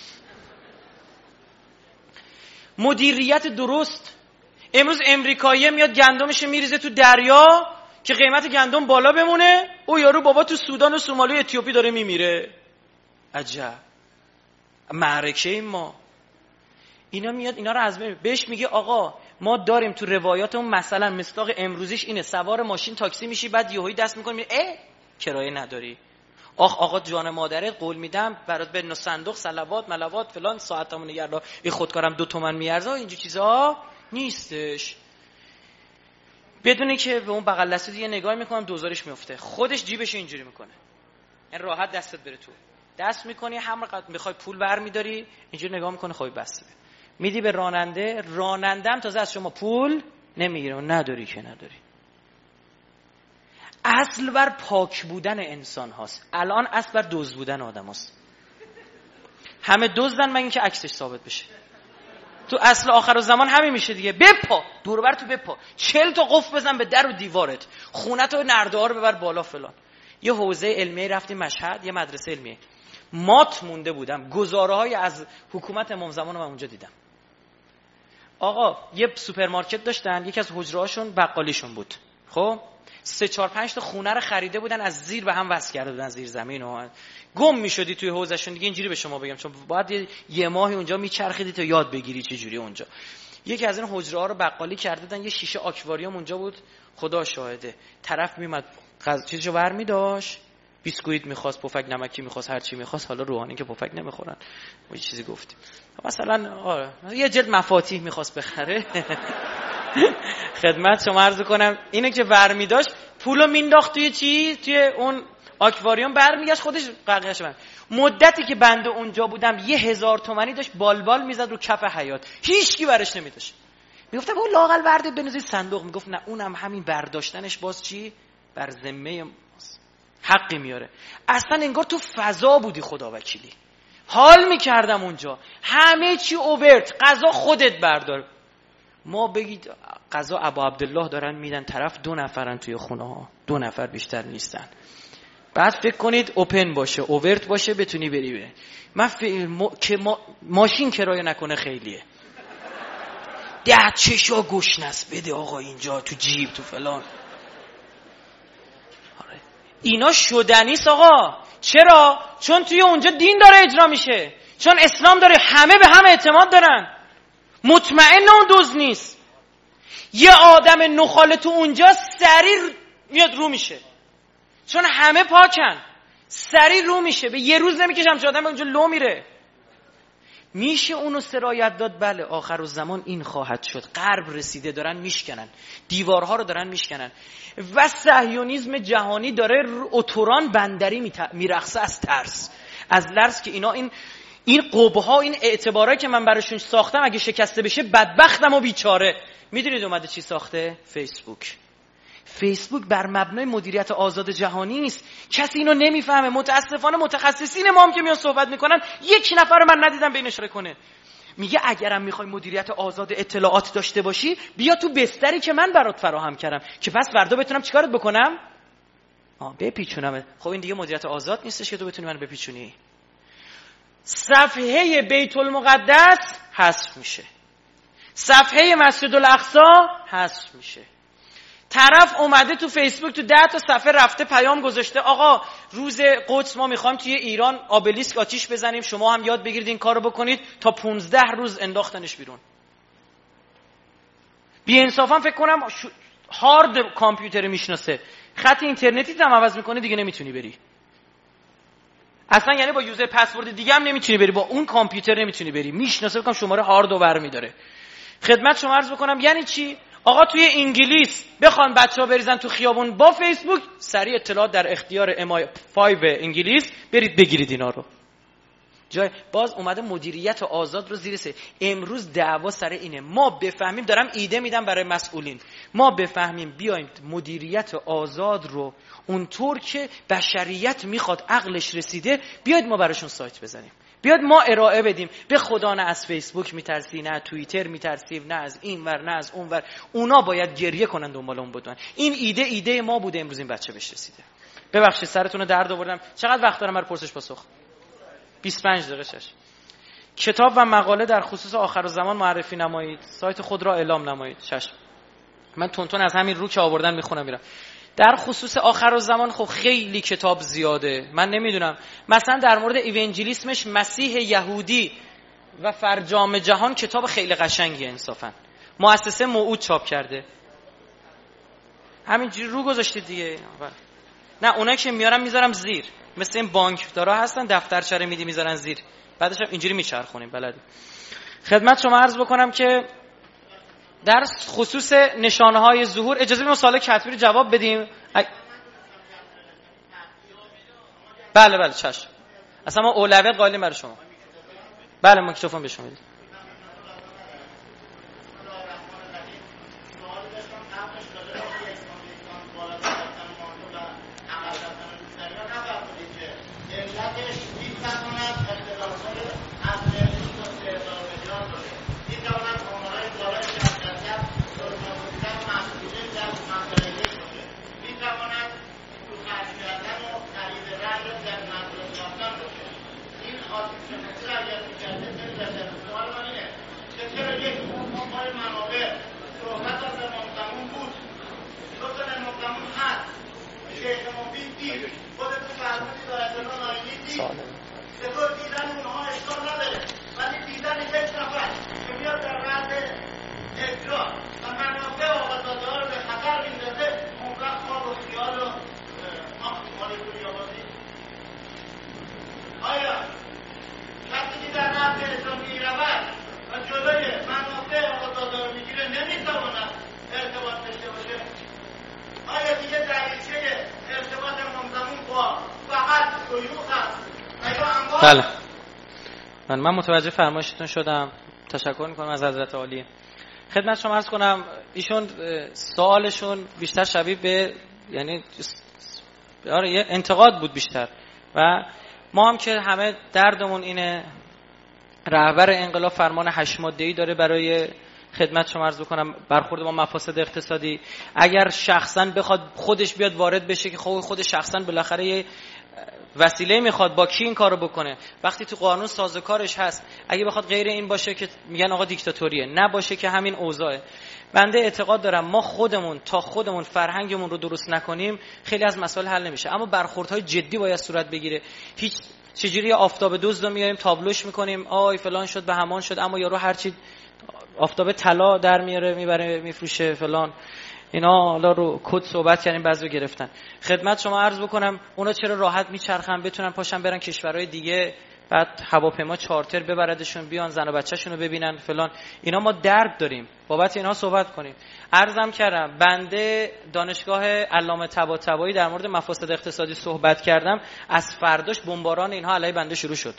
مدیریت درست. امروز امریکایی میاد گندمش میریزه تو دریا که قیمت گندم بالا بمونه، او یارو بابا تو سودان و سومالی و اتیوپی داره میمیره. عجب معرکه ما. اینا میاد اینا رو از بین، بهش میگه آقا ما داریم تو روایاتمون مثلا مصداق امروزیش اینه، سوار ماشین تاکسی میشی بعد یهویی دست میکنی اه کرایه نداری. آخ آقا جان مادرت قول میدم برات بدن صندوق صلوات ملوات فلان ساعتمون نگردا این خودکارم دو تومن میارزه، اینجور چیزا نیستش. بدونی که به اون بغل دستی یه نگاه میکنم دوزارش میفته، خودش جیبش اینجوری میکنه، این راحت دستت بره تو، دست میکنی هم قد میخوای پول برمیداری اینجوری نگاه میکنه، خب بس میدی به راننده، راننده هم تازه از شما پول نمیگیره، نداری که نداری. اصل بر پاک بودن انسان هاست، الان اصل بر دزد بودن آدم هاست. همه دزدن مگه اینکه عکسش ثابت بشه. تو اصل آخر الزمان همین میشه دیگه، بپا دور بر تو بپا، چهل تا قفل بزن به در و دیوارت، خونت و نرده‌ها رو ببر بالا فلان. یه حوزه علمیه رفتیم مشهد، یه مدرسه علمیه، مات مونده بودم، گزاره‌های از حکومت امام زمان رو من اونجا دیدم. آقا یه سوپرمارکت داشتن، یکی از حجره‌هاشون بقالیشون بود، خب سه چهار پنج تا خونه رو خریده بودن، از زیر به هم وصل کرده بودن، زیر زمین و گم می‌شدی توی حوزه‌شون دیگه. اینجوری به شما بگم چون باید یه, یه ماهی اونجا میچرخیدی تا یاد بگیری چه جوری اونجا. یکی از این حجره‌ها رو بقالی کرده بودن، یه شیشه آکواریوم اونجا بود، خدا شاهده. طرف میومد غذا چیزشو برمی داشت، بیسکویت می‌خواست، پفک نمکی می‌خواست، هر چی می‌خواست. حالا روحانی که پفک نمی‌خورن ما یه چیزی گفتیم، مثلا آره یه جلد مفاتیح می‌خواست بخره. خدمت شما عرض کنم اینه که برمی داشت پولو مینداخت توی چی، توی اون آکواریوم، برمیگشت خودش قرقش من. مدتی که بنده اونجا بودم یه هزار تومانی داشت بالبال میزد رو کف حیاط، هیچکی برش نمیداشت. میگفتم با لاقل ورده بنوزید صندوق، میگفت نه اونم همین برداشتنش باز چی بر ذمه حقی میاره. اصلا انگار تو فضا بودی خدا وکیلی، حال میکردم اونجا، همه چی اوورت، غذا خودت بردار. ما بگید غذا ابا عبدالله دارن میدن طرف، دو نفرن توی خونه ها، دو نفر بیشتر نیستن. بعد فکر کنید اوپن باشه، اوورت باشه، بتونی بری بری. من ف... ما... که ما... ماشین کرایه نکنه خیلیه. ده چشا گشنست بده آقا اینجا تو جیب تو فلان. آره. اینا شدنیست آقا. چرا؟ چون توی اونجا دین داره اجرا میشه، چون اسلام داره، همه به هم اعتماد دارن، مطمئن اون دوز نیست. یه آدم نخاله تو اونجا سریع میاد رو میشه، چون همه پاکن، سریع رو میشه، به یه روز نمیکشم چه آدم اونجا لو میره. میشه اونو سرایت داد؟ بله. آخر الزمان این خواهد شد. غرب رسیده، دارن میشکنن دیوارها رو، دارن میشکنن و صهیونیسم جهانی داره اتوران بندری میرقصه از ترس، از لرز که اینا این این قبها، این اعتبارایی که من براشون ساختم اگه شکسته بشه بدبختم و بیچاره. میدونید اومده چی ساخته؟ فیسبوک. فیسبوک بر مبنای مدیریت آزاد جهانی است. کسی اینو نمیفهمه. متاسفانه متخصصین ما هم که میان صحبت میکنن یک نفر رو من ندیدم بین اشاره کنه. میگه اگرم میخوای مدیریت آزاد اطلاعات داشته باشی بیا تو بستری که من برات فراهم کردم، که پس فردا بتونم چیکارت بکنم؟ آ بپیچونم. خب این دیگه مدیریت آزاد نیستش که تو بتونی منو بپیچونی. صفحه بیت المقدس حذف میشه، صفحه مسجد الاقصی حذف میشه. طرف اومده تو فیسبوک تو ده تا صفحه رفته پیام گذاشته آقا روز قدس ما میخوایم توی ایران آبلیسک آتیش بزنیم، شما هم یاد بگیرید این کارو بکنید. تا پونزده روز انداختنش بیرون. بی انصافا فکر کنم ش... هارد کامپیوتر میشناسه، خط اینترنتی هم عوض میکنه دیگه نمیتونی بری اصلا، یعنی با یوزر پسورد دیگه هم نمیتونی بری، با اون کامپیوتر نمیتونی بری، میشناسه بکنم شماره هارد و برمی داره. خدمت شما عرض بکنم یعنی چی؟ آقا توی انگلیس بخوان بچه‌ها بریزن تو خیابون با فیسبوک، سریع اطلاعات در اختیار ام آی پنج انگلیس، برید بگیرید اینا رو. جای باز اومده مدیریت آزاد رو زیر سه. امروز دعوا سر اینه، ما بفهمیم، دارم ایده میدم برای مسئولین، ما بفهمیم بیایم مدیریت آزاد رو اونطور که بشریت میخواد، عقلش رسیده، بیاید ما براشون سایت بزنیم، بیاد ما ارائه بدیم. به خدا نه از فیسبوک میترسی، نه توییتر میترسی، نه از این ور نه از اون ور. اونا باید گریه کنن دنبال اون بدن. این ایده ایده ما بوده، امروز این بچه بهش رسیده. ببخشید سرتون رو درد آوردم. چقدر وقت دارم برای پرسش پاسخ؟ بیست و پنج دقیقه. شش کتاب و مقاله در خصوص آخرالزمان معرفی نمایید، سایت خود را اعلام نمایید. شش من تونتون از همین رو که آوردن میخونم میرم. در خصوص آخرالزمان خب خیلی کتاب زیاده، من نمیدونم، مثلا در مورد ایونجلیسمش مسیح یهودی و فرجام جهان کتاب خیلی قشنگیه انصافا، مؤسسه موعود چاپ کرده، همینجوری رو گذاشتید دیگه. نه اونایی که میارم میذارم زیر، مثل این بانک دارا هستن دفترچه میدی میذارن زیر، بعدش هم اینجوری میچرخونیم. بلدی. خدمت شما عرض بکنم که در خصوص نشانه‌های ظهور، اجازه بدید سوال کتبی رو جواب بدیم. ا... بله بله چشم، اصلا ما اولویت قائلیم برای شما. بله میکروفون به شما میدید. بله من من متوجه فرمایشتون شدم، تشکر میکنم از حضرت عالی. خدمت شما عرض کنم ایشون سوالشون بیشتر شبیه به یعنی آره یه انتقاد بود بیشتر، و ما هم که همه دردمون اینه، رهبر انقلاب فرمان هشت ماده‌ای داره برای خدمت شما عرض بکنم برخورد با مفاسد اقتصادی. اگر شخصا بخواد خودش بیاد وارد بشه که خود خود شخصا بالاخره یه وسیله میخواد، با کی این کارو بکنه؟ وقتی تو قانون سازوکارش هست، اگه بخواد غیر این باشه که میگن آقا دیکتاتوریه، نباشه که همین اوضاعه. بنده اعتقاد دارم ما خودمون تا خودمون فرهنگمون رو درست نکنیم خیلی از مسائل حل نمیشه، اما برخوردهای جدی باید صورت بگیره. هیچ چجوری آفتاب دزد رو میاریم تابلوش میکنیم آی فلان شد به همان شد، اما یارو هر چی آفتاب طلا در میاره میبره میفروشه فلان، اینا حالا رو کد صحبت کردیم بعضی گرفتن. خدمت شما عرض بکنم اونا چرا راحت میچرخن بتونن پاشن برن کشورهای دیگه، بعد هواپیما چارتر ببردشون بیان زن و بچه‌شون رو ببینن فلان، اینا ما درد داریم بابت اینا صحبت کنیم. عرضم کردم بنده دانشگاه علامه طباطبایی در مورد مفاسد اقتصادی صحبت کردم، از فرداش بمباران اینها علیه بنده شروع شد.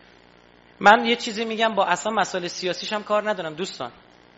من یه چیزی میگم با اصلا مسائل سیاسیش هم کار ندارم دوستان،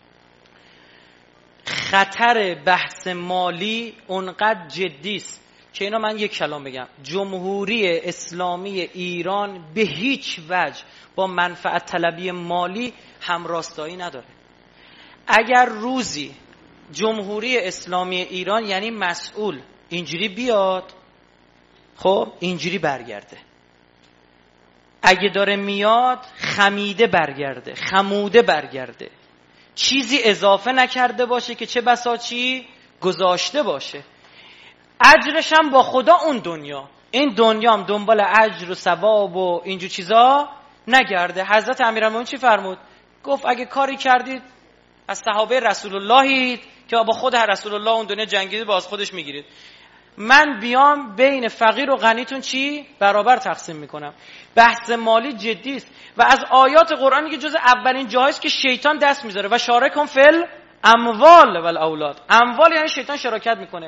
خطر بحث مالی اونقدر جدی است که اینا من یک کلام بگم، جمهوری اسلامی ایران به هیچ وجه با منفعت طلبی مالی همراستایی نداره. اگر روزی جمهوری اسلامی ایران یعنی مسئول اینجوری بیاد خب اینجوری برگرده، اگه داره میاد خمیده برگرده، خموده برگرده، چیزی اضافه نکرده باشه که چه بسا چی گذاشته باشه، اجرش هم با خدا اون دنیا، این دنیا هم دنبال اجر و ثواب و اینجور چیزا نگرده. حضرت امیرالمومنین چی فرمود؟ گفت اگه کاری کردید از صحابه رسول اللهید که با خود رسول الله اون دنیا جنگیدید، باز خودش میگیرید. من بیام بین فقیر و غنیتون چی؟ برابر تقسیم میکنم. بحث مالی جدی است و از آیات قرآنی که جز اولین جاهاییست که شیطان دست میذاره و شارکهم فل اموال و الاولاد. اموال یعنی شیطان شراکت میکنه.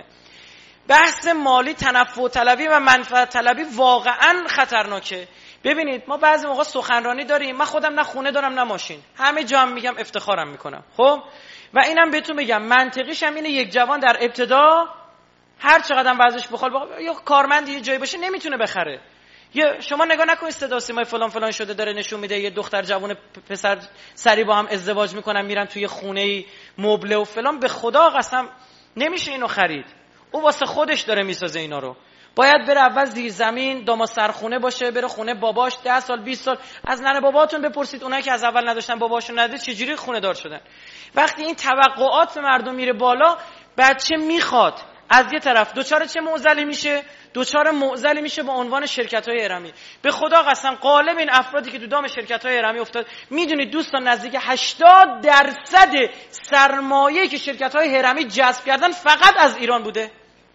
بحث مالی، تنفع طلبی و منفعت طلبی واقعا خطرناکه. ببینید ما بعضی موقع سخنرانی داریم، من خودم نه خونه دارم نه ماشین، همه جا هم میگم افتخارم میکنم. خب و اینم بهتون بگم منطقیش هم اینه، یک جوان در ابتدا هر چقدر هم ورزش بخواد یا کارمند یه جایی باشه نمیتونه بخره. یا شما نگاه نکنید صدا سیمای فلان فلان شده داره نشون میده یه دختر جوان پسر سری با هم ازدواج میکنن میرن توی خونه مبله و فلان، به خدا قسم نمیشه اینو خرید. او واسه خودش داره میسازه اینا رو. باید بره اول زیر زمین داما سرخونه باشه، بره خونه باباش ده سال بیست سال. از ننه باباتون بپرسید، اونایی که از اول نداشتن باباشون ندید چجوری خونه دار شدن. وقتی این توقعات مردم میره بالا، بچه میخواد از یه طرف دوچار چه معضلی میشه؟ دوچار معضلی میشه با عنوان شرکت‌های هرمی. به خدا قسم غالب این افرادی که تو دام شرکت‌های هرمی افتاد، میدونید دوستان نزدیک هشتاد درصد سرمایه‌ای که شرکت‌های هرمی جذب کردن فقط از ایران بوده.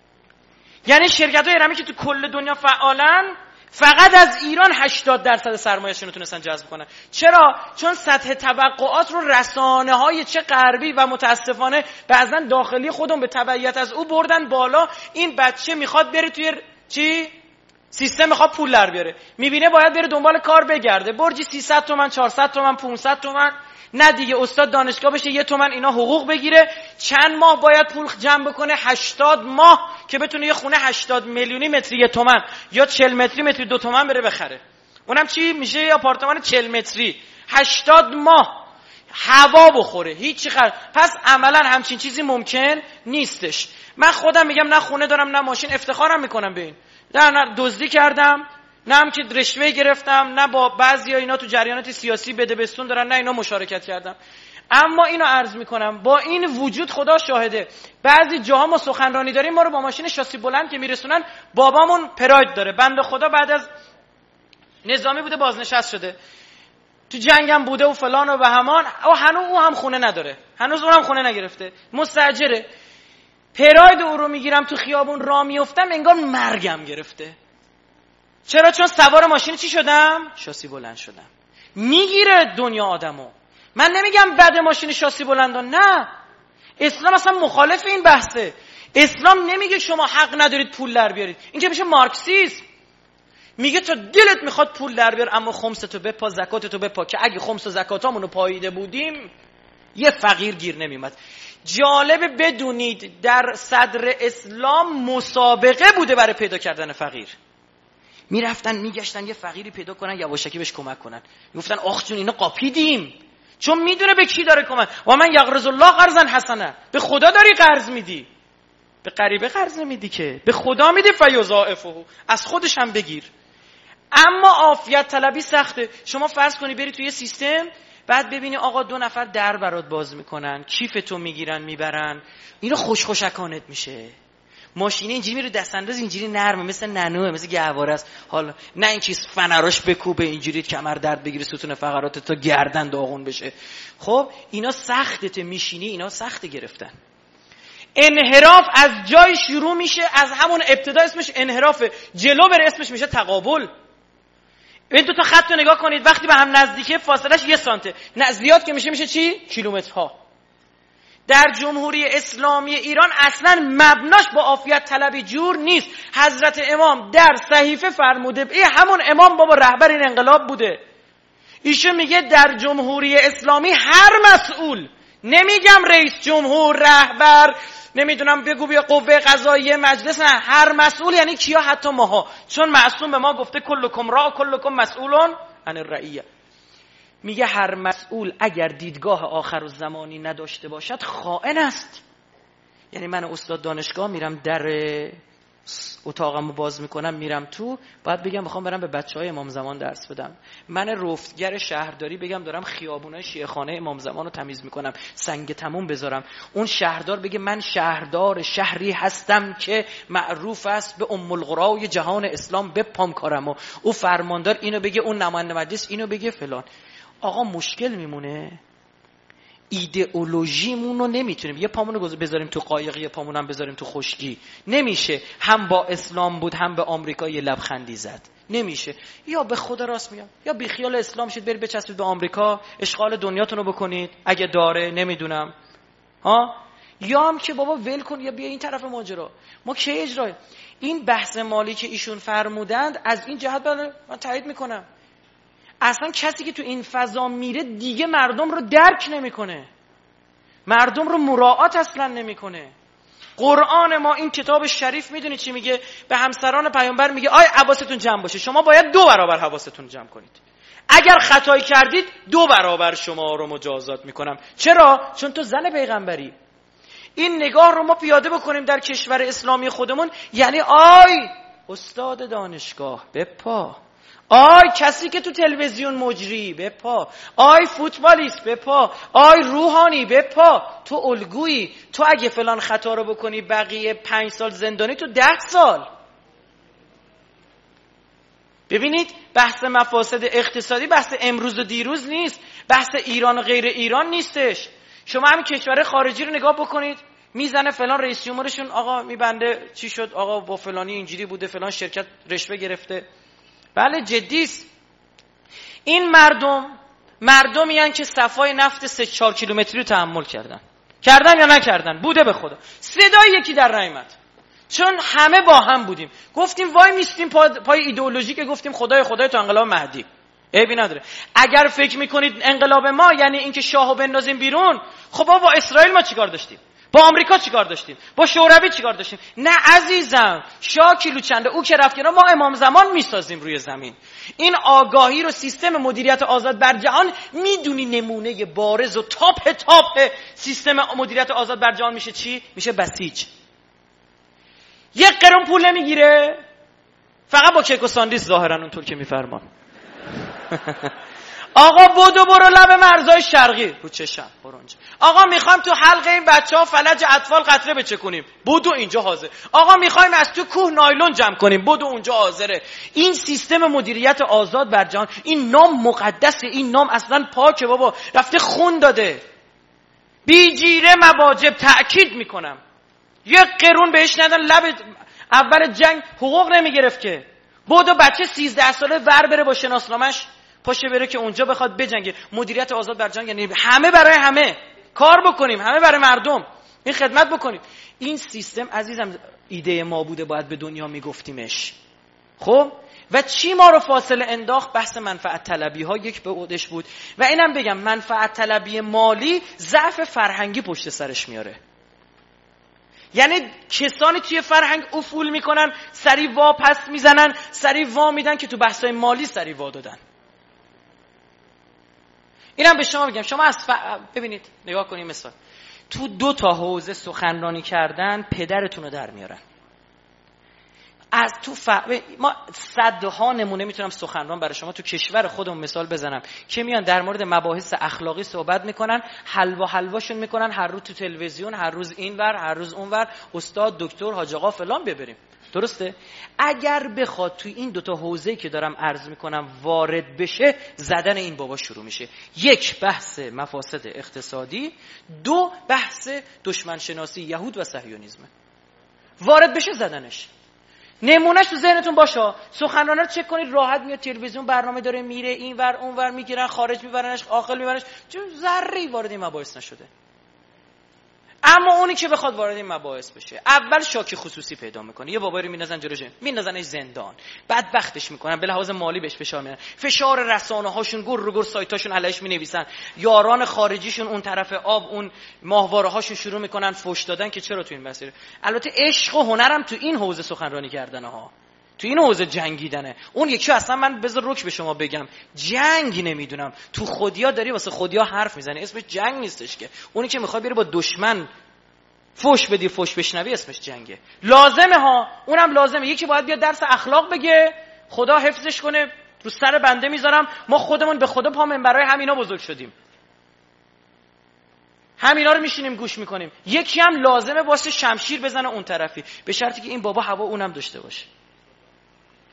یعنی شرکت‌های هرمی که تو کل دنیا فعالن فقط از ایران هشتاد درصد سرمایه‌شون رو تونستن جذب کنن. چرا؟ چون سطح توقعات رو رسانه‌های چه غربی و متاسفانه بعضا داخلی خودمون به تبعیت از او بردن بالا. این بچه میخواد بره توی چی؟ سیستم میخواد پول در بیاره، میبینه باید بره دنبال کار بگرده، برجی سیصد تومن، چهارصد تومن، پانصد تومن، نه دیگه استاد دانشگاه بشه یه تومن اینا حقوق بگیره، چند ماه باید پول جمع بکنه، هشتاد ماه که بتونه یه خونه هشتاد میلیونی متری یه تومن یا چهل متری متری دو تومن بره بخره. اونم چی میشه؟ یه آپارتمان چهل متری هشتاد ماه هوا بخوره، هیچ خرج. پس عملا همچین چیزی ممکن نیستش. من خودم میگم نه خونه دارم نه ماشین، افتخارم میکنم به این. نه نه دزدی کردم، نه هم که رشوه گرفتم، نه با بعضیا اینا تو جریانات سیاسی بده بستون دارن، نه اینا مشارکت کردم. اما اینو عرض میکنم با این وجود خدا شاهده بعضی جاها ما سخنرانی داریم ما رو با ماشین شاسی بلند که میرسونن، بابامون پراید داره بنده خدا، بعد از نظامی بوده بازنشست شده، تو جنگم بوده و فلان و بهمان، او هنوز او هم خونه نداره، هنوز اونم خونه نگرفته، مستاجره. پراید او رو میگیرم تو خیابون راه میافتم انگار مرگم گرفته. چرا؟ چون سوار ماشین چی شدم؟ شاسی بلند شدم. میگیره دنیا آدمو. من نمیگم بد ماشین شاسی بلندان، نه، اسلام اصلا مخالف این بحثه. اسلام نمیگه شما حق ندارید پول در بیارید، این که میشه مارکسیسم. میگه تو دلت میخواد پول در بیار اما خمستو بپا، زکاتتو بپا، که اگه خمس و زکاتامونو پاییده بودیم یه فقیر گیر نمیومد. جالب بدونید در صدر اسلام مسابقه بوده برای پیدا کردن فقیر. میرفتن میگشتن یه فقیری پیدا کنن یواشکی بهش کمک کنن، میگفتن آخ جون اینا قاپیدیم، چون میدونه به کی داره کمک. و من یقرض الله قرضا حسنا، به خدا داری قرض میدی، به غریبه قرض نمیدی که، به خدا میدی فیضاعفه، از خودش هم بگیر. اما عافیت طلبی سخته. شما فرض کنی بری توی سیستم بعد ببینی آقا دو نفر در برات باز میکنن، کیفتو میگیرن میبرن، اینو خوش خوشکانت میشه. ماشینه اینجوری میره دست انداز اینجوری نرمه مثل ننوه، مثل گهواره است. حالا نه این چیز فنراش بکوبه اینجوری کمر درد بگیره، ستون فقرات تا گردن داغون بشه. خب اینا سخته، میشینی اینا سخته گرفتن. انحراف از جای شروع میشه، از همون ابتدا اسمش انحرافه، جلو بره اسمش میشه تقابل. این دو تا خط رو نگاه کنید، وقتی به هم نزدیکه فاصلش یه سانته، نه زیاد که میشه میشه چی؟ کیلومترها. در جمهوری اسلامی ایران اصلا مبناش با عافیت طلبی جور نیست. حضرت امام در صحیفه فرموده، این همون امام بابا رهبر این انقلاب بوده، ایشون میگه در جمهوری اسلامی هر مسئول، نمیگم رئیس جمهور، رهبر، نمیدونم بگو بیا قوه قضاییه مجلس، نه، هر مسئول یعنی کیا؟ حتی ماها، چون معصوم به ما گفته کلکم را کلکم مسئولون عن الرعیه. میگه هر مسئول اگر دیدگاه آخر الزمانی نداشته باشد خائن است. یعنی من استاد دانشگاه میرم در اتاقمو باز میکنم میرم تو، باید بگم میخوام برم به بچهای امام زمان درس بدم. من رفتگر شهرداری بگم دارم خیابونای شیعه خانه امام زمان رو تمیز میکنم، سنگ تموم بذارم، اون شهردار بگه من شهردار شهری هستم که معروف است به ام القرای جهان اسلام بپام کارمو، او فرماندار اینو بگه، اون نماینده مجلس اینو بگه فلان. آقا مشکل میمونه. ایدئولوژیمون رو نمیتونیم یه پامون رو بذاریم تو قایق، یه پامون هم بذاریم تو خشکی. نمیشه. هم با اسلام بود هم به آمریکا یه لبخندی زد. نمیشه. یا به خدا راست میگم، یا بی خیال اسلام شید برید بچسبید به آمریکا، اشغال دنیاتون رو بکنید اگه داره، نمیدونم ها، یا هم که بابا ول کن یا بیا این طرف ماجرا. ما کی اجرای این بحث مالی که ایشون فرمودند از این جهت بله من تایید میکنم. اصلا کسی که تو این فضا میره دیگه مردم رو درک نمیکنه، مردم رو مراعات اصلا نمیکنه. قرآن ما این کتاب شریف میدونی چی میگه؟ به همسران پیامبر میگه آی حواستون جمع باشه، شما باید دو برابر حواستون جمع کنید. اگر خطایی کردید دو برابر شما رو مجازات میکنم. چرا؟ چون تو زن پیغمبری. این نگاه رو ما پیاده بکنیم در کشور اسلامی خودمون، یعنی آی استاد دانشگاه بپا، آی کسی که تو تلویزیون مجری بپا، آی فوتبالیست بپا، آی روحانی بپا، تو الگویی. تو اگه فلان خطا رو بکنی بقیه پنج سال زندانی، تو ده سال. ببینید بحث مفاسد اقتصادی بحث امروز و دیروز نیست، بحث ایران و غیر ایران نیستش. شما همین کشور خارجی رو نگاه بکنید، میزنه فلان رئیس جمهورشون آقا میبنده چی شد، آقا با فلانی اینجوری بوده، فلان شرکت رشوه گرفته. بله جدیست. این مردم مردمی هستند که صفای نفت سه چهار کیلومتری رو تحمل کردن. کردن یا نکردن؟ بوده به خدا. صدای یکی در نیامد. چون همه با هم بودیم. گفتیم وای میستیم پا... پای ایدئولوژی که گفتیم خدای خدای تو انقلاب مهدی. عیبی نداره. اگر فکر میکنید انقلاب ما یعنی اینکه شاهو بندازیم بیرون، خب با اسرائیل ما چیکار داشتیم؟ با آمریکا چیکار داشتیم؟ با شوروی چیکار داشتیم؟ نه عزیزم، شاه کیلو چنده، او که رفت کنار، ما امام زمان میسازیم روی زمین. این آگاهی رو سیستم مدیریت آزاد بر جهان میدونی نمونه بارز و تاپ تاپ سیستم مدیریت آزاد بر جهان میشه چی؟ میشه بسیج. یک قرون پول نمیگیره، فقط با کیک و ساندویچ ظاهرا اونطور که میفرمان. آقا بودو برو لب مرزهای شرقی رو چشم برو اونجا. آقا میخوایم تو حلقه این بچه‌ها فلج اطفال قطره بچکونیم، بودو اینجا حاضر. آقا میخوایم از تو کوه نایلون جمع کنیم، بودو اونجا حاضره. این سیستم مدیریت آزاد بر جهان، این نام مقدسه، این نام اصلا پاکه بابا، رفته خون داده. بی جیره مواجب تأکید میکنم، یک قرون بهش ندن. لب اول جنگ حقوق نمیگرفت که، بودو بچه سیزده ساله ور بره با شناسنامش پاشه بره که اونجا بخواد بجنگه. مدیریت آزاد بر جهان یعنی همه برای همه کار بکنیم، همه برای مردم این خدمت بکنیم. این سیستم عزیزم ایده ما بوده، باید به دنیا میگفتیمش. خب و چی ما رو فاصله انداخت؟ بحث منفعت طلبی ها یک به خودش بود. و اینم بگم منفعت طلبی مالی ضعف فرهنگی پشت سرش میاره. یعنی کسانی توی فرهنگ افول میکنن، سری وا پس میزنن، سری وا میدن که تو بحثای مالی سری وا دادن. اینم به شما بگم، شما از ف... ببینید نگاه کنید، مثلا تو دو تا حوزه سخنرانی کردن پدرتون رو در میارن. از تو ف... ما صدها نمونه میتونم سخنران برای شما تو کشور خودمون مثال بزنم که میان در مورد مباحث اخلاقی صحبت میکنن، حلوا حلواشون میکنن، هر روز تو تلویزیون، هر روز اینور هر روز اونور، استاد دکتر حاج آقا فلان ببریم. درسته؟ اگر بخواد تو این دوتا حوزه‌ای که دارم عرض میکنم وارد بشه، زدن این بابا شروع میشه. یک بحث مفاسد اقتصادی، دو بحث دشمن شناسی یهود و صهیونیسم. وارد بشه زدنش. نمونهش تو ذهنتون باشه. سخنران‌ها رو چک کنید، راحت میاد تلویزیون برنامه داره میره اینور اونور، میگیرن خارج میبرنش، داخل میبرنش، چون ذره وارد این مباحث نشده. اما اونی که بخواد وارد این مباحث بشه، اول شاکی خصوصی پیدا میکنه. یه بابایی رو میندازن جلوش، میندازنش زندان، بدبختش میکنن، به لحاظ مالی بهش فشار میارن، فشار رسانه هاشون گر رو گر سایتاشون علیش مینویسن، یاران خارجیشون اون طرف آب اون ماهواره هاشون شروع میکنن فوش دادن که چرا تو این مسیر. البته عشق و هنرم تو این حوزه سخنرانی کردن ها، تو این حوزه جنگیدنه. اون یکی اصلا من بذار رک به شما بگم، جنگ نمیدونم، تو خودیا داری واسه خودیا حرف میزنی، اسمش جنگ نیستش که. اونی که میخواد بره با دشمن فوش بدی، فوش بشنوی، اسمش جنگه. لازمه ها، اونم لازمه. یکی باید بیاد درس اخلاق بگه، خدا حفظش کنه، رو سر بنده میذارم. ما خودمون به خدا پامون برای همینا بزرگ شدیم، همینا رو میشینیم گوش میکنیم. یکی هم لازمه واسه شمشیر بزنه اون طرفی، به شرطی که این بابا هوا اونم داشته باشه.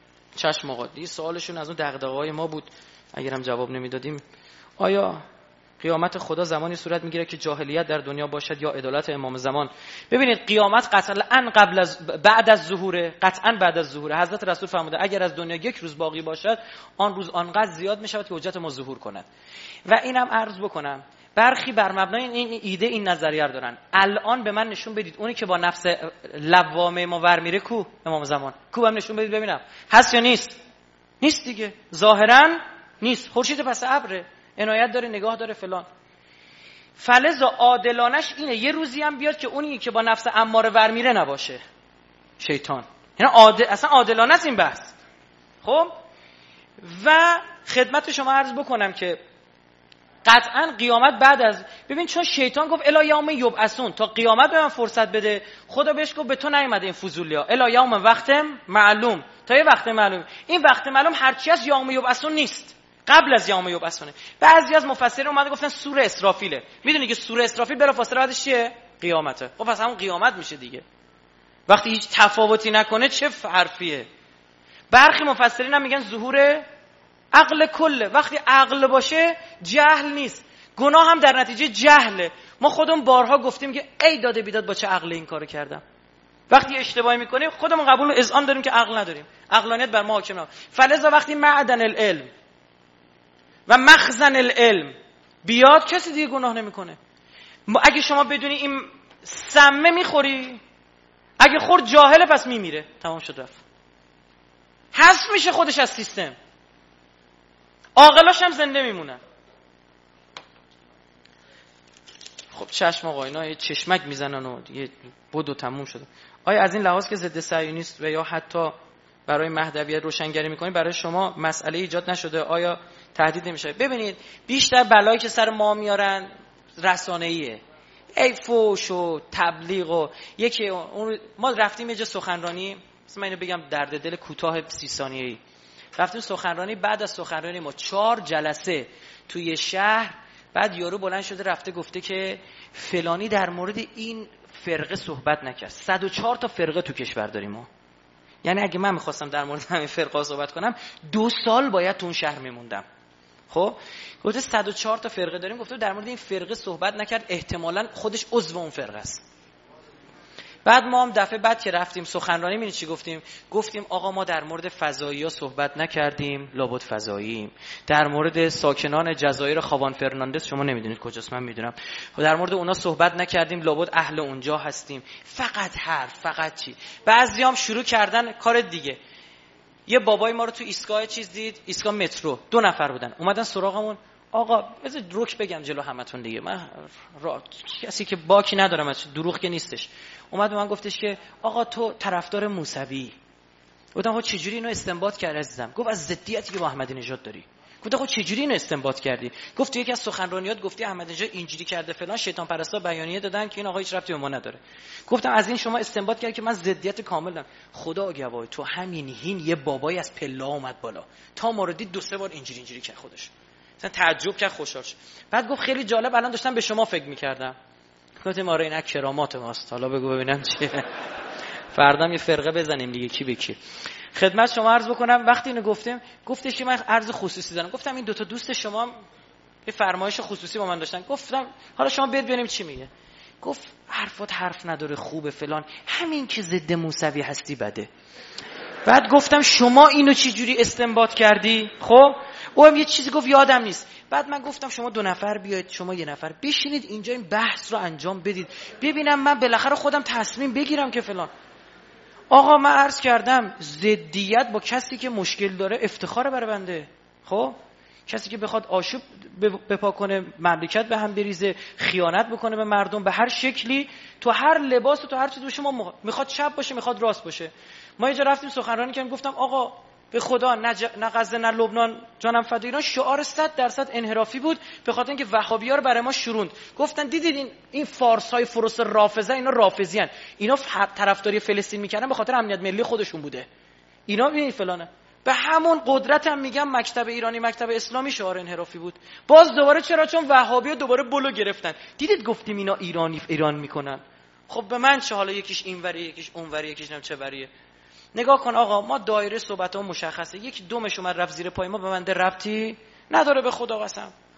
چشم آقا، دی سوالشون از اون دغدغه‌های ما بود، اگرم جواب نمیدادیم. آیا قیامت خدا زمانی صورت میگیره که جاهلیت در دنیا باشد یا عدالت امام زمان. ببینید قیامت قطعا قبل از بعد از ظهور، قطعا بعد از ظهور. حضرت رسول فرموده اگر از دنیا یک روز باقی باشد آن روز آنقدر زیاد میشود که حجت ما ظهور کند. و اینم عرض بکنم برخی بر مبنای این ایده این نظریه رو دارن. الان به من نشون بدید اونی که با نفس لوامه ما ور میره کو؟ امام زمان. کو بهم نشون بدید ببینم هست یا نیست؟ نیست دیگه، ظاهرا نیست. خورشید پس ابره، عنایت داره، نگاه داره فلان. فلذا عادلانش اینه یه روزی هم بیاد که اونی که با نفس اماره ور میره نباشه، شیطان. یعنی عادل، اصلا عادلانه است این بحث. خب و خدمت شما عرض بکنم که قطعا قیامت بعد از، ببین چون شیطان گفت الی یوم یبعثون، تا قیامت به من فرصت بده. خدا بهش گفت به تو نیومده این فضولیا، الی یوم وقت معلوم، تا یه وقت معلوم. این وقت معلوم هرچی از یوم یبعثون نیست، قبل از یوم یبعثونه. بعضی از مفسرین اومده گفتن سوره اسرافیله. میدونی که سوره اسرافیل بلافاصله بعدش چیه؟ قیامته. خب پس همون قیامت میشه دیگه. وقتی هیچ تفاوتی نکنه چه حرفیه؟ برخی مفسرین هم میگن ظهور عقل کله. وقتی عقل باشه جهل نیست، گناه هم در نتیجه جهله. ما خودمون بارها گفتیم که ای داده بیداد با چه عقل این کارو کردم. وقتی اشتباهی میکنیم خودمون قبول و اذعان داریم که عقل نداریم، عقلانیت بر ما حاکمه. فلذا وقتی معدن العلم و مخزن العلم بیاد کسی دیگه گناه نمیکنه. اگه شما بدونی این سمه میخوری، اگه خورد جاهله پس میمیره، تمام شد رفت، حذف میشه خودش از سیستم. عاقلاش هم زنده میمونن. خب چشم آقا اینا چشمک میزنن و دیگه بود و تموم شده. آیا از این لحاظ که ضد صهیونیست و یا حتی برای مهدویت روشنگری میکنید برای شما مسئله ایجاد نشده؟ آیا تهدید نمیشه؟ ببینید بیشتر بلایی که سر ما میارن رسانه‌ایه، ای فوش و تبلیغ و یکی اون. ما رفتیم یه جا سخنرانی، مثلا اینو بگم درد دل کوتاه سی ثانیه‌ای، رفتیم سخنرانی. بعد از سخنرانی ما چهار جلسه توی شهر، بعد یارو بلند شده رفته گفته که فلانی در مورد این فرقه صحبت نکرد. صد و چهار تا فرقه تو کشور داریم ما. یعنی اگه من میخواستم در مورد همین فرقه صحبت کنم دو سال باید تو اون شهر میموندم. خب گفته صد و چهار تا فرقه داریم، گفته در مورد این فرقه صحبت نکرد، احتمالاً خودش عضو اون فرقه است. بعد ما هم دفعه بعد که رفتیم سخنرانی می‌بینید چی گفتیم؟ گفتیم آقا ما در مورد فضایی‌ها صحبت نکردیم، لابد فضایییم. در مورد ساکنان جزایر خاوان فرناندز، شما نمیدونید کجاست، من میدونم، در مورد اونا صحبت نکردیم، لابد اهل اونجا هستیم. فقط حرف، فقط چی. بعضیام شروع کردن کار دیگه. یه بابای ما رو تو ایستگاه چیز دید، ایستگاه مترو، دو نفر بودن، اومدن سراغمون. آقا بذار دروغ بگم جلو همتون دیگه، من را... کسی که باکی ندارم، دروغ که نیستش. اومد به من گفتش که آقا تو طرفدار موسوی. گفتم خب چجوری اینو استنباط کردی عزیزم؟ گفت از ضدیتی که با احمدی نژاد داری. گفتم خب چجوری اینو استنباط کردی؟ گفت تو یکی از سخنرانیات گفتی احمدی نژاد اینجوری کرده فلان، شیطان پرستا بیانیه دادن که این آقا هیچ ربطی به ما نداره. گفتم از این شما استنباط کردی که من ضدیت کامل دارم. خدا گواهی تو همین هین یه بابای از پله اومد بالا، تا ما رو دید دو سه بار اینجوری اینجوری کرد خودش. مثلا تعجب کرد، خوشحال شد. بعد گفت خیلی جالب، الان داشتم به شما فکر می‌کردم. گفتم آره اینا کرامات ماست، حالا بگو ببینم چیه. فردام یه فرقه بزنیم دیگه کی به کی. خدمت شما عرض بکنم وقتی اینو گفتم گفتش که من عرض خصوصی دارم. گفتم این دو تا دوست شما یه فرمایش خصوصی با من داشتن. گفتم حالا شما بیاد ببینیم چی میگه. گفت حرفات حرف نداره، خوبه فلان، همین که ضد موسوی هستی بده. بعد گفتم شما اینو چه جوری استنباط کردی؟ خب او هم یه چیزی گفت یادم نیست. بعد من گفتم شما دو نفر بیاید، شما یه نفر بشینید اینجا این بحث رو انجام بدید، ببینم من بالاخره خودم تصمیم بگیرم که فلان. آقا من عرض کردم ضدیت با کسی که مشکل داره افتخار برای بنده. خب کسی که بخواد آشوب بپا کنه، مملکت به هم بریزه، خیانت بکنه به مردم به هر شکلی، تو هر لباس و تو هر چیزی باشه، ما میخواد چپ باشه میخواد راست باشه. ما یه جا رفتیم سخنرانی کردیم، گفتم آقا به خدا نه ج... نه غزه نه لبنان جانم فدای ایران شعار صد درصد انحرافی بود به خاطر اینکه وهابی‌ها رو برای ما شوروند. گفتن دیدید این این فارسای فروس رافضه، اینا رافضیان، اینا طرفداری فلسطین میکردن به خاطر امنیت ملی خودشون بوده، اینا این فلانه. به همون قدرت هم میگم مکتب ایرانی مکتب اسلامی شعار انحرافی بود. باز دوباره چرا؟ چون وهابی‌ها دوباره بلو گرفتن. دیدید گفتیم اینا ایرانی ایران میکنن. خب به من چه، حالا یکیش اینوری یکیش اونوری یکیش نم چه وریه. نگاه کن آقا ما دایره صحبت‌ها مشخصه. یکی دومش اومد رفت زیر پای ما، به من ده ربطی نداره به خدا قسم.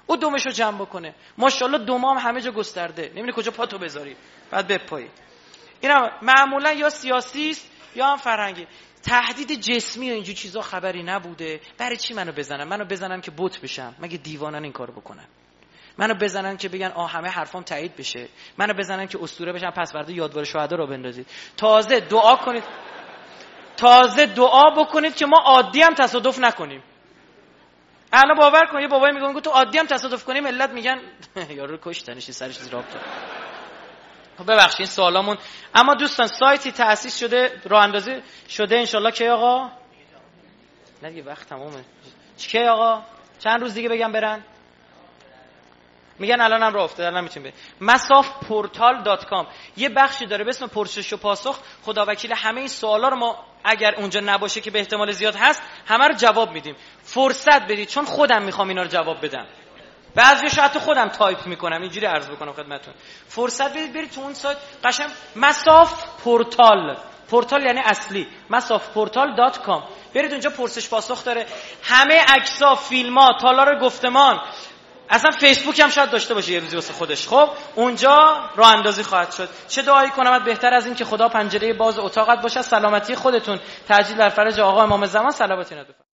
او دمشو جمع بکنه. ماشاءالله دمام همه جا گسترده، نمیدونی کجا پاتو بذاری بعد بپایی. اینا معمولا یا سیاسی است یا هم فرهنگی. تهدید جسمی و اینجور چیزا خبری نبوده. برای چی منو بزنن؟ منو بزنن که بت بشم؟ مگه دیوانن این کارو بکنن؟ منو بزنن که بگن آ همه حرفام تایید بشه؟ منو بزنن که اسطوره بشم پس فردا یادوار شهدا رو بندازید؟ تازه دعا کنید، تازه دعا بکنید که ما عادی هم تصادف نکنیم. الان باور کن یه بابایی میگه تو عادی هم تصادف کنی، ملت میگن یارو رو کشتنش سرش چیز رابطه. ببخشید سوالامون. اما دوستان سایتی تأسیس شده، راه اندازی شده انشالله که آقا نه دیگه وقت تمومه. چی آقا؟ چند روز دیگه بگم برن؟ میگن الان هم راه افتاده، الان میتونیم بریم. مساف پورتال دات کام یه بخشی داره به اسم پرسش و پاسخ. خدا وکیل همه این سوالا رو ما اگر اونجا نباشه که به احتمال زیاد هست همه رو جواب میدیم. فرصت بدید چون خودم میخوام اینا رو جواب بدم. بعضیش حتی خودم تایپ میکنم اینجوری عرض بکنم خدمتتون. فرصت بدید برید تو اون سایت قشنگ مساف پورتال، پورتال یعنی اصلی، مساف پورتال دات کام برید اونجا پرسش پاسخ داره. همه عکس‌ها، فیلم‌ها، تالار گفتمان، اصلا فیسبوک هم شاید داشته باشه یه روزی واسه خودش. خب اونجا راه اندازی خواهد شد. چه دعایی کنم بهتر از این که خدا پنجره باز اتاقت باشه. سلامتی خودتون، تعجیل در فرج آقا امام زمان صلوات اینا